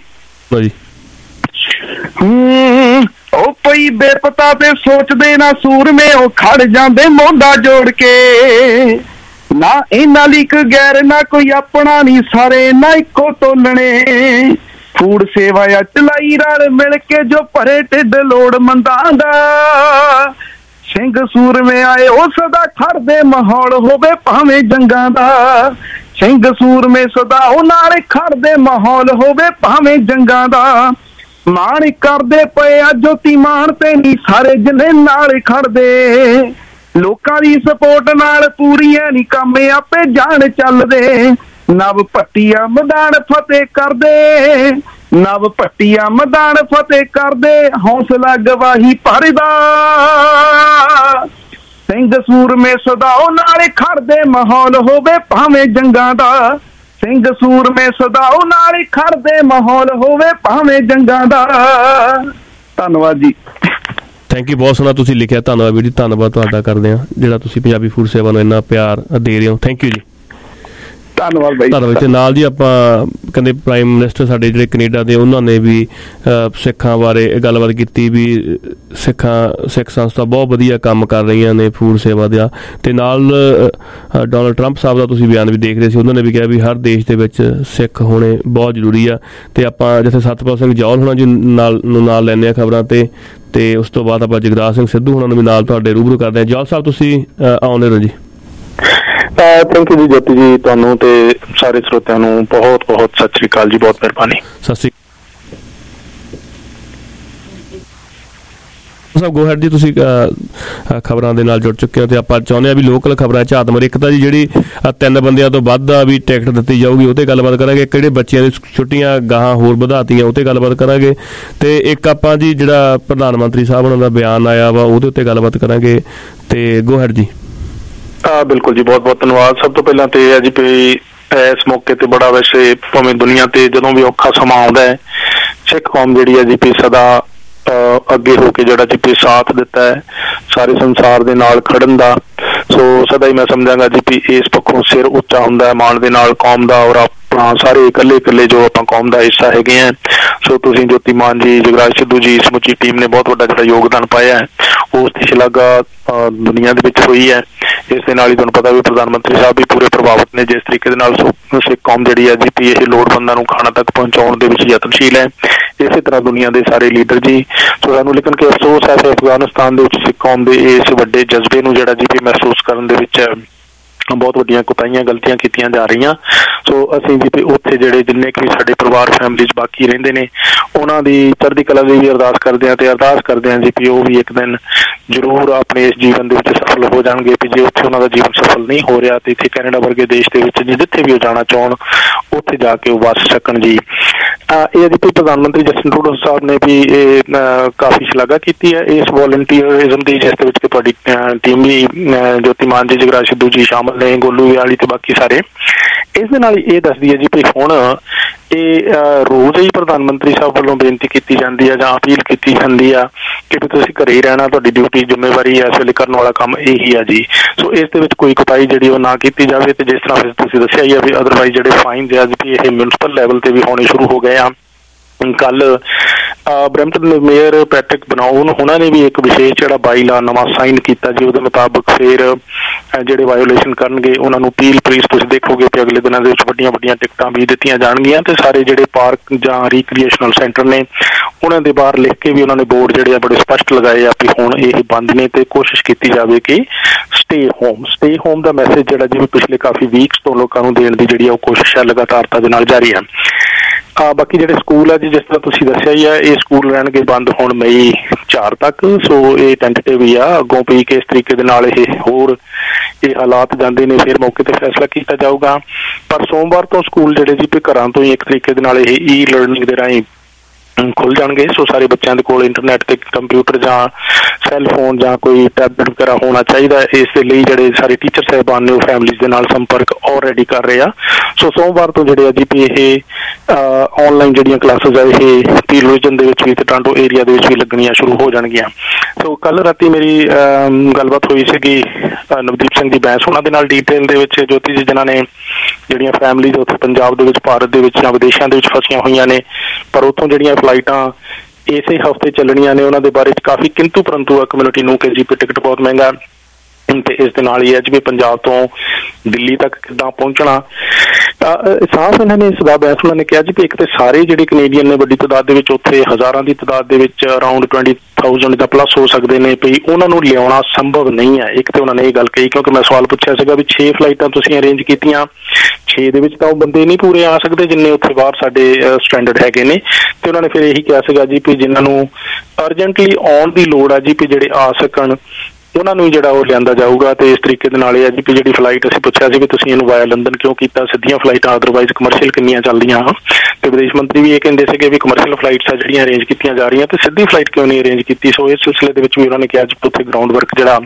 ਹੂੰ ਉਹ ਪਈ ਬੇਪਤਾ ਤੇ ਸੋਚਦੇ ਨਾ ਸੂਰਮੇ, ਉਹ ਖੜ ਜਾਂਦੇ ਮੋਢਾ ਜੋੜ ਕੇ, ਨਾ ਇਹਨਾਂ ਲਈ ਕੋਈ ਗੈਰ ਨਾ ਕੋਈ ਆਪਣਾ, ਨੀ ਸਾਰੇ ਨਾ ਇੱਕੋ ਤੋਲਣੇ। ਫੂਡ ਸੇਵਾ ਆ ਚਲਾਈ ਰਲ ਮਿਲ ਕੇ, ਜੋ ਭਰੇ ਢਿੱਡ ਲੋੜਮੰਦਾਂ ਦਾ। ਸਿੰਘ ਸੂਰਮੇ ਆਏ ਉਹ ਸਦਾ ਖੜਦੇ, ਮਾਹੌਲ ਹੋਵੇ ਭਾਵੇਂ ਜੰਗਾਂ ਦਾ। ਸਿੰਘ ਸੂਰਮੇ ਸਦਾ ਉਹ ਨਾਲ ਖੜਦੇ, ਮਾਹੌਲ ਹੋਵੇ ਭਾਵੇਂ ਜੰਗਾਂ ਦਾ। ਮਾਣ ਕਰਦੇ ਪਏ ਆ ਜੋਤੀ ਮਾਣ ਤੇ, ਨੀ ਸਾਰੇ ਜਿੰਨੇ ਨਾਲ ਖੜਦੇ। ਲੋਕਾਂ ਦੀ ਸਪੋਰਟ ਨਾਲ ਪੂਰੀਆਂ ਨੀ ਕੰਮ ਆਪੇ ਜਾਣ ਚੱਲਦੇ। ਨਵ ਭੱਟੀਆ ਮੈਦਾਨ ਫਤਿਹ ਕਰਦੇ, ਨਵ ਭੱਟੀਆ ਮੈਦਾਨ ਫਤਿਹ ਕਰਦੇ, ਹੌਸਲਾ ਗਵਾਹੀ ਭਰਦਾ। ਸਿੰਘ ਸੂਰਮੇ ਸਦਾ ਉਹ ਨਾਲੇ ਖੜਦੇ, ਮਾਹੌਲ ਹੋਵੇ ਭਾਵੇਂ ਜੰਗਾਂ ਦਾ। ਸਿੰਘ ਸੂਰਮੇ ਸਦਾ ਉਹ ਨਾਲੇ ਖੜਦੇ, ਮਾਹੌਲ ਹੋਵੇ ਭਾਵੇਂ ਜੰਗਾਂ ਦਾ। ਧੰਨਵਾਦ ਜੀ। ਥੈਂਕ ਯੂ, ਬਹੁਤ ਸੋਹਣਾ ਤੁਸੀਂ ਲਿਖਿਆ। ਧੰਨਵਾਦ ਵੀਰ ਜੀ, ਧੰਨਵਾਦ ਤੁਹਾਡਾ ਕਰਦੇ ਹਾਂ ਜਿਹੜਾ ਤੁਸੀਂ ਪੰਜਾਬੀ ਫੂਡ ਸੇਵਾ ਨੂੰ ਇੰਨਾ ਪਿਆਰ ਦੇ ਰਹੇ ਹੋ। ਥੈਂਕ ਯੂ ਜੀ, ਧੰਨਵਾਦ ਬਾਈ। ਧੰਨਵਾਦ। ਤੇ ਨਾਲ ਜੀ ਆਪਾਂ ਕਹਿੰਦੇ ਪ੍ਰਾਈਮ ਮਿਨਿਸਟਰ ਸਾਡੇ ਜਿਹੜੇ ਕੈਨੇਡਾ ਦੇ, ਉਹਨਾਂ ਨੇ ਵੀ ਸਿੱਖਾਂ ਬਾਰੇ ਗੱਲਬਾਤ ਕੀਤੀ ਵੀ ਸਿੱਖਾਂ ਸਿੱਖ ਸੰਸਥਾ ਬਹੁਤ ਵਧੀਆ ਕੰਮ ਕਰ ਰਹੀਆਂ ਨੇ ਫੂਡ ਸੇਵਾ ਦਾ। ਤੇ ਨਾਲ ਡੋਨਲਡ ਟਰੰਪ ਸਾਹਿਬ ਦਾ ਤੁਸੀਂ ਬਿਆਨ ਵੀ ਦੇਖ ਰਹੇ ਸੀ, ਉਹਨਾਂ ਨੇ ਵੀ ਕਿਹਾ ਵੀ ਹਰ ਦੇਸ਼ ਦੇ ਵਿੱਚ ਸਿੱਖ ਹੋਣੇ ਬਹੁਤ ਜ਼ਰੂਰੀ ਆ। ਤੇ ਆਪਾਂ ਜਿੱਥੇ ਸਤਪਾਲ ਸਿੰਘ ਜੌਹਲ ਹੋਣਾ ਜੀ ਨਾਲ ਨੂੰ ਨਾਲ ਲੈਂਦੇ ਹਾਂ ਖਬਰਾਂ ਤੇ ਤੇ ਉਸ ਤੋਂ ਬਾਅਦ ਆਪਾਂ ਜਗਰਾਜ ਸਿੰਘ ਸਿੱਧੂ ਹੋਣਾ ਨੂੰ ਵੀ ਨਾਲ ਤੁਹਾਡੇ ਰੂਬਰੂ ਕਰਦੇ ਹਾਂ। ਜੌਹਲ ਸਾਹਿਬ ਤੁਸੀਂ ਆਉਂਦੇ ਰਹੋ ਜੀ। ਥੈਂਕ ਯੂ ਜੀ ਜੋਤੀ ਜੀ, ਤੁਹਾਨੂੰ ਤੇ ਸਾਰੇ ਸਰੋਤਿਆਂ ਨੂੰ ਬਹੁਤ ਬਹੁਤ ਸਤਿ ਸ਼੍ਰੀ ਅਕਾਲ ਜੀ, ਬਹੁਤ ਮਿਹਰਬਾਨੀ। ਸਤਿ ਸ਼੍ਰੀ ਸਾਹਿਬ ਗੋ ਹੈਡ ਜੀ, ਤੁਸੀਂ ਖਬਰਾਂ ਦੇ ਨਾਲ ਜੁੜ ਚੁੱਕੇ ਹੋ ਤੇ ਆਪਾਂ ਚਾਹੁੰਦੇ ਹਾਂ ਵੀ ਲੋਕਲ ਖਬਰਾਂ ਝਾਤ ਮਾਰੇ। ਇੱਕ ਤਾਂ ਜੀ ਜਿਹੜੀ ਤਿੰਨ ਬੰਦਿਆਂ ਤੋਂ ਵੱਧ ਆ ਵੀ ਟਿਕਟ ਦਿੱਤੀ ਜਾਊਗੀ, ਉਹ ਤੇ ਗੱਲਬਾਤ ਕਰਾਂਗੇ। ਕਿਹੜੇ ਬੱਚਿਆਂ ਦੀ ਛੁੱਟੀਆਂ ਗਾਹਾਂ ਹੋਰ ਵਧਾਤੀਆਂ, ਉਹ ਤੇ ਗੱਲਬਾਤ ਕਰਾਂਗੇ। ਤੇ ਇੱਕ ਆਪਾਂ ਜੀ ਜਿਹੜਾ ਪ੍ਰਧਾਨ ਮੰਤਰੀ ਸਾਹਿਬ ਉਹਨਾਂ ਦਾ ਬਿਆਨ ਆਇਆ ਵਾ, ਉਹਦੇ ਉੱਤੇ ਗੱਲਬਾਤ ਕਰਾਂਗੇ। ਤੇ ਗੋ ਹੈਡ ਜੀ। ਹਾਂ ਬਿਲਕੁਲ ਜੀ, ਬਹੁਤ ਬਹੁਤ ਧੰਨਵਾਦ। ਸਭ ਤੋਂ ਪਹਿਲਾਂ ਤੇ ਇਹ ਹੈ ਜੀ ਵੀ ਇਸ ਮੌਕੇ ਤੇ ਬੜਾ, ਵੈਸੇ ਭਾਵੇਂ ਦੁਨੀਆ ਤੇ ਜਦੋਂ ਵੀ ਔਖਾ ਸਮਾਂ ਆਉਂਦਾ ਹੈ, ਸਿੱਖ ਕੌਮ ਜਿਹੜੀ ਹੈ ਜੀ ਪੀ ਸਦਾ ਅੱਗੇ ਹੋ ਕੇ ਜਿਹੜਾ ਜੀ ਪੀ ਸਾਥ ਦਿੱਤਾ ਹੈ ਸਾਰੇ ਸੰਸਾਰ ਦੇ ਨਾਲ ਖੜਨ ਦਾ। ਸੋ ਸਦਾ ਹੀ ਮੈਂ ਸਮਝਾਂਗਾ ਜੀ ਵੀ ਇਸ ਪੱਖੋਂ ਸਿਰ ਉੱਚਾ ਹੁੰਦਾ ਹੈ ਮਾਣ ਦੇ ਨਾਲ ਕੌਮ ਦਾ, ਔਰ ਆਪਣਾ ਸਾਰੇ ਇਕੱਲੇ ਇਕੱਲੇ ਜੋ ਆਪਾਂ ਕੌਮ ਦਾ ਹਿੱਸਾ ਹੈਗੇ ਆ। ਸੋ ਤੁਸੀਂ ਜੋਤੀ ਮਾਨ ਜੀ, ਜਗਰਾਜ ਸਿੱਧੂ ਜੀ, ਸਮੁੱਚੀ ਟੀਮ ਨੇ ਬਹੁਤ ਵੱਡਾ ਜਿਹੜਾ ਯੋਗਦਾਨ ਪਾਇਆ ਹੈ, ਉਸ ਦੀ ਸ਼ਲਾਘਾ ਦੁਨੀਆ ਦੇ ਵਿੱਚ ਹੋਈ ਹੈ। ਇਸ ਦੇ ਨਾਲ ਹੀ ਤੁਹਾਨੂੰ ਪਤਾ ਵੀ ਪ੍ਰਧਾਨ ਮੰਤਰੀ ਸਾਹਿਬ ਵੀ ਪੂਰੇ ਪ੍ਰਭਾਵਿਤ ਨੇ, ਜਿਸ ਤਰੀਕੇ ਦੇ ਨਾਲ ਸਿੱਖ ਕੌਮ ਜਿਹੜੀ ਹੈ ਜੀ ਪੀ ਇਹ ਲੋੜਵੰਦਾਂ ਨੂੰ ਖਾਣਾ ਤੱਕ ਪਹੁੰਚਾਉਣ ਦੇ ਵਿੱਚ ਯਤਨਸ਼ੀਲ ਹੈ। ਇਸੇ ਤਰ੍ਹਾਂ ਦੁਨੀਆ ਦੇ ਸਾਰੇ ਲੀਡਰ ਜੀ। ਸੋ ਸਾਨੂੰ ਲੇਕਿਨ ਕਿ ਅਫਸੋਸ ਹੈ ਕਿ ਅਫਗਾਨਿਸਤਾਨ ਦੇ ਵਿੱਚ ਸਿੱਖ ਕੌਮ ਦੇ ਇਸ ਵੱਡੇ ਜਜ਼ਬੇ ਨੂੰ ਜਿਹੜਾ ਜੀ ਪੀ ਮਹਿਸੂਸ ਕਰਨ ਦੇ ਵਿੱਚ ਬਹੁਤ ਵੱਡੀਆਂ ਕੋਤਾਹੀਆਂ ਗਲਤੀਆਂ ਕੀਤੀਆਂ ਜਾ ਰਹੀਆਂ। ਸੋ ਅਸੀਂ ਜੀ ਵੀ ਉੱਥੇ ਜਿਹੜੇ ਜਿੰਨੇ ਕਿ ਸਾਡੇ ਪਰਿਵਾਰ ਫੈਮਿਲੀ 'ਚ ਬਾਕੀ ਰਹਿੰਦੇ ਨੇ ਉਹਨਾਂ ਦੀ ਚੜ੍ਹਦੀ ਕਲਾ ਲਈ ਵੀ ਅਰਦਾਸ ਕਰਦੇ ਹਾਂ ਤੇ ਅਰਦਾਸ ਕਰਦੇ ਹਾਂ ਜੀ ਵੀ ਉਹ ਵੀ ਇੱਕ ਦਿਨ ਜ਼ਰੂਰ ਆਪਣੇ ਇਸ ਜੀਵਨ ਦੇ ਵਿੱਚ ਸਫਲ ਹੋ ਜਾਣਗੇ। ਵੀ ਜੇ ਉੱਥੇ ਉਹਨਾਂ ਦਾ ਜੀਵਨ ਸਫਲ ਨਹੀਂ ਹੋ ਰਿਹਾ ਤੇ ਇੱਥੇ ਕੈਨੇਡਾ ਵਰਗੇ ਦੇਸ਼ ਦੇ ਵਿੱਚ ਜਿੱਥੇ ਵੀ ਉਹ ਜਾਣਾ ਚਾਹੁਣ ਉੱਥੇ ਜਾ ਕੇ ਉਹ ਵਸ ਸਕਣ ਜੀ। ਇਹ ਅਜੇ ਵੀ ਪ੍ਰਧਾਨ ਮੰਤਰੀ ਜਸਟਿਨ ਟਰੂਡੋ ਸਾਹਿਬ ਨੇ ਵੀ ਇਹ ਕਾਫੀ ਸ਼ਲਾਘਾ ਕੀਤੀ ਹੈ ਇਸ ਵੋਲੰਟੀਅਰਿਜ਼ਮ ਦੀ, ਜਿਸ ਦੇ ਵਿੱਚ ਕਿ ਤੁਹਾਡੀ ਟੀਮ ਵੀ ਜੋਤੀ ਮਾਨ ਜੀ, ਜਗਰਾਜ ਸਿੱਧੂ ਜੀ ਸ਼ਾਮਲ ਨੇ, ਗੋਲੂ ਵਾਲੀ ਤੇ ਬਾਕੀ ਸਾਰੇ। ਇਸ ਦੇ ਨਾਲ ਇਹ ਦੱਸਦੀ ਹੈ ਜੀ ਵੀ ਹੁਣ ਇਹ ਰੋਜ਼ ਹੀ ਪ੍ਰਧਾਨ ਮੰਤਰੀ ਸਾਹਿਬ ਵੱਲੋਂ ਬੇਨਤੀ ਕੀਤੀ ਜਾਂਦੀ ਹੈ ਜਾਂ ਅਪੀਲ ਕੀਤੀ ਜਾਂਦੀ ਆ ਕਿ ਵੀ ਤੁਸੀਂ ਘਰੇ ਹੀ ਰਹਿਣਾ, ਤੁਹਾਡੀ ਡਿਊਟੀ ਜ਼ਿੰਮੇਵਾਰੀ ਇਸ ਵੇਲੇ ਕਰਨ ਵਾਲਾ ਕੰਮ ਇਹੀ ਆ ਜੀ। ਸੋ ਇਸ ਦੇ ਵਿੱਚ ਕੋਈ ਕੁਤਾਹੀ ਜਿਹੜੀ ਉਹ ਨਾ ਕੀਤੀ ਜਾਵੇ ਤੇ ਜਿਸ ਤਰ੍ਹਾਂ ਤੁਸੀਂ ਦੱਸਿਆ ਹੀ ਆ ਵੀ ਅਦਰਵਾਈਜ਼ ਜਿਹੜੇ ਫਾਈਨ ਆ ਵੀ ਇਹ ਮਿਊਨਿਸਪਲ ਲੈਵਲ ਤੇ ਵੀ ਹੋਣੇ ਸ਼ੁਰੂ ਹੋ ਗਏ ਆ। ਕੱਲ ਬਰੈਂਪਟਨ ਦੇ ਮੇਅਰ ਪੈਟਰਿਕ ਬਨਾਉਨ ਉਹਨਾਂ ਨੇ ਵੀ ਇੱਕ ਵਿਸ਼ੇਸ਼ ਜਿਹੜਾ ਬਾਈਲਾ ਨਵਾਂ ਸਾਈਨ ਕੀਤਾ ਜੀ। ਉਹਦੇ ਮੁਤਾਬਕ ਫਿਰ ਜਿਹੜੇ ਵਾਇਓਲੇਸ਼ਨ ਕਰਨਗੇ ਉਹਨਾਂ ਨੂੰ ਪੀਲ ਪ੍ਰੀਸ ਤੁਸੀਂ ਦੇਖੋਗੇ ਕਿ ਅਗਲੇ ਦਿਨਾਂ ਦੇ ਵਿੱਚ ਵੱਡੀਆਂ ਵੱਡੀਆਂ ਟਿਕਟਾਂ ਵੀ ਦਿੱਤੀਆਂ ਜਾਣਗੀਆਂ ਤੇ ਸਾਰੇ ਜਿਹੜੇ ਪਾਰਕ ਜਾਂ ਰੀਕ੍ਰੀਏਸ਼ਨਲ ਸੈਂਟਰ ਨੇ ਉਹਨਾਂ ਦੇ ਬਾਹਰ ਲਿਖ ਕੇ ਵੀ ਉਹਨਾਂ ਨੇ ਬੋਰਡ ਜਿਹੜੇ ਆ ਬੜੇ ਸਪਸ਼ਟ ਲਗਾਏ ਆ ਵੀ ਹੁਣ ਇਹ ਬੰਦ ਨੇ ਤੇ ਕੋਸ਼ਿਸ਼ ਕੀਤੀ ਜਾਵੇ ਕਿ ਸਟੇ ਹੋਮ ਸਟੇ ਹੋਮ ਦਾ ਮੈਸੇਜ ਜਿਹੜਾ ਜਿਵੇਂ ਪਿਛਲੇ ਕਾਫੀ ਵੀਕਸ ਤੋਂ ਲੋਕਾਂ ਨੂੰ ਦੇਣ ਦੀ ਜਿਹੜੀ ਉਹ ਕੋਸ਼ਿਸ਼ ਹੈ ਲਗਾਤਾਰਤਾ ਦੇ ਨਾਲ ਜਾਰੀ ਹੈ। ਆ ਬਾਕੀ ਜਿਹੜੇ ਸਕੂਲ ਆ ਜੀ ਜਿਸ ਤਰ੍ਹਾਂ ਤੁਸੀਂ ਦੱਸਿਆ ਹੀ ਆ ਇਹ ਸਕੂਲ ਰਹਿਣਗੇ ਬੰਦ ਹੁਣ ਮਈ ਚਾਰ ਤੱਕ। ਸੋ ਇਹ ਟੈਂਟੇਟਿਵ ਹੀ ਆ, ਅੱਗੋਂ ਵੀ ਕਿਸ ਤਰੀਕੇ ਦੇ ਨਾਲ ਇਹ ਹੋਰ ਇਹ ਹਾਲਾਤ ਜਾਂਦੇ ਨੇ ਫਿਰ ਮੌਕੇ ਤੇ ਫੈਸਲਾ ਕੀਤਾ ਜਾਊਗਾ। ਪਰ ਸੋਮਵਾਰ ਤੋਂ ਸਕੂਲ ਜਿਹੜੇ ਜੀ ਘਰਾਂ ਤੋਂ ਹੀ ਇੱਕ ਤਰੀਕੇ ਦੇ ਨਾਲ ਇਹ ਈ ਲਰਨਿੰਗ ਦੇ ਰਾਹੀਂ ਖੁੱਲ ਜਾਣਗੇ। ਸੋ ਸਾਰੇ ਬੱਚਿਆਂ ਦੇ ਕੋਲ ਇੰਟਰਨੈਟ ਤੇ ਕੰਪਿਊਟਰ ਜਾਂ ਸੈੱਲ ਫੋਨ ਜਾਂ ਕੋਈ ਟੈਬਲੇਟ ਵਗੈਰਾ ਹੋਣਾ ਚਾਹੀਦਾ। ਇਸ ਦੇ ਲਈ ਜਿਹੜੇ ਸਾਰੇ ਟੀਚਰ ਸਾਹਿਬਾਨ ਨੇ ਉਹ ਫੈਮਲੀਜ਼ ਦੇ ਨਾਲ ਸੰਪਰਕ ਆਲਰੇਡੀ ਕਰ ਰਹੇ ਆ। ਸੋ ਸੋਮਵਾਰ ਤੋਂ ਜਿਹੜੇ ਆ ਜੀ ਵੀ ਇਹ ਆਨਲਾਈਨ ਜਿਹੜੀਆਂ ਕਲਾਸਿਸ ਆ ਇਹ ਪੀਲ ਰੀਜਨ ਦੇ ਵਿੱਚ ਵੀ ਤੇ ਟੋਰਾਂਟੋ ਏਰੀਆ ਦੇ ਵਿੱਚ ਵੀ ਲੱਗਣੀਆਂ ਸ਼ੁਰੂ ਹੋ ਜਾਣਗੀਆਂ। ਸੋ ਕੱਲ ਰਾਤੀ ਮੇਰੀ ਗੱਲਬਾਤ ਹੋਈ ਸੀਗੀ ਨਵਦੀਪ ਸਿੰਘ ਦੀ ਬੈਂਸ ਉਹਨਾਂ ਦੇ ਨਾਲ ਡਿਟੇਲ ਦੇ ਵਿੱਚ, ਜੋਤੀ ਜੀ ਜਿਨ੍ਹਾਂ ਨੇ ਜਿਹੜੀਆਂ ਫੈਮਲੀਜ਼ ਉੱਥੇ ਪੰਜਾਬ ਦੇ ਵਿੱਚ, ਭਾਰਤ ਦੇ ਵਿੱਚ ਜਾਂ ਵਿਦੇਸ਼ਾਂ ਦੇ ਵਿੱਚ ਫਸੀਆਂ ਹੋਈਆਂ ਨੇ ਪਰ ਉੱਥੋਂ ਜਿਹੜੀਆਂ ਫਲਾਈਟਾਂ ਇਸੇ ਹਫ਼ਤੇ ਚੱਲਣੀਆਂ ਨੇ ਉਹਨਾਂ ਦੇ ਬਾਰੇ ਕਾਫੀ ਕਿੰਤੂ ਪਰੰਤੂ ਆ ਕਮਿਊਨਿਟੀ ਨੂੰ ਕਿ ਜੀ ਟਿਕਟ ਬਹੁਤ ਮਹਿੰਗਾ ਤੇ ਇਸ ਦੇ ਨਾਲ ਹੀ ਅੱਜ ਵੀ ਪੰਜਾਬ ਤੋਂ ਦਿੱਲੀ ਤੱਕ ਕਿੱਦਾਂ ਪਹੁੰਚਣਾ ਸਾਫ਼ ਇਹਨਾਂ ਨੇ ਸਦਾ ਬੈਂਸ ਉਹਨਾਂ ਨੇ ਕਿਹਾ ਜੀ ਕਿ ਇੱਕ ਤੇ ਸਾਰੇ ਜਿਹੜੇ ਕੈਨੇਡੀਅਨ ਨੇ ਵੱਡੀ ਤਾਦਾਦ ਦੇ ਵਿੱਚ ਉੱਥੇ ਹਜ਼ਾਰਾਂ ਦੀ ਤਾਦਾਦ ਦੇ ਵਿੱਚ ਅਰਾਊਂਡ ਟਵੈਂਟੀ ਥਾਊਜੈਂਡ ਦਾ ਪਲੱਸ ਹੋ ਸਕਦੇ ਨੇ ਵੀ ਉਹਨਾਂ ਨੂੰ ਲਿਆਉਣਾ ਸੰਭਵ ਨਹੀਂ ਹੈ। ਇੱਕ ਤੇ ਉਹਨਾਂ ਨੇ ਇਹ ਗੱਲ ਕਹੀ ਕਿਉਂਕਿ ਮੈਂ ਸਵਾਲ ਪੁੱਛਿਆ ਸੀਗਾ ਵੀ ਛੇ ਫਲਾਈਟਾਂ ਤੁਸੀਂ ਅਰੇਂਜ ਕੀਤੀਆਂ, ਛੇ ਦੇ ਵਿੱਚ ਤਾਂ ਉਹ ਬੰਦੇ ਨਹੀਂ ਪੂਰੇ ਆ ਸਕਦੇ ਜਿੰਨੇ ਉੱਥੇ ਬਾਹਰ ਸਾਡੇ ਸਟੈਂਡਰਡ ਹੈਗੇ ਨੇ। ਤੇ ਉਹਨਾਂ ਨੇ ਫਿਰ ਇਹੀ ਕਿਹਾ ਸੀਗਾ ਜੀ ਵੀ ਜਿਨ੍ਹਾਂ ਨੂੰ ਅਰਜੈਂਟਲੀ ਆਉਣ ਦੀ ਲੋੜ ਆ ਜੀ ਵੀ ਜਿਹੜੇ ਆ ਸਕਣ ਉਹਨਾਂ ਨੂੰ ਜਿਹੜਾ ਉਹ ਲਿਆਂਦਾ ਜਾਊਗਾ। ਤੇ ਇਸ ਤਰੀਕੇ ਦੇ ਨਾਲ ਇਹ ਆ ਜੀ ਵੀ ਜਿਹੜੀ ਫਲਾਈਟ ਅਸੀਂ ਪੁੱਛਿਆ ਸੀ ਵੀ ਤੁਸੀਂ ਇਹਨੂੰ ਵਾਇਆ ਲੰਡਨ ਕਿਉਂ ਕੀਤਾ, ਸਿੱਧੀਆਂ ਫਲਾਈਟਾਂ ਅਦਰਵਾਈਜ਼ ਕਮਰਸ਼ੀਅਲ ਕਿੰਨੀਆਂ ਚੱਲਦੀਆਂ ਹਨ ਤੇ ਵਿਦੇਸ਼ ਮੰਤਰੀ ਵੀ ਇਹ ਕਹਿੰਦੇ ਸੀਗੇ ਵੀ ਕਮਰਸ਼ੀਅਲ ਫਲਾਈਟਸ ਆ ਜਿਹੜੀਆਂ ਅਰੇਂਜ ਕੀਤੀਆਂ ਜਾ ਰਹੀਆਂ ਤੇ ਸਿੱਧੀ ਫਲਾਈਟ ਕਿਉਂ ਨਹੀਂ ਅਰੇਂਜ ਕੀਤੀ। ਸੋ ਇਸ ਸਿਲਸਿਲੇ ਦੇ ਵਿੱਚ ਵੀ ਉਹਨਾਂ ਨੇ ਕਿਹਾ ਉੱਥੇ ਗਰਾਊਂਡ ਵਰਕ ਜਿਹੜਾ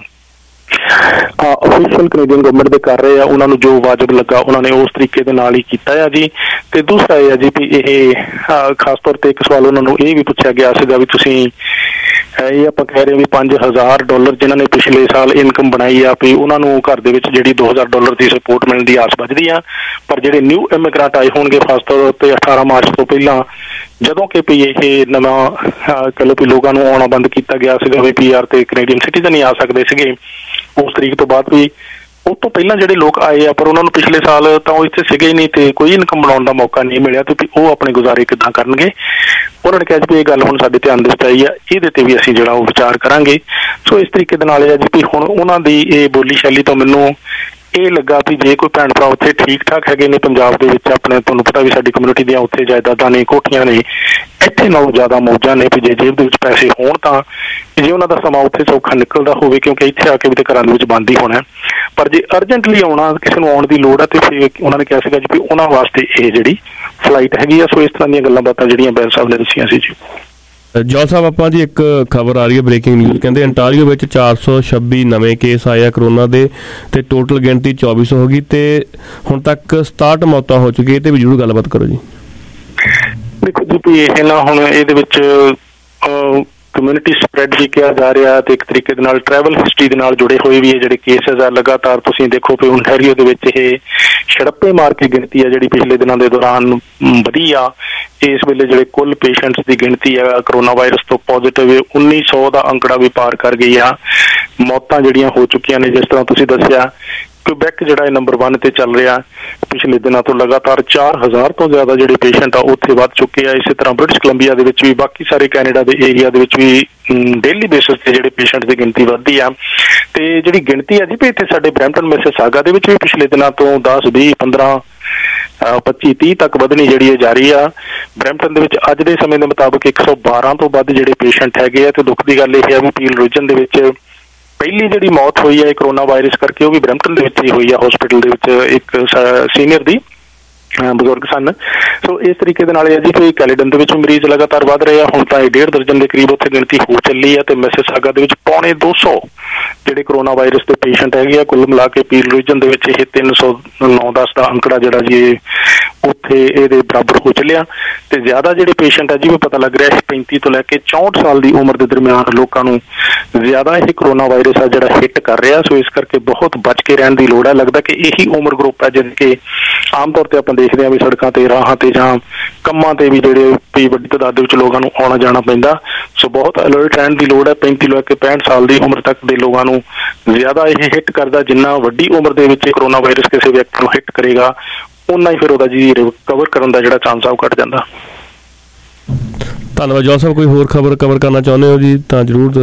ਅਫੀਸ਼ੀਅਲ ਕੈਨੇਡੀਅਨ ਗਵਰਨਮੈਂਟ ਦੇ ਕਰ ਰਹੇ ਆ ਉਹਨਾਂ ਨੂੰ ਜੋ ਵਾਜਬ ਲੱਗਾ ਉਹਨਾਂ ਨੇ ਉਸ ਤਰੀਕੇ ਦੇ ਨਾਲ ਹੀ ਕੀਤਾ ਆ ਜੀ। ਤੇ ਦੂਸਰਾ ਇਹ ਆ ਜੀ ਵੀ ਇਹ ਖਾਸ ਤੌਰ ਤੇ ਇੱਕ ਸਵਾਲ ਉਹਨਾਂ ਨੂੰ ਇਹ ਵੀ ਪੁੱਛਿਆ ਗਿਆ ਸੀਗਾ ਵੀ ਤੁਸੀਂ ਇਹ ਆਪਾਂ ਕਹਿ ਰਹੇ ਵੀ ਪੰਜ ਹਜ਼ਾਰ ਡਾਲਰ ਜਿਨ੍ਹਾਂ ਨੇ ਪਿਛਲੇ ਸਾਲ ਇਨਕਮ ਬਣਾਈ ਆ ਵੀ ਉਹਨਾਂ ਨੂੰ ਘਰ ਦੇ ਵਿੱਚ ਜਿਹੜੀ ਦੋ ਹਜ਼ਾਰ ਡਾਲਰ ਦੀ ਸਪੋਰਟ ਮਿਲਣ ਦੀ ਆਸ ਵੱਜਦੀ ਆ। ਪਰ ਜਿਹੜੇ ਨਿਊ ਇਮੀਗ੍ਰੈਂਟ ਆਏ ਹੋਣਗੇ ਖਾਸ ਤੌਰ ਉੱਤੇ ਅਠਾਰਾਂ ਮਾਰਚ ਤੋਂ ਪਹਿਲਾਂ ਜਦੋਂ ਕਿ ਵੀ ਇਹ ਨਵਾਂ ਕਹਿ ਲਓ ਵੀ ਲੋਕਾਂ ਨੂੰ ਆਉਣਾ ਬੰਦ ਕੀਤਾ ਗਿਆ ਸੀਗਾ ਵੀ ਪੀ ਆਰ ਤੇ ਕੈਨੇਡੀਅਨ ਸਿਟੀਜ਼ਨ ਹੀ ਆ ਸਕਦੇ ਸੀਗੇ ਉਸ ਤਰੀਕ ਤੋਂ ਬਾਅਦ ਵੀ ਉਹ ਤੋਂ ਪਹਿਲਾਂ ਜਿਹੜੇ ਲੋਕ ਆਏ ਆ ਪਰ ਉਹਨਾਂ ਨੂੰ ਪਿਛਲੇ ਸਾਲ ਤਾਂ ਉਹ ਇੱਥੇ ਸੀਗੇ ਹੀ ਨਹੀਂ ਤੇ ਕੋਈ ਇਨਕਮ ਬਣਾਉਣ ਦਾ ਮੌਕਾ ਨਹੀਂ ਮਿਲਿਆ ਤੇ ਉਹ ਆਪਣੇ ਗੁਜ਼ਾਰੇ ਕਿੱਦਾਂ ਕਰਨਗੇ। ਉਹਨਾਂ ਨੇ ਕਿਹਾ ਜੀ ਵੀ ਇਹ ਗੱਲ ਹੁਣ ਸਾਡੇ ਧਿਆਨ ਦੇ ਵਿੱਚ ਆਈ ਆ, ਇਹਦੇ ਤੇ ਵੀ ਅਸੀਂ ਜਿਹੜਾ ਉਹ ਵਿਚਾਰ ਕਰਾਂਗੇ। ਸੋ ਇਸ ਤਰੀਕੇ ਦੇ ਨਾਲ ਇਹ ਆ ਜੀ ਵੀ ਹੁਣ ਉਹਨਾਂ ਦੀ ਇਹ ਬੋਲੀ ਸ਼ੈਲੀ ਤੋਂ ਮੈਨੂੰ ਇਹ ਲੱਗਾ ਵੀ ਜੇ ਕੋਈ ਭੈਣ ਭਰਾ ਉੱਥੇ ਠੀਕ ਠਾਕ ਹੈਗੇ ਨੇ ਪੰਜਾਬ ਦੇ ਵਿੱਚ ਆਪਣੇ, ਤੁਹਾਨੂੰ ਪਤਾ ਵੀ ਸਾਡੀ ਕਮਿਊਨਿਟੀ ਦੀਆਂ ਉੱਥੇ ਜਾਇਦਾਦਾਂ ਨੇ, ਕੋਠੀਆਂ ਨੇ, ਇੱਥੇ ਨਾਲੋਂ ਜ਼ਿਆਦਾ ਮੌਜਾਂ ਨੇ ਵੀ ਜੇ ਜੇਬ ਦੇ ਵਿੱਚ ਪੈਸੇ ਹੋਣ ਤਾਂ ਜੇ ਉਹਨਾਂ ਦਾ ਸਮਾਂ ਉੱਥੇ ਸੌਖਾ ਨਿਕਲਦਾ ਹੋਵੇ ਕਿਉਂਕਿ ਇੱਥੇ ਆ ਕੇ ਵੀ ਤੇ ਘਰਾਂ ਦੇ ਵਿੱਚ ਬੰਦ ਹੀ ਹੋਣਾ। ਪਰ ਜੇ ਅਰਜੈਂਟਲੀ ਆਉਣਾ ਕਿਸੇ ਨੂੰ ਆਉਣ ਦੀ ਲੋੜ ਹੈ ਤੇ ਫਿਰ ਉਹਨਾਂ ਨੇ ਕਿਹਾ ਸੀਗਾ ਜੀ ਵੀ ਉਹਨਾਂ ਵਾਸਤੇ ਇਹ ਜਿਹੜੀ ਫਲਾਈਟ ਹੈਗੀ ਆ। ਸੋ ਇਸ ਤਰ੍ਹਾਂ ਦੀਆਂ ਗੱਲਾਂ ਬਾਤਾਂ ਜਿਹੜੀਆਂ ਬੈਂਸ ਸਾਹਿਬ ਨੇ ਦੱਸੀਆਂ ਸੀ ਜੀ। ਜੌਲ ਸਾਹਿਬ ਆਪਾਂ ਜੀ ਇੱਕ ਖਬਰ ਆ ਰਹੀ ਹੈ ਬ੍ਰੇਕਿੰਗ ਨਿਊਜ਼, ਕਹਿੰਦੇ ਅੰਟਾਰੀਓ ਵਿੱਚ ਚਾਰ ਸੌ ਛੱਬੀ ਨਵੇਂ ਕੇਸ ਆਏ ਆ ਕਰੋਨਾ ਦੇ ਤੇ ਟੋਟਲ ਗਿਣਤੀ ਚੌਬੀ ਸੌ ਹੋ ਗਈ ਤੇ ਹੁਣ ਤੱਕ ਸਤਾਹਠ ਮੌਤਾਂ ਹੋ ਚੁੱਕੀ। ਇਹ ਤੇ ਵੀ ਜ਼ਰੂਰ ਗੱਲਬਾਤ ਕਰੋ ਜੀ। ਦੇਖੋ ਜੀ ਵੀ ਇਹ ਨਾ ਹੁਣ ਇਹਦੇ ਵਿੱਚ ਕਮਿਊਨਿਟੀ ਸਪਰੈਡ ਵੀ ਕਿਹਾ ਜਾ ਰਿਹਾ ਤੇ ਇੱਕ ਤਰੀਕੇ ਦੇ ਨਾਲ ਟਰੈਵਲ ਹਿਸਟਰੀ ਦੇ ਨਾਲ ਜੁੜੇ ਹੋਏ ਵੀ ਇਹ ਜਿਹੜੇ ਕੇਸਿਸ ਆ ਲਗਾਤਾਰ ਤੁਸੀਂ ਦੇਖੋ ਵੀ ontario ਦੇ ਵਿੱਚ ਇਹ ਛੜੱਪੇ ਮਾਰ ਕੇ ਗਿਣਤੀ ਆ ਜਿਹੜੀ ਪਿਛਲੇ ਦਿਨਾਂ ਦੇ ਦੌਰਾਨ ਵਧੀ ਆ। ਇਸ ਵੇਲੇ ਜਿਹੜੇ ਕੁੱਲ ਪੇਸ਼ੈਂਟਸ ਦੀ ਗਿਣਤੀ ਆ ਕਰੋਨਾ ਵਾਇਰਸ ਤੋਂ ਪੋਜ਼ਿਟਿਵ ਉੱਨੀ ਸੌ ਦਾ ਅੰਕੜਾ ਵੀ ਪਾਰ ਕਰ ਗਈ ਆ। ਮੌਤਾਂ ਜਿਹੜੀਆਂ ਹੋ ਚੁੱਕੀਆਂ ਨੇ ਜਿਸ ਤਰ੍ਹਾਂ ਤੁਸੀਂ ਦੱਸਿਆ ਕੁਬੈਕ ਜਿਹੜਾ ਇਹ ਨੰਬਰ ਵਨ ਤੇ ਚੱਲ ਰਿਹਾ ਪਿਛਲੇ ਦਿਨਾਂ ਤੋਂ ਲਗਾਤਾਰ ਚਾਰ ਹਜ਼ਾਰ ਤੋਂ ਜ਼ਿਆਦਾ ਜਿਹੜੇ ਪੇਸ਼ੈਂਟ ਆ ਉੱਥੇ ਵੱਧ ਚੁੱਕੇ ਆ। ਇਸੇ ਤਰ੍ਹਾਂ ਬ੍ਰਿਟਿਸ਼ ਕੋਲੰਬੀਆ ਦੇ ਵਿੱਚ ਵੀ ਬਾਕੀ ਸਾਰੇ ਕੈਨੇਡਾ ਦੇ ਏਰੀਆ ਦੇ ਵਿੱਚ ਵੀ ਡੇਲੀ ਬੇਸਿਸ ਤੇ ਜਿਹੜੇ ਪੇਸ਼ੈਂਟ ਦੀ ਗਿਣਤੀ ਵੱਧਦੀ ਆ। ਤੇ ਜਿਹੜੀ ਗਿਣਤੀ ਆ ਜੀ ਵੀ ਇੱਥੇ ਸਾਡੇ ਬਰੈਂਪਟਨ ਮਿਸਿਸਾਗਾ ਦੇ ਵਿੱਚ ਵੀ ਪਿਛਲੇ ਦਿਨਾਂ ਤੋਂ ਦਸ ਵੀਹ ਪੰਦਰਾਂ ਪੱਚੀ ਤੀਹ ਤੱਕ ਵਧਣੀ ਜਿਹੜੀ ਹੈ ਜਾਰੀ ਆ। ਬਰੈਂਪਟਨ ਦੇ ਵਿੱਚ ਅੱਜ ਦੇ ਸਮੇਂ ਦੇ ਮੁਤਾਬਕ ਇੱਕ ਸੌ ਬਾਰਾਂ ਤੋਂ ਵੱਧ ਜਿਹੜੇ ਪੇਸ਼ੈਂਟ ਹੈਗੇ ਆ, ਤੇ ਦੁੱਖ ਦੀ ਗੱਲ ਇਹ ਹੈ ਵੀ ਪੀਲ ਰੀਜਨ ਦੇ ਵਿੱਚ ਪਹਿਲੀ ਜਿਹੜੀ ਮੌਤ ਹੋਈ ਹੈ ਕਰੋਨਾ ਵਾਇਰਸ ਕਰਕੇ ਉਹ ਵੀ ਬਰੈਂਪਟਨ ਦੇ ਵਿੱਚ ਹੀ ਹੋਈ ਆ, ਹਸਪੀਟਲ ਦੇ ਵਿੱਚ ਇੱਕ ਸੀਨੀਅਰ ਦੀ ਬਜ਼ੁਰਗ ਸਨ। ਸੋ ਇਸ ਤਰੀਕੇ ਦੇ ਨਾਲ ਇਹ ਜੀ ਕਿ ਕੈਲੇਡਨ ਦੇ ਵਿੱਚ ਮਰੀਜ਼ ਲਗਾਤਾਰ ਵੱਧ ਰਹੇ ਆ। ਹੁਣ ਤਾਂ ਇਹ ਡੇਢ ਦਰਜਨ ਦੇ ਕਰੀਬ ਉੱਥੇ ਗਿਣਤੀ ਹੋ ਚੱਲੀ ਹੈ, ਤੇ ਮਿਸਿਸਾਗਾ ਦੇ ਵਿੱਚ ਪੌਣੇ ਦੋ ਸੌ ਜਿਹੜੇ ਕਰੋਨਾ ਵਾਇਰਸ ਦੇ ਪੇਸ਼ੈਂਟ ਹੈਗੇ ਆ। ਕੁੱਲ ਮਿਲਾ ਕੇ ਪੀਲ ਰੀਜਨ ਦੇ ਵਿੱਚ ਇਹ ਤਿੰਨ ਸੌ ਨੌ ਦਸ ਦਾ ਅੰਕੜਾ ਜਿਹੜਾ ਜੀ ਉੱਥੇ ਇਹਦੇ ਬਰਾਬਰ ਹੋ ਚੱਲਿਆ। ਤੇ ਜ਼ਿਆਦਾ ਜਿਹੜੇ ਪੇਸ਼ੈਂਟ ਆ ਜਿਵੇਂ ਪਤਾ ਲੱਗ ਰਿਹਾ ਹੈ ਪੈਂਤੀ ਤੋਂ ਲੈ ਕੇ ਚੌਂਹਠ ਸਾਲ ਦੀ ਉਮਰ ਦੇ ਦਰਮਿਆਨ ਲੋਕਾਂ ਨੂੰ ਜ਼ਿਆਦਾ ਇਹ ਕਰੋਨਾ ਵਾਇਰਸ ਆ ਜਿਹੜਾ ਹਿੱਟ ਕਰ ਰਿਹਾ। ਸੋ ਇਸ ਕਰਕੇ ਬਹੁਤ ਬਚ ਕੇ ਰਹਿਣ ਦੀ ਲੋੜ ਹੈ। ਲੱਗਦਾ ਕਿ ਇਹੀ ਉਮਰ ਗਰੁੱਪ ਹੈ ਜਿਹਦੇ ਕਿ ਆਮ ਤੌਰ ਤੇ ਆਪਾਂ ਦੇਖਦੇ ਹਾਂ ਵੀ ਸੜਕਾਂ ਤੇ, ਰਾਹਾਂ ਤੇ ਜਾਂ ਕੰਮਾਂ ਤੇ ਵੀ ਜਿਹੜੇ ਵੀ ਵੱਡੀ ਤਾਦਾਦ ਦੇ ਵਿੱਚ ਲੋਕਾਂ ਨੂੰ ਆਉਣਾ ਜਾਣਾ ਪੈਂਦਾ। ਸੋ ਬਹੁਤ ਅਲਰਟ ਰਹਿਣ ਦੀ ਲੋੜ ਹੈ। ਪੈਂਤੀ ਲੈ ਕੇ ਪੈਂਹਠ ਸਾਲ ਦੀ ਉਮਰ ਤੱਕ ਦੇ ਲੋਕਾਂ ਨੂੰ ਜ਼ਿਆਦਾ ਇਹ ਹਿੱਟ ਕਰਦਾ। ਜਿੰਨਾ ਵੱਡੀ ਉਮਰ ਦੇ ਵਿੱਚ ਕਰੋਨਾ ਵਾਇਰਸ ਕਿਸੇ ਵਿਅਕਤੀ ਨੂੰ ਹਿੱਟ ਕਰੇਗਾ ਉਨਾ ਹੀ ਫਿਰ ਉਹਦਾ ਜੀ ਰਿਕਵਰ ਕਰਨ ਦਾ ਜਿਹੜਾ ਚਾਂਸ ਆ ਉਹ ਘੱਟ ਜਾਂਦਾ। ਧੰਨਵਾਦ ਜੋਲ ਸਾਹਿਬ। ਕੋਈ ਹੋਰ ਖਬਰ ਕਵਰ ਕਰਨਾ ਚਾਹੁੰਦੇ ਹੋ ਜੀ ਤਾਂ ਜ਼ਰੂਰ।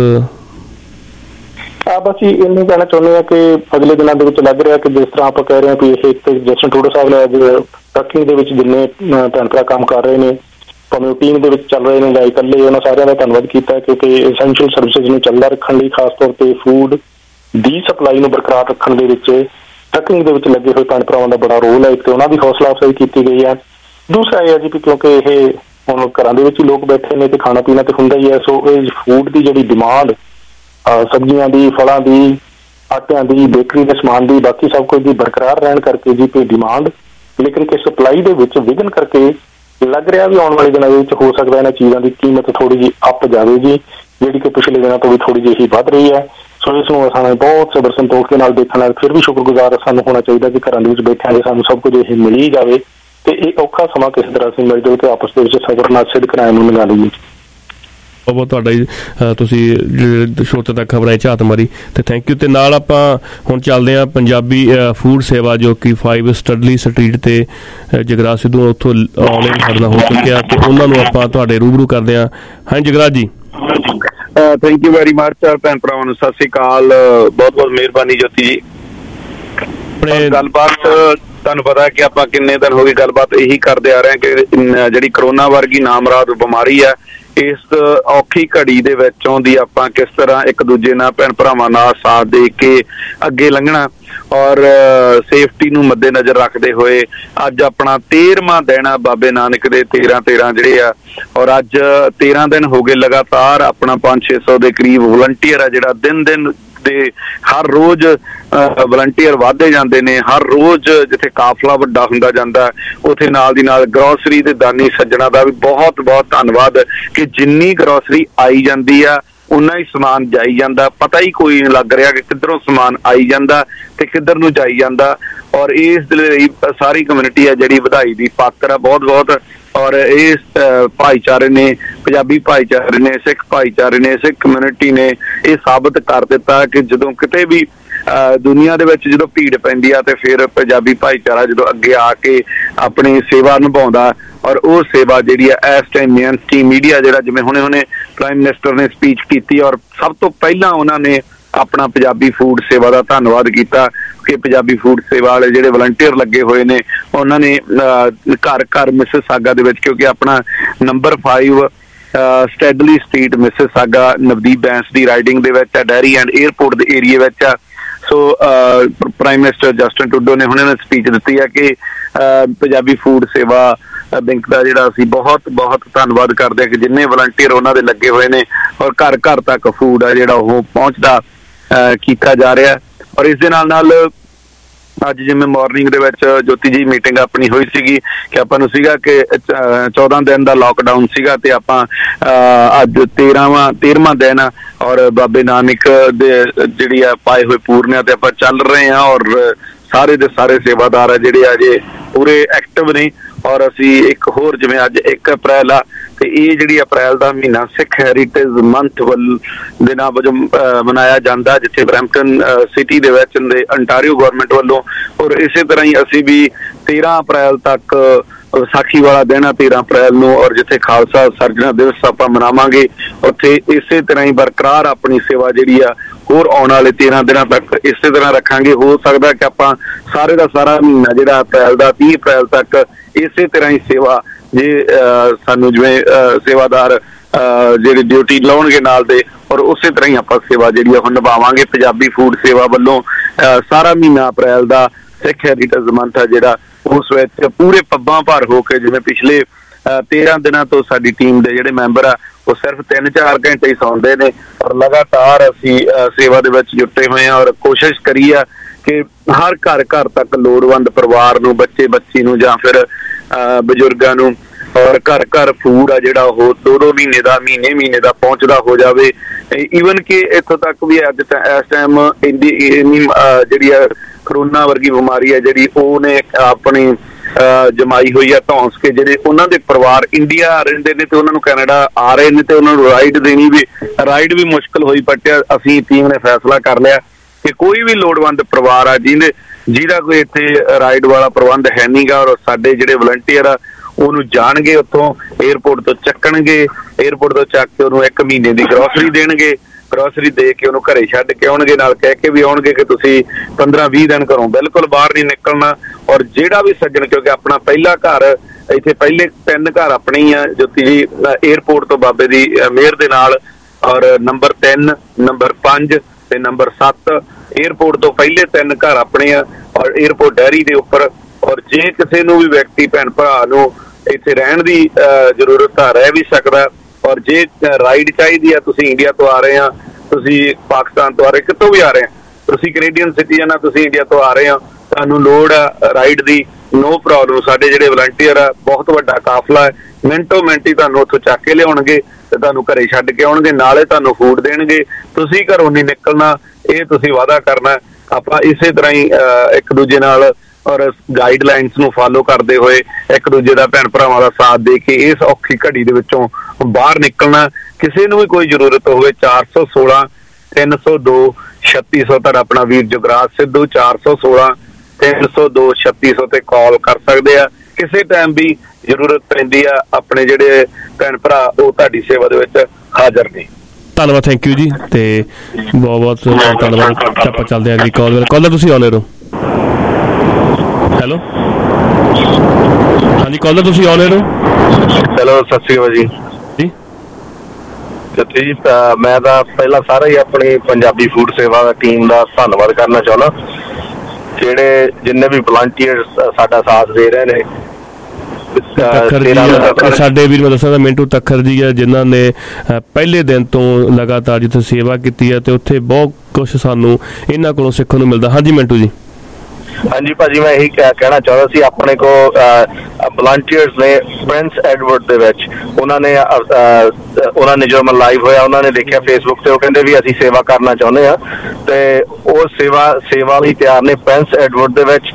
ਆ ਬਸ ਇਹਨੂੰ ਕਹਿਣਾ ਚਾਹੁੰਦੇ ਹਾਂ ਕਿ ਅਗਲੇ ਦਿਨਾਂ ਦੇ ਵਿੱਚ ਲੱਗ ਰਿਹਾ ਕਿ ਜਿਸ ਤਰ੍ਹਾਂ ਆਪਾਂ ਕਹਿ ਰਹੇ ਹਾਂ ਵੀ ਇਹ ਇੱਕ ਜਸਟਨ ਟਰੂਡੋ ਸਾਹਿਬ ਨੇ ਅੱਜ ਟਰੱਕਿੰਗ ਦੇ ਵਿੱਚ ਜਿੰਨੇ ਭੈਣ ਭਰਾ ਕੰਮ ਕਰ ਰਹੇ ਨੇ, ਭਾਵੇਂ ਉਹ ਟੀਮ ਦੇ ਵਿੱਚ ਚੱਲ ਰਹੇ ਨੇ ਜਾਂ ਇਕੱਲੇ, ਉਹਨਾਂ ਸਾਰਿਆਂ ਦਾ ਧੰਨਵਾਦ ਕੀਤਾ ਕਿਉਂਕਿ ਐਸੈਂਸ਼ੀਅਲ ਸਰਵਿਸਿਜ਼ ਨੂੰ ਚੱਲਦਾ ਰੱਖਣ ਲਈ, ਖਾਸ ਤੌਰ ਤੇ ਫੂਡ ਦੀ ਸਪਲਾਈ ਨੂੰ ਬਰਕਰਾਰ ਰੱਖਣ ਦੇ ਵਿੱਚ ਟਰੱਕਿੰਗ ਦੇ ਵਿੱਚ ਲੱਗੇ ਹੋਏ ਭੈਣ ਭਰਾਵਾਂ ਦਾ ਬੜਾ ਰੋਲ ਹੈ। ਇੱਕ ਤੇ ਉਹਨਾਂ ਦੀ ਹੌਸਲਾ ਅਫਜ਼ਾਈ ਕੀਤੀ ਗਈ ਹੈ। ਦੂਸਰਾ ਇਹ ਹੈ ਜੀ ਵੀ ਕਿਉਂਕਿ ਇਹ ਹੁਣ ਘਰਾਂ ਦੇ ਵਿੱਚ ਹੀ ਲੋਕ ਬੈਠੇ ਨੇ ਤੇ ਖਾਣਾ ਪੀਣਾ ਤੇ ਹੁੰਦਾ ਹੀ ਹੈ। ਸੋ ਇਹ ਫੂਡ ਦੀ ਜਿਹੜੀ ਡਿਮਾਂਡ, ਸਬਜ਼ੀਆਂ ਦੀ, ਫਲਾਂ ਦੀ, ਆਟਿਆਂ ਦੀ, ਬੇਕਰੀ ਦੇ ਸਮਾਨ ਦੀ, ਬਾਕੀ ਸਭ ਕੁਝ ਦੀ ਬਰਕਰਾਰ ਰਹਿਣ ਕਰਕੇ ਜੀ ਕੋਈ ਡਿਮਾਂਡ, ਲੇਕਿਨ ਕਿ ਸਪਲਾਈ ਦੇ ਵਿੱਚ ਵਿਘਨ ਕਰਕੇ ਲੱਗ ਰਿਹਾ ਵੀ ਆਉਣ ਵਾਲੇ ਦਿਨਾਂ ਦੇ ਵਿੱਚ ਹੋ ਸਕਦਾ ਇਹਨਾਂ ਚੀਜ਼ਾਂ ਦੀ ਕੀਮਤ ਥੋੜੀ ਜਿਹੀ ਅੱਪ ਜਾਵੇ ਜੀ, ਜਿਹੜੀ ਕਿ ਪਿਛਲੇ ਦਿਨਾਂ ਤੋਂ ਵੀ ਥੋੜੀ ਜਿਹੀ ਵੱਧ ਰਹੀ ਹੈ। ਸੋ ਇਸ ਨੂੰ ਸਾਨੂੰ ਬਹੁਤ ਸਬਰ ਸੰਤੋਖ ਦੇ ਨਾਲ ਦੇਖਣਾ, ਫਿਰ ਵੀ ਸ਼ੁਕਰਗੁਜ਼ਾਰ ਸਾਨੂੰ ਹੋਣਾ ਚਾਹੀਦਾ ਕਿ ਘਰਾਂ ਦੇ ਵਿੱਚ ਬੈਠਿਆਂ ਦੇ ਸਾਨੂੰ ਸਭ ਕੁਝ ਇਹ ਮਿਲ ਹੀ ਜਾਵੇ ਤੇ ਇਹ ਔਖਾ ਸਮਾਂ ਕਿਸੇ ਤਰ੍ਹਾਂ ਅਸੀਂ ਮਿਲ ਜਾਵੇ ਤੇ ਆਪਸ ਦੇ ਵਿੱਚ ਸਬਰ ਨਾਲ ਸਿੱਧ ਕਰਾਇਆ ਨੂੰ ਲਗਾ ਲਈਏ। ਬਹੁਤ ਬਹੁਤ ਤੁਹਾਡਾ ਜੀ, ਤੁਸੀਂ ਜਿਹੜੇ ਛੋਟੇ ਤੱਕ ਖਬਰਾਂ ਝਾਤ ਮਾਰੀ ਤੇ ਥੈਂਕ ਯੂ। ਤੇ ਨਾਲ ਆਪਾਂ ਹੁਣ ਚੱਲਦੇ ਹਾਂ ਪੰਜਾਬੀ ਫੂਡ ਸੇਵਾ ਜੋ ਕਿ ਫਾਈਵ ਸਟੱਡਲੀ ਸਟਰੀਟ ਤੇ ਜਗਰਾਜ ਸਿੱਧੂ ਉੱਥੋਂ ਆਨਲਾਈਨ ਸਾਡੇ ਨਾਲ ਹੋ ਚੁੱਕਿਆ ਤੇ ਉਹਨਾਂ ਨੂੰ ਆਪਾਂ ਤੁਹਾਡੇ ਰੂਬਰੂ ਕਰਦੇ ਹਾਂ। ਹਾਂ Jagraj ji. Thank you very much. ਭੈਣ ਭਰਾਵਾਂ ਨੂੰ ਸਤਿ ਸ੍ਰੀ ਅਕਾਲ, ਬਹੁਤ ਬਹੁਤ ਮਿਹਰਬਾਨੀ ਜੋਤੀ ਜੀ। ਗੱਲਬਾਤ ਤੁਹਾਨੂੰ ਪਤਾ ਕਿ ਆਪਾਂ ਕਿੰਨੇ ਦਿਨ ਹੋ ਗਏ ਗੱਲਬਾਤ ਇਹੀ ਕਰਦੇ ਆ ਰਹੇ ਹਾਂ ਕਿ ਜਿਹੜੀ ਕਰੋਨਾ ਵਰਗੀ ਨਾਮਰਾਦ ਬਿਮਾਰੀ ਹੈ, ਇਸ ਔਖੀ ਘੜੀ ਦੇ ਵਿੱਚੋਂ ਦੀ ਆਪਾਂ ਕਿਸ ਤਰ੍ਹਾਂ ਇੱਕ ਦੂਜੇ ਨਾਲ ਭੈਣ ਭਰਾਵਾਂ ਨਾਲ ਸਾਥ ਦੇ ਕੇ ਅੱਗੇ ਲੰਘਣਾ ਔਰ ਸੇਫਟੀ ਨੂੰ ਮੱਦੇ ਨਜ਼ਰ ਰੱਖਦੇ ਹੋਏ ਅੱਜ ਆਪਣਾ ਤੇਰਵਾਂ ਦਿਨ ਆ ਬਾਬੇ ਨਾਨਕ ਦੇ ਤੇਰਾਂ ਤੇਰਾਂ ਜਿਹੜੇ ਆ, ਔਰ ਅੱਜ ਤੇਰਾਂ ਦਿਨ ਹੋ ਗਏ ਲਗਾਤਾਰ ਆਪਣਾ ਪੰਜ ਛੇ ਸੌ ਦੇ ਕਰੀਬ ਵਲੰਟੀਅਰ ਆ ਜਿਹੜਾ ਦਿਨ ਦਿਨ ਦੇ ਹਰ ਰੋਜ਼ ਵਲੰਟੀਅਰ ਵਧਦੇ ਜਾਂਦੇ ਨੇ। ਹਰ ਰੋਜ਼ ਜਿੱਥੇ ਕਾਫਲਾ ਵੱਡਾ ਹੁੰਦਾ ਜਾਂਦਾ ਉੱਥੇ ਨਾਲ ਦੀ ਨਾਲ ਗਰੋਸਰੀ ਦੇ ਦਾਨੀ ਸੱਜਣਾ ਦਾ ਵੀ ਬਹੁਤ ਬਹੁਤ ਧੰਨਵਾਦ ਕਿ ਜਿੰਨੀ ਗਰੋਸਰੀ ਆਈ ਜਾਂਦੀ ਆ ਉਨਾ ਹੀ ਸਮਾਨ ਜਾਈ ਜਾਂਦਾ, ਪਤਾ ਹੀ ਕੋਈ ਨਹੀਂ ਲੱਗ ਰਿਹਾ ਕਿ ਕਿੱਧਰੋਂ ਸਮਾਨ ਆਈ ਜਾਂਦਾ ਤੇ ਕਿੱਧਰ ਨੂੰ ਜਾਈ ਜਾਂਦਾ। ਔਰ ਇਸ ਦੇ ਲਈ ਸਾਰੀ ਕਮਿਊਨਿਟੀ ਆ ਜਿਹੜੀ ਵਧਾਈ ਦੀ ਪਾਤਰ ਆ ਬਹੁਤ ਬਹੁਤ। ਔਰ ਇਸ ਭਾਈਚਾਰੇ ਨੇ, ਪੰਜਾਬੀ ਭਾਈਚਾਰੇ ਨੇ, ਸਿੱਖ ਭਾਈਚਾਰੇ ਨੇ, ਸਿੱਖ ਕਮਿਊਨਿਟੀ ਨੇ ਇਹ ਸਾਬਤ ਕਰ ਦਿੱਤਾ ਕਿ ਜਦੋਂ ਕਿਤੇ ਵੀ ਦੁਨੀਆ ਦੇ ਵਿੱਚ ਜਦੋਂ ਭੀੜ ਪੈਂਦੀ ਆ ਤੇ ਫਿਰ ਪੰਜਾਬੀ ਭਾਈਚਾਰਾ ਜਦੋਂ ਅੱਗੇ ਆ ਕੇ ਆਪਣੀ ਸੇਵਾ ਨਿਭਾਉਂਦਾ। ਔਰ ਉਹ ਸੇਵਾ ਜਿਹੜੀ ਆ ਇਸ ਟਾਈਮ ਮੇਨ ਮੀਡੀਆ ਜਿਹੜਾ ਜਿਵੇਂ ਹੁਣੇ ਹੁਣੇ ਪ੍ਰਾਈਮ ਮਿਨਿਸਟਰ ਨੇ ਸਪੀਚ ਕੀਤੀ ਔਰ ਸਭ ਤੋਂ ਪਹਿਲਾਂ ਉਹਨਾਂ ਨੇ ਆਪਣਾ ਪੰਜਾਬੀ ਫੂਡ ਸੇਵਾ ਦਾ ਧੰਨਵਾਦ ਕੀਤਾ ਕਿ ਪੰਜਾਬੀ ਫੂਡ ਸੇਵਾ ਵਾਲੇ ਜਿਹੜੇ ਵਲੰਟੀਅਰ ਲੱਗੇ ਹੋਏ ਨੇ ਉਹਨਾਂ ਨੇ ਘਰ ਘਰ ਮਿਸਿਸਾਗਾ ਦੇ ਵਿੱਚ, ਕਿਉਂਕਿ ਆਪਣਾ number five Stadley street Mississauga Navdeep Bains ਦੀ ਰਾਈਡਿੰਗ ਦੇ ਵਿੱਚ ਆ, ਡੈਰੀ ਐਂਡ ਏਅਰਪੋਰਟ ਦੇ ਏਰੀਏ ਵਿੱਚ ਆ। So prime minister Justin Trudeau ਨੇ ਹੁਣੇ ਸਪੀਚ ਦਿੱਤੀ ਹੈ ਕਿ ਪੰਜਾਬੀ ਫੂਡ ਸੇਵਾ ਬੈਂਕ ਦਾ ਜਿਹੜਾ ਅਸੀਂ ਬਹੁਤ ਬਹੁਤ ਧੰਨਵਾਦ ਕਰਦੇ ਹਾਂ ਕਿ ਜਿੰਨੇ ਵਲੰਟੀਅਰ ਉਹਨਾਂ ਦੇ ਲੱਗੇ ਹੋਏ ਨੇ ਔਰ ਘਰ ਘਰ ਤੱਕ ਫੂਡ ਆ ਜਿਹੜਾ ਉਹ ਪਹੁੰਚਦਾ ਕੀਤਾ ਜਾ ਰਿਹਾ। ਔਰ ਇਸ ਦੇ ਨਾਲ ਨਾਲ ਅੱਜ ਜਿਵੇਂ ਮਾਰਨਿੰਗ ਦੇ ਵਿੱਚ ਜੋਤੀ ਜੀ ਮੀਟਿੰਗ ਆਪਣੀ ਹੋਈ ਸੀਗੀ ਕਿ ਆਪਾਂ ਨੂੰ ਸੀਗਾ ਕਿ ਚੌਦਾਂ ਦਿਨ ਦਾ ਲਾਕਡਾਊਨ ਸੀਗਾ ਤੇ ਆਪਾਂ ਅੱਜ ਤੇਰ੍ਹਾਵਾਂ ਤੇਰਵਾਂ ਦਿਨ ਔਰ ਬਾਬੇ ਨਾਨਕ ਦੇ ਜਿਹੜੀ ਆ ਪਾਏ ਹੋਏ ਪੂਰਨਿਆਂ ਤੇ ਆਪਾਂ ਚੱਲ ਰਹੇ ਹਾਂ ਔਰ ਸਾਰੇ ਦੇ ਸਾਰੇ ਸੇਵਾਦਾਰ ਆ ਜਿਹੜੇ ਆ ਜੇ ਪੂਰੇ ਐਕਟਿਵ ਨੇ। ਔਰ ਅਸੀਂ ਇੱਕ ਹੋਰ ਜਿਵੇਂ ਅੱਜ ਇੱਕ ਅਪ੍ਰੈਲ ਆ ਤੇ ਇਹ ਜਿਹੜੀ ਅਪ੍ਰੈਲ ਦਾ ਮਹੀਨਾ ਸਿੱਖ ਹੈਰੀਟੇਜ ਮੰਥ ਵੱਲ ਦੇ ਨਾਂ ਵਜੋਂ ਮਨਾਇਆ ਜਾਂਦਾ ਜਿੱਥੇ ਬਰੈਂਪਟਨ ਸਿਟੀ ਦੇ ਵਿੱਚ ਦੇ ਅੰਟਾਰੀਓ ਗੌਰਮੈਂਟ ਵੱਲੋਂ। ਔਰ ਇਸੇ ਤਰ੍ਹਾਂ ਹੀ ਅਸੀਂ ਵੀ ਤੇਰਾਂ ਅਪ੍ਰੈਲ ਤੱਕ ਵਿਸਾਖੀ ਵਾਲਾ ਦਿਨ ਆ ਤੇਰਾਂ ਅਪ੍ਰੈਲ ਨੂੰ ਔਰ ਜਿੱਥੇ ਖਾਲਸਾ ਸਰਜਣਾ ਦਿਵਸ ਆਪਾਂ ਮਨਾਵਾਂਗੇ ਉੱਥੇ ਇਸੇ ਤਰ੍ਹਾਂ ਹੀ ਬਰਕਰਾਰ ਆਪਣੀ ਸੇਵਾ ਜਿਹੜੀ ਆ ਹੋਰ ਆਉਣ ਵਾਲੇ ਤੇਰਾਂ ਦਿਨਾਂ ਤੱਕ ਇਸੇ ਤਰ੍ਹਾਂ ਰੱਖਾਂਗੇ। ਹੋ ਸਕਦਾ ਕਿ ਆਪਾਂ ਸਾਰੇ ਦਾ ਸਾਰਾ ਮਹੀਨਾ ਜਿਹੜਾ ਅਪ੍ਰੈਲ ਦਾ ਤੀਹ ਅਪ੍ਰੈਲ ਤੱਕ ਇਸੇ ਤਰ੍ਹਾਂ ਹੀ ਸੇਵਾ ਜੇ ਸਾਨੂੰ ਜਿਵੇਂ ਸੇਵਾਦਾਰ ਜਿਹੜੇ ਡਿਊਟੀ ਲਾਉਣਗੇ ਨਾਲ ਦੇ, ਔਰ ਉਸੇ ਤਰ੍ਹਾਂ ਹੀ ਆਪਾਂ ਸੇਵਾ ਜਿਹੜੀ ਆ ਹੁਣ ਨਿਭਾਵਾਂਗੇ। ਪੰਜਾਬੀ ਫੂਡ ਸੇਵਾ ਵੱਲੋਂ ਸਾਰਾ ਮਹੀਨਾ ਅਪ੍ਰੈਲ ਦਾ ਸਿੱਖ ਹੈਰੀਟੇਜ ਮੰਥ ਆ ਜਿਹੜਾ, ਉਸ ਵਿੱਚ ਪੂਰੇ ਪੱਬਾਂ ਭਰ ਹੋ ਕੇ, ਜਿਵੇਂ ਪਿਛਲੇ ਤੇਰਾਂ ਦਿਨਾਂ ਤੋਂ ਸਾਡੀ ਟੀਮ ਦੇ ਜਿਹੜੇ ਮੈਂਬਰ ਆ ਉਹ ਸਿਰਫ ਤਿੰਨ ਚਾਰ ਘੰਟੇ ਹੀ ਸੌਂਦੇ ਨੇ, ਔਰ ਲਗਾਤਾਰ ਅਸੀਂ ਸੇਵਾ ਦੇ ਵਿੱਚ ਜੁਟੇ ਹੋਏ ਹਾਂ ਔਰ ਕੋਸ਼ਿਸ਼ ਕਰੀ ਆ ਕਿ ਹਰ ਘਰ ਘਰ ਤੱਕ ਲੋੜਵੰਦ ਪਰਿਵਾਰ ਨੂੰ, ਬੱਚੇ ਬੱਚੀ ਨੂੰ ਜਾਂ ਫਿਰ ਬਜ਼ੁਰਗਾਂ ਨੂੰ, ਔਰ ਘਰ ਘਰ ਫੂਡ ਆ ਜਿਹੜਾ ਉਹ ਦੋ ਦੋ ਮਹੀਨੇ ਦਾ ਮਹੀਨੇ ਮਹੀਨੇ ਦਾ ਪਹੁੰਚਦਾ ਹੋ ਜਾਵੇ। ਈਵਨ ਕਿ ਇੱਥੋਂ ਤੱਕ ਵੀ ਅੱਜ ਇਸ ਟਾਈਮ ਇੰਨੀ ਜਿਹੜੀ ਆ ਕਰੋਨਾ ਵਰਗੀ ਬਿਮਾਰੀ ਆ ਜਿਹੜੀ ਉਹਨੇ ਆਪਣੀ ਜਮਾਈ ਹੋਈ ਆ ਧੌਂਸ ਕੇ, ਜਿਹੜੇ ਉਹਨਾਂ ਦੇ ਪਰਿਵਾਰ ਇੰਡੀਆ ਰਹਿੰਦੇ ਨੇ ਤੇ ਉਹਨਾਂ ਨੂੰ ਕੈਨੇਡਾ ਆ ਰਹੇ ਨੇ ਤੇ ਉਹਨਾਂ ਨੂੰ ਰਾਈਡ ਦੇਣੀ ਵੀ ਰਾਈਡ ਵੀ ਮੁਸ਼ਕਿਲ ਹੋਈ ਪੱਟਿਆ। ਅਸੀਂ ਟੀਮ ਨੇ ਫੈਸਲਾ ਕਰ ਲਿਆ ਕਿ ਕੋਈ ਵੀ ਲੋੜਵੰਦ ਪਰਿਵਾਰ ਆ ਜਿਹਦੇ ਜਿਹਦਾ ਕੋਈ ਇੱਥੇ ਰਾਈਡ ਵਾਲਾ ਪ੍ਰਬੰਧ ਹੈ ਨੀ ਗਾ, ਔਰ ਸਾਡੇ ਜਿਹੜੇ ਵਲੰਟੀਅਰ ਆ ਉਹਨੂੰ ਜਾਣਗੇ, ਉੱਥੋਂ ਏਅਰਪੋਰਟ ਤੋਂ ਚੱਕਣਗੇ, ਏਅਰਪੋਰਟ ਤੋਂ ਚੱਕ ਕੇ ਉਹਨੂੰ ਇੱਕ ਮਹੀਨੇ ਦੀ ਗਰੋਸਰੀ ਦੇਣਗੇ, ਗਰੋਸਰੀ ਦੇ ਕੇ ਉਹਨੂੰ ਘਰੇ ਛੱਡ ਕੇ ਆਉਣਗੇ, ਨਾਲ ਕਹਿ ਕੇ ਵੀ ਆਉਣਗੇ ਕਿ ਤੁਸੀਂ ਪੰਦਰਾਂ ਵੀਹ ਦਿਨ ਘਰੋਂ ਬਿਲਕੁਲ ਬਾਹਰ ਨਹੀਂ ਨਿਕਲਣਾ। ਔਰ ਜਿਹੜਾ ਵੀ ਸੱਜਣ, ਕਿਉਂਕਿ ਆਪਣਾ ਪਹਿਲਾ ਘਰ ਇੱਥੇ, ਪਹਿਲੇ ਤਿੰਨ ਘਰ ਆਪਣੇ ਹੀ ਆ ਜੋਤੀ ਜੀ, ਏਅਰਪੋਰਟ ਤੋਂ ਬਾਬੇ ਦੀ ਮਿਹਰ ਦੇ ਨਾਲ, ਔਰ ਨੰਬਰ ਤਿੰਨ, ਨੰਬਰ ਪੰਜ ਤੇ ਨੰਬਰ ਸੱਤ ਏਅਰਪੋਰਟ ਤੋਂ ਪਹਿਲੇ ਤਿੰਨ ਘਰ ਆਪਣੇ ਆ, ਔਰ ਏਅਰਪੋਰਟ ਡੈਰੀ ਦੇ ਉੱਪਰ। ਔਰ ਜੇ ਕਿਸੇ ਨੂੰ ਵੀ ਵਿਅਕਤੀ ਭੈਣ ਭਰਾ ਨੂੰ ਇੱਥੇ ਰਹਿਣ ਦੀ ਜ਼ਰੂਰਤ ਆ, ਰਹਿ ਵੀ ਸਕਦਾ। ਔਰ ਜੇ ਰਾਈਡ ਚਾਹੀਦੀ ਆ, ਤੁਸੀਂ ਇੰਡੀਆ ਤੋਂ ਆ ਰਹੇ ਆ, ਤੁਸੀਂ ਪਾਕਿਸਤਾਨ ਤੋਂ ਆ ਰਹੇ, ਕਿਤੋਂ ਵੀ ਆ ਰਹੇ ਆ, ਤੁਸੀਂ ਕੈਨੇਡੀਅਨ ਸਿਟੀਜ਼ਨ ਆ, ਤੁਸੀਂ ਇੰਡੀਆ ਤੋਂ ਆ ਰਹੇ ਆ, ਤੁਹਾਨੂੰ ਲੋੜ ਆ ਰਾਈਡ ਦੀ, ਨੋ ਪ੍ਰੋਬਲਮ। ਸਾਡੇ ਜਿਹੜੇ ਵਲੰਟੀਅਰ ਆ ਬਹੁਤ ਵੱਡਾ ਕਾਫਲਾ ਹੈ, ਮਿੰਟੋ ਮਿੰਟ ਹੀ ਤੁਹਾਨੂੰ ਉੱਥੋਂ ਚੱਕ ਕੇ ਲਿਆਉਣਗੇ ਤੇ ਤੁਹਾਨੂੰ ਘਰੇ ਛੱਡ ਕੇ ਆਉਣਗੇ, ਨਾਲੇ ਤੁਹਾਨੂੰ ਫੂਡ ਦੇਣਗੇ। ਤੁਸੀਂ ਘਰੋਂ ਨਹੀਂ ਨਿਕਲਣਾ, ਇਹ ਤੁਸੀਂ ਵਾਅਦਾ ਕਰਨਾ। ਆਪਾਂ ਇਸੇ ਤਰ੍ਹਾਂ ਹੀ ਇੱਕ ਦੂਜੇ ਨਾਲ ਔਰ ਗਾਈਡਲਾਈਨਸ ਨੂੰ ਫਾਲੋ ਕਰਦੇ ਹੋਏ ਇੱਕ ਦੂਜੇ ਦਾ ਭੈਣ ਭਰਾਵਾਂ ਦਾ ਸਾਥ ਦੇ ਕੇ ਇਸ ਔਖੀ ਘੜੀ ਦੇ ਵਿੱਚੋਂ ਬਾਹਰ ਨਿਕਲਣਾ। ਕਿਸੇ ਨੂੰ ਵੀ ਕੋਈ ਜ਼ਰੂਰਤ ਹੋਵੇ, ਚਾਰ ਸੌ ਸੋਲਾਂ ਤਿੰਨ ਸੌ ਦੋ ਛੱਤੀ ਸੌ ਤੁਹਾਡਾ ਆਪਣਾ ਵੀਰ ਜੁਗਰਾਜ ਸਿੱਧੂ ਚਾਰ ਸੌ ਸੋਲਾਂ ਤਿੰਨ ਸੌ ਦੋ ਛੱਤੀ ਸੌ ਤੇ ਕਾਲ ਕਰ ਸਕਦੇ ਆ। ਕਿਸੇ ਟਾਈਮ ਵੀ ਜ਼ਰੂਰਤ ਪੈਂਦੀ ਆ, ਆਪਣੇ ਜਿਹੜੇ ਭੈਣ ਭਰਾ ਉਹ ਤੁਹਾਡੀ ਸੇਵਾ ਦੇ ਵਿੱਚ ਹਾਜ਼ਰ ਨੇ। ਧੰਨਵਾਦ, ਥੈਂਕ ਯੂ ਜੀ, ਤੇ ਬਹੁਤ ਬਹੁਤ ਧੰਨਵਾਦ। ਆਪਾਂ ਚੱਲਦੇ ਹਾਂ ਅਗਲੀ ਕਾਲ। ਕਾਲਰ ਤੁਸੀਂ ਆਉਣੇ ਰਹੋ। ਹੈਲੋ, ਹਾਂਜੀ ਕਾਲਰ ਤੁਸੀਂ ਆਉਣੇ ਰਹੋ। ਹੈਲੋ, ਸਤਿ ਸ਼੍ਰੀ ਅਕਾਲ ਜੀ। ਜੀ ਜੱਤੀ ਜੀ, ਮੈਂ ਤਾਂ ਪਹਿਲਾਂ ਸਾਰਾ ਹੀ ਆਪਣੀ ਪੰਜਾਬੀ ਫੂਡ ਸੇਵਾ ਟੀਮ ਦਾ ਧੰਨਵਾਦ ਕਰਨਾ ਚਾਹੁੰਦਾ, ਜਿਹੜੇ ਜਿੰਨੇ ਵੀ ਵਲੰਟੀਅਰ ਸਾਡਾ ਸਾਥ ਦੇ ਰਹੇ ਨੇ। ਸਾਡੇ ਵੀਰ ਮੈਂ ਦੱਸਾਂ ਮਿੰਟੂ ਤੱਖਰ ਜੀ ਆ, ਜਿਨ੍ਹਾਂ ਨੇ ਪਹਿਲੇ ਦਿਨ ਤੋਂ ਲਗਾਤਾਰ ਜਿੱਥੇ ਸੇਵਾ ਕੀਤੀ ਹੈ ਤੇ ਉੱਥੇ ਬਹੁਤ ਕੁਛ ਸਾਨੂੰ ਇਹਨਾਂ ਕੋਲੋਂ ਸਿੱਖਣ ਨੂੰ ਮਿਲਦਾ। ਹਾਂਜੀ ਮਿੰਟੂ ਜੀ। ਹਾਂਜੀ ਭਾਜੀ, ਮੈਂ ਇਹੀ ਕਹਿਣਾ ਚਾਹੁੰਦਾ ਸੀ, ਆਪਣੇ ਕੋਲ ਵਲੰਟੀਅਰਸ ਨੇ ਪ੍ਰਿੰਸ ਐਡਵਰਡ ਦੇ ਵਿੱਚ, ਉਹਨਾਂ ਨੇ ਉਹਨਾਂ ਨੇ ਜਦੋਂ ਮੈਂ ਲਾਈਵ ਹੋਇਆ ਉਹਨਾਂ ਨੇ ਦੇਖਿਆ ਫੇਸਬੁੱਕ ਤੇ, ਉਹ ਕਹਿੰਦੇ ਵੀ ਅਸੀਂ ਸੇਵਾ ਕਰਨਾ ਚਾਹੁੰਦੇ ਹਾਂ ਤੇ ਉਹ ਸੇਵਾ ਸੇਵਾ ਲਈ ਤਿਆਰ ਨੇ ਪ੍ਰਿੰਸ ਐਡਵਰਡ ਦੇ ਵਿੱਚ।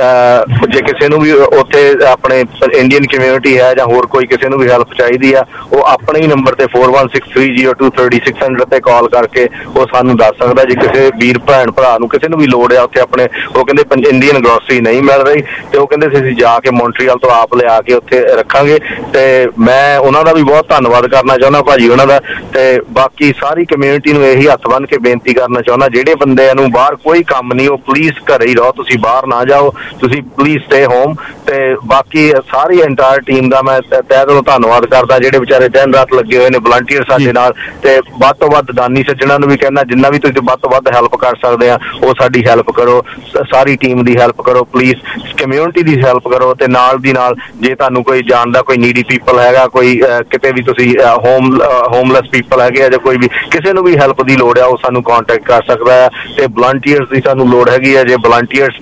ਜੇ ਕਿਸੇ ਨੂੰ ਵੀ ਉੱਥੇ ਆਪਣੇ ਇੰਡੀਅਨ ਕਮਿਊਨਿਟੀ ਹੈ ਜਾਂ ਹੋਰ ਕੋਈ ਕਿਸੇ ਨੂੰ ਵੀ ਹੈਲਪ ਚਾਹੀਦੀ ਆ, ਉਹ ਆਪਣੇ ਹੀ ਨੰਬਰ ਤੇ four one six three zero two thirty six hundred ਤੇ ਕਾਲ ਕਰਕੇ ਉਹ ਸਾਨੂੰ ਦੱਸ ਸਕਦਾ। ਜੇ ਕਿਸੇ ਵੀਰ ਭੈਣ ਭਰਾ ਨੂੰ ਕਿਸੇ ਨੂੰ ਵੀ ਲੋੜ ਆ ਉੱਥੇ ਆਪਣੇ, ਉਹ ਕਹਿੰਦੇ ਇੰਡੀਅਨ ਗਰੋਸਰੀ ਨਹੀਂ ਮਿਲ ਰਹੀ ਤੇ ਉਹ ਕਹਿੰਦੇ ਅਸੀਂ ਜਾ ਕੇ ਮੌਂਟਰੀਅਲ ਤੋਂ ਆਪ ਲਿਆ ਕੇ ਉੱਥੇ ਰੱਖਾਂਗੇ। ਤੇ ਮੈਂ ਉਹਨਾਂ ਦਾ ਵੀ ਬਹੁਤ ਧੰਨਵਾਦ ਕਰਨਾ ਚਾਹੁੰਦਾ ਭਾਜੀ ਉਹਨਾਂ ਦਾ, ਤੇ ਬਾਕੀ ਸਾਰੀ ਕਮਿਊਨਿਟੀ ਨੂੰ ਇਹੀ ਹੱਥ ਬੰਨ੍ਹ ਕੇ ਬੇਨਤੀ ਕਰਨਾ ਚਾਹੁੰਦਾ, ਜਿਹੜੇ ਬੰਦਿਆਂ ਨੂੰ ਬਾਹਰ ਕੋਈ ਕੰਮ ਨਹੀਂ ਉਹ ਪਲੀਜ਼ ਘਰੇ ਹੀ ਰਹੋ, ਤੁਸੀਂ ਬਾਹਰ ਨਾ ਜਾਓ, ਤੁਸੀਂ ਪਲੀਜ਼ ਸਟੇ ਹੋਮ। ਤੇ ਬਾਕੀ ਸਾਰੀ ਐਂਟਾਇਰ ਟੀਮ ਦਾ ਮੈਂ ਤਹਿ ਦਿਲੋਂ ਧੰਨਵਾਦ ਕਰਦਾ, ਜਿਹੜੇ ਵਿਚਾਰੇ ਦਿਨ ਰਾਤ ਲੱਗੇ ਹੋਏ ਨੇ ਵਲੰਟੀਅਰ ਸਾਡੇ ਨਾਲ। ਤੇ ਵੱਧ ਤੋਂ ਵੱਧ ਦਾਨੀ ਸੱਜਣਾਂ ਨੂੰ ਵੀ ਕਹਿੰਦਾ, ਜਿੰਨਾ ਵੀ ਤੁਸੀਂ ਵੱਧ ਤੋਂ ਵੱਧ ਹੈਲਪ ਕਰ ਸਕਦੇ ਆ ਉਹ ਸਾਡੀ ਹੈਲਪ ਕਰੋ, ਸਾਰੀ ਟੀਮ ਦੀ ਹੈਲਪ ਕਰੋ, ਪਲੀਜ਼ ਕਮਿਊਨਿਟੀ ਦੀ ਹੈਲਪ ਕਰੋ। ਤੇ ਨਾਲ ਦੀ ਨਾਲ ਜੇ ਤੁਹਾਨੂੰ ਕੋਈ ਜਾਣਦਾ ਕੋਈ ਨੀਡੀ ਪੀਪਲ ਹੈਗਾ, ਕੋਈ ਕਿਤੇ ਵੀ ਤੁਸੀਂ ਹੋਮ ਹੋਮਲੈਸ ਪੀਪਲ ਹੈਗੇ ਆ ਜਾਂ ਕੋਈ ਵੀ ਕਿਸੇ ਨੂੰ ਵੀ ਹੈਲਪ ਦੀ ਲੋੜ ਆ, ਉਹ ਸਾਨੂੰ ਕੰਟੈਕਟ ਕਰ ਸਕਦਾ ਹੈ। ਤੇ ਵਲੰਟੀਅਰਸ ਦੀ ਸਾਨੂੰ ਲੋੜ ਹੈਗੀ ਹੈ, ਜੇ ਵਲੰਟੀਅਰਸ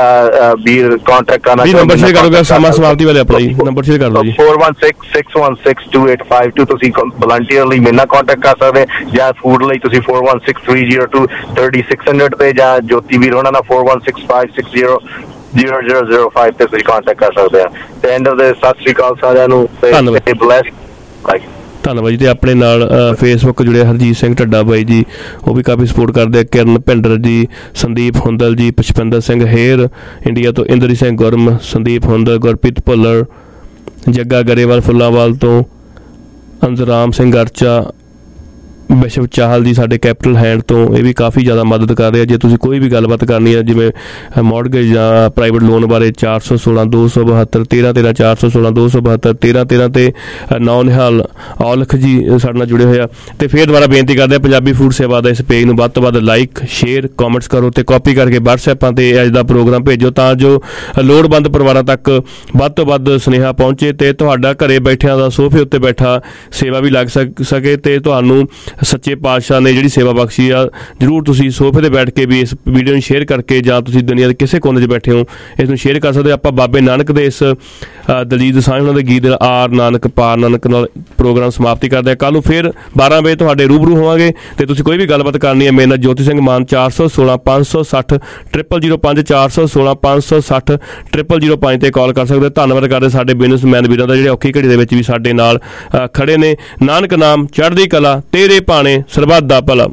ਵੀ ਕੰਟੈਕਟ ਕਰਨਾ ਨੰਬਰ ਸ਼ੇਅਰ ਕਰੋਗੇ ਸਮਾਂ ਸਮਾਪਤੀ ਵਾਲੇ ਆਪਣਾ ਜੀ ਨੰਬਰ ਸ਼ੇਅਰ ਕਰ ਦਿਓ ਜੀ four one six six one six two eight five two। ਤੁਸੀਂ ਵਲੰਟੀਅਰ ਲਈ ਮੇਰੇ ਨਾਲ ਕੰਟੈਕਟ ਕਰ ਸਕਦੇ, ਜਾਂ ਫੂਡ ਲਈ ਤੁਸੀਂ four one six three zero two thirty six hundred ਤੇ, ਜਾਂ ਜੋਤੀ ਵੀਰ ਹੋਣਾ ਨਾਲ four one six five six zero zero zero zero five ਤੇ ਤੁਸੀਂ ਕੰਟੈਕਟ ਕਰ ਸਕਦੇ ਆ। ਤੇ ਐਂਡ ਆਫ ਦੇ ਸਤਿ ਸ਼੍ਰੀ ਅਕਾਲ ਸਾਰਿਆਂ ਨੂੰ, ਤੇ ਬਲੈਸ ਬਾਈ। ਧੰਨਵਾਦ ਜੀ। ਤੇ ਆਪਣੇ ਨਾਲ ਫੇਸਬੁੱਕ ਜੁੜੇ ਹਰਜੀਤ ਸਿੰਘ ਢੱਡਾ ਬਾਈ ਜੀ, ਉਹ ਵੀ ਕਾਫੀ ਸਪੋਰਟ ਕਰਦੇ ਆ। ਕਿਰਨ ਭਿੰਡਰ ਜੀ, ਸੰਦੀਪ ਹੁੰਦਲ ਜੀ, ਪੁਸ਼ਪਿੰਦਰ ਸਿੰਘ ਹੇਰ ਇੰਡੀਆ ਤੋਂ, ਇੰਦਰੀ ਸਿੰਘ ਗੁਰਮ, ਸੰਦੀਪ ਹੁੰਦਲ, ਗੁਰਪ੍ਰੀਤ ਭੁੱਲਰ, ਜੱਗਾ ਗਰੇਵਾਲ ਫੁੱਲਾਂਵਾਲ ਤੋਂ, ਅੰਜਰਾਮ ਸਿੰਘ ਅਰਚਾ, ਵਿਸ਼ਵ ਚਾਹਲ ਜੀ ਸਾਡੇ ਕੈਪੀਟਲ ਹੈਂਡ ਤੋਂ ਇਹ ਵੀ ਕਾਫੀ ਜ਼ਿਆਦਾ ਮਦਦ ਕਰ ਰਹੇ ਆ। ਜੇ ਤੁਸੀਂ ਕੋਈ ਵੀ ਗੱਲਬਾਤ ਕਰਨੀ ਹੈ ਜਿਵੇਂ ਮੌਰਗੇਜ ਜਾਂ ਪ੍ਰਾਈਵੇਟ ਲੋਨ ਬਾਰੇ, ਚਾਰ ਸੌ ਸੋਲਾਂ ਦੋ ਸੌ ਬਹੱਤਰ ਤੇਰਾਂ ਤੇਰਾਂ ਚਾਰ ਸੌ ਸੋਲਾਂ ਦੋ ਸੌ ਬਹੱਤਰ ਤੇਰਾਂ ਤੇਰਾਂ ਤੇ ਨੌ ਨਿਹਾਲ ਔਲਖ ਜੀ ਸਾਡੇ ਨਾਲ ਜੁੜੇ ਹੋਏ ਆ। ਤੇ ਫਿਰ ਦੁਬਾਰਾ ਬੇਨਤੀ ਕਰਦੇ ਆ, ਪੰਜਾਬੀ ਫੂਡ ਸੇਵਾ ਦਾ ਇਸ ਪੇਜ ਨੂੰ ਵੱਧ ਤੋਂ ਵੱਧ ਲਾਈਕ, ਸ਼ੇਅਰ, ਕਮੈਂਟਸ ਕਰੋ ਤੇ ਕਾਪੀ ਕਰਕੇ ਵਟਸਐਪਾਂ ਤੇ ਅੱਜ ਦਾ ਪ੍ਰੋਗਰਾਮ ਭੇਜੋ ਤਾਂ ਜੋ ਲੋੜਵੰਦ ਪਰਿਵਾਰਾਂ ਤੱਕ ਵੱਧ ਤੋਂ ਵੱਧ ਸੁਨੇਹਾ ਪਹੁੰਚੇ ਤੇ ਤੁਹਾਡਾ ਘਰੇ ਬੈਠਿਆਂ ਦਾ ਸੋਫੇ ਉੱਤੇ ਬੈਠਾ ਸੇਵਾ ਵੀ ਲੱਗ ਸਕੇ ਤੇ ਤੁਹਾਨੂੰ ਸੱਚੇ ਪਾਤਸ਼ਾਹ ਨੇ ਜਿਹੜੀ ਸੇਵਾ ਬਖਸ਼ੀ ਆ, ਜ਼ਰੂਰ ਤੁਸੀਂ ਸੋਫੇ ਤੇ ਬੈਠ ਕੇ ਵੀ ਇਸ ਵੀਡੀਓ ਨੂੰ ਸ਼ੇਅਰ ਕਰਕੇ ਜਾਂ ਤੁਸੀਂ ਦੁਨੀਆ ਦੇ ਕਿਸੇ ਕੋਨੇ 'ਚ ਬੈਠੇ ਹੋ ਇਸ ਨੂੰ ਸ਼ੇਅਰ ਕਰ ਸਕਦੇ ਹੋ। ਆਪਾਂ ਬਾਬੇ ਨਾਨਕ ਦੇ ਇਸ ਦਲੀਪ ਦੋਸਾਂਝ ਉਹਨਾਂ ਦੇ ਗੀਤ ਆਰ ਨਾਨਕ ਪਾਰ ਨਾਨਕ ਨਾਲ ਪ੍ਰੋਗਰਾਮ ਸਮਾਪਤੀ ਕਰਦੇ ਹਾਂ। ਕੱਲ੍ਹ ਨੂੰ ਫਿਰ ਬਾਰਾਂ ਵਜੇ ਤੁਹਾਡੇ ਰੂਬਰੂ ਹੋਵਾਂਗੇ ਤੇ ਤੁਸੀਂ ਕੋਈ ਵੀ ਗੱਲਬਾਤ ਕਰਨੀ ਹੈ ਮੇਰੇ ਨਾਲ ਜੋਤੀ ਸਿੰਘ ਮਾਨ ਚਾਰ ਸੌ ਸੋਲਾਂ ਪੰਜ ਸੌ ਸੱਠ ਟ੍ਰਿਪਲ ਜ਼ੀਰੋ ਪੰਜ ਚਾਰ ਸੌ ਸੋਲਾਂ ਪੰਜ ਸੌ ਸੱਠ ਟ੍ਰਿਪਲ ਜ਼ੀਰੋ ਪੰਜ ਤੇ ਕਾਲ ਕਰ ਸਕਦੇ ਹੋ। ਧੰਨਵਾਦ ਕਰਦੇ ਸਾਡੇ ਬਿਜ਼ਨਸਮੈਨ ਵੀਰਾਂ ਦਾ ਜਿਹੜੇ ਔਖੀ ਘੜੀ ਦੇ ਵਿੱਚ ਵੀ ਸਾਡੇ ਨਾਲ ਖੜੇ ਨੇ। ਨਾਨਕ ਨਾਮ ਚੜ੍ਹਦੀ ਕਲਾ ਤੇਰੇ ਭਾਣੇ ਸਰਬੱਤ ਦਾ ਭਲਾ।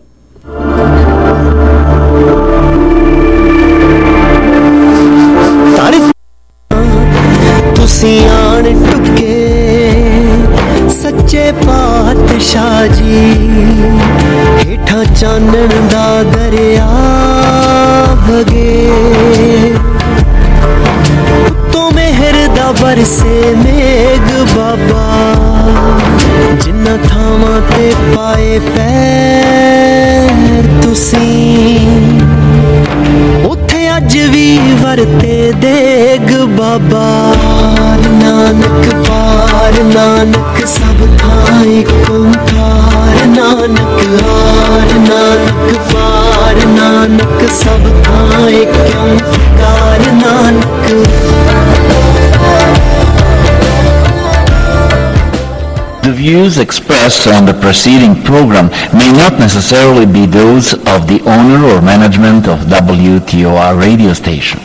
ਤੁਸੀਂ ਆਣ ਟੁਕੇ ਸੱਚੇ ਪਾਤਸ਼ਾਹ ਜੀ, ਹੇਠਾਂ ਚਾਨਣ ਦਾ ਦਰਿਆ ਵਗੇ, ਉੱਤੋਂ ਮਿਹਰ ਦਾ ਬਰਸੇ ਮੇਘ ਬਾਬਾ, ਜਿਨ੍ਹਾਂ ਥਾਵਾਂ ਤੇ ਪਾਏ ਪੈਰ ਤੁਸੀਂ, ਉੱਥੇ ਅੱਜ ਵੀ ਵਰਤੇ ਦੇਗ ਬਾਬਾ। ਨਾਨਕ ਪਾਰ ਨਾਨਕ ਸਭ ਥਾਂ ਏਕ ਓਂਕਾਰ, ਨਾਨਕ ਹਾਰ ਨਾਨਕ ਪਾਰ ਨਾਨਕ ਸਭ ਥਾਂ ਏਕ Onkar, Nanak. The views expressed on the preceding program may not necessarily be those of the owner or management of W T O R radio station.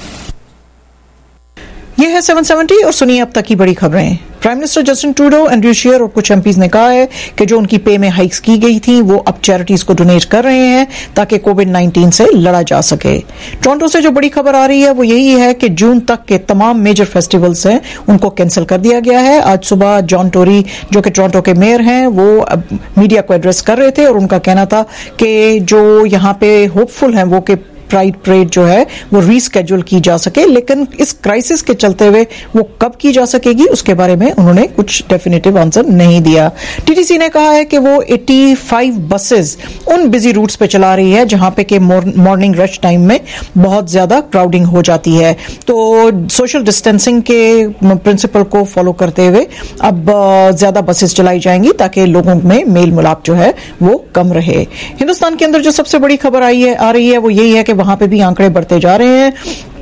ये है सेवन सेवेंटी और सुनिए अब तक की बड़ी खबरें। Prime minister Justin Trudeau, Andrew Scheer और कुछ एमपीज ने कहा है कि जो उनकी पे में हाइक्स की गई थी वो अब चैरिटीज को डोनेट कर रहे हैं ताकि कोविड नाइन्टीन से लड़ा जा सके। टोरंटो से जो बड़ी खबर आ रही है वो यही है कि जून तक के तमाम मेजर फेस्टिवल्स हैं उनको कैंसिल कर दिया गया है। आज सुबह जॉन टोरी जो कि टोरंटो के मेयर हैं वो मीडिया को एड्रेस कर रहे थे और उनका कहना था कि जो यहाँ पे होपफुल हैं वो कि प्राइड परेड जो है वो रीस्केड्यूल की जा सके, लेकिन इस क्राइसिस के चलते हुए वो कब की जा सकेगी उसके बारे में उन्होंने कुछ डेफिनेटिव आंसर नहीं दिया। टीटीसी ने कहा है कि वो पचासी बसेस उन बिजी रूट्स पे चला रही है जहां पे के मॉर्निंग रश टाइम में बहुत ज्यादा क्राउडिंग हो जाती है, तो सोशल डिस्टेंसिंग के प्रिंसिपल को फॉलो करते हुए अब ज्यादा बसेस चलाई जाएंगी ताकि लोगों में मेल मिलाप जो है वो कम रहे। हिंदुस्तान के अंदर जो सबसे बड़ी खबर आई है आ रही है वो यही है कि वहां पे भी आंकड़े बढ़ते जा रहे हैं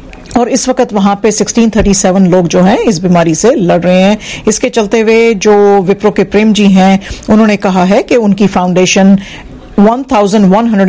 और इस वक्त वहां पे सोलह सौ सैंतीस लोग जो हैं इस बीमारी से लड़ रहे हैं। इसके चलते हुए जो विप्रो के प्रेम जी हैं उन्होंने कहा है कि उनकी फाउंडेशन ग्यारह सौ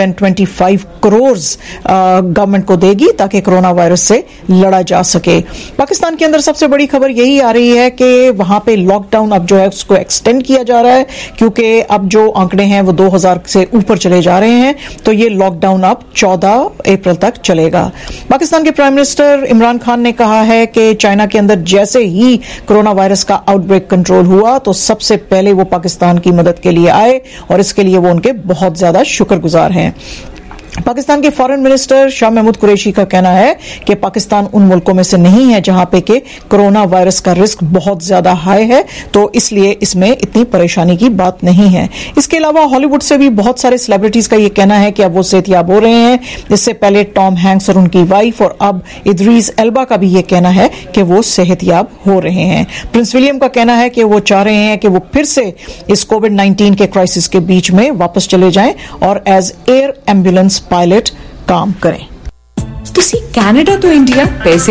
पच्चीस करोड़ गवर्नमेंट को देगी ताकि कोरोना वायरस से लड़ा जा सके। पाकिस्तान के अंदर सबसे बड़ी खबर यही आ रही है कि वहां पे लॉकडाउन अब जो है उसको एक्सटेंड किया जा रहा है क्योंकि अब जो आंकड़े हैं वो दो हज़ार से ऊपर चले जा रहे हैं, तो ये लॉकडाउन अब चौदह अप्रैल तक चलेगा। पाकिस्तान के प्राइम मिनिस्टर इमरान खान ने कहा है कि चाइना के अंदर जैसे ही कोरोना वायरस का आउटब्रेक कंट्रोल हुआ तो सबसे पहले वो पाकिस्तान की मदद के लिए आए और इसके लिए वो उनके बहुत ज्यादा शुक्रगुजार हैं। पाकिस्तान के फॉरेन मिनिस्टर शाह महमूद कुरैशी का कहना है कि पाकिस्तान उन मुल्कों में से नहीं है जहां पे के कोरोना वायरस का रिस्क बहुत ज्यादा हाई है, तो इसलिए इसमें इतनी परेशानी की बात नहीं है। इसके अलावा हॉलीवुड से भी बहुत सारे सेलिब्रिटीज का ये कहना है कि अब वो सेहतयाब हो रहे हैं। इससे पहले टॉम हैंक्स और उनकी वाइफ और अब इद्रीस एल्बा का भी ये कहना है कि वो सेहतयाब हो रहे हैं। प्रिंस विलियम का कहना है कि वो चाह रहे हैं कि वो फिर से इस कोविड नाइन्टीन के क्राइसिस के बीच में वापस चले जाएं और एज एयर एम्बुलेंस पायलट काम करें। ਤੁਸੀਂ ਕੈਨੇਡਾ ਤੋਂ ਇੰਡੀਆ ਪੈਸੇ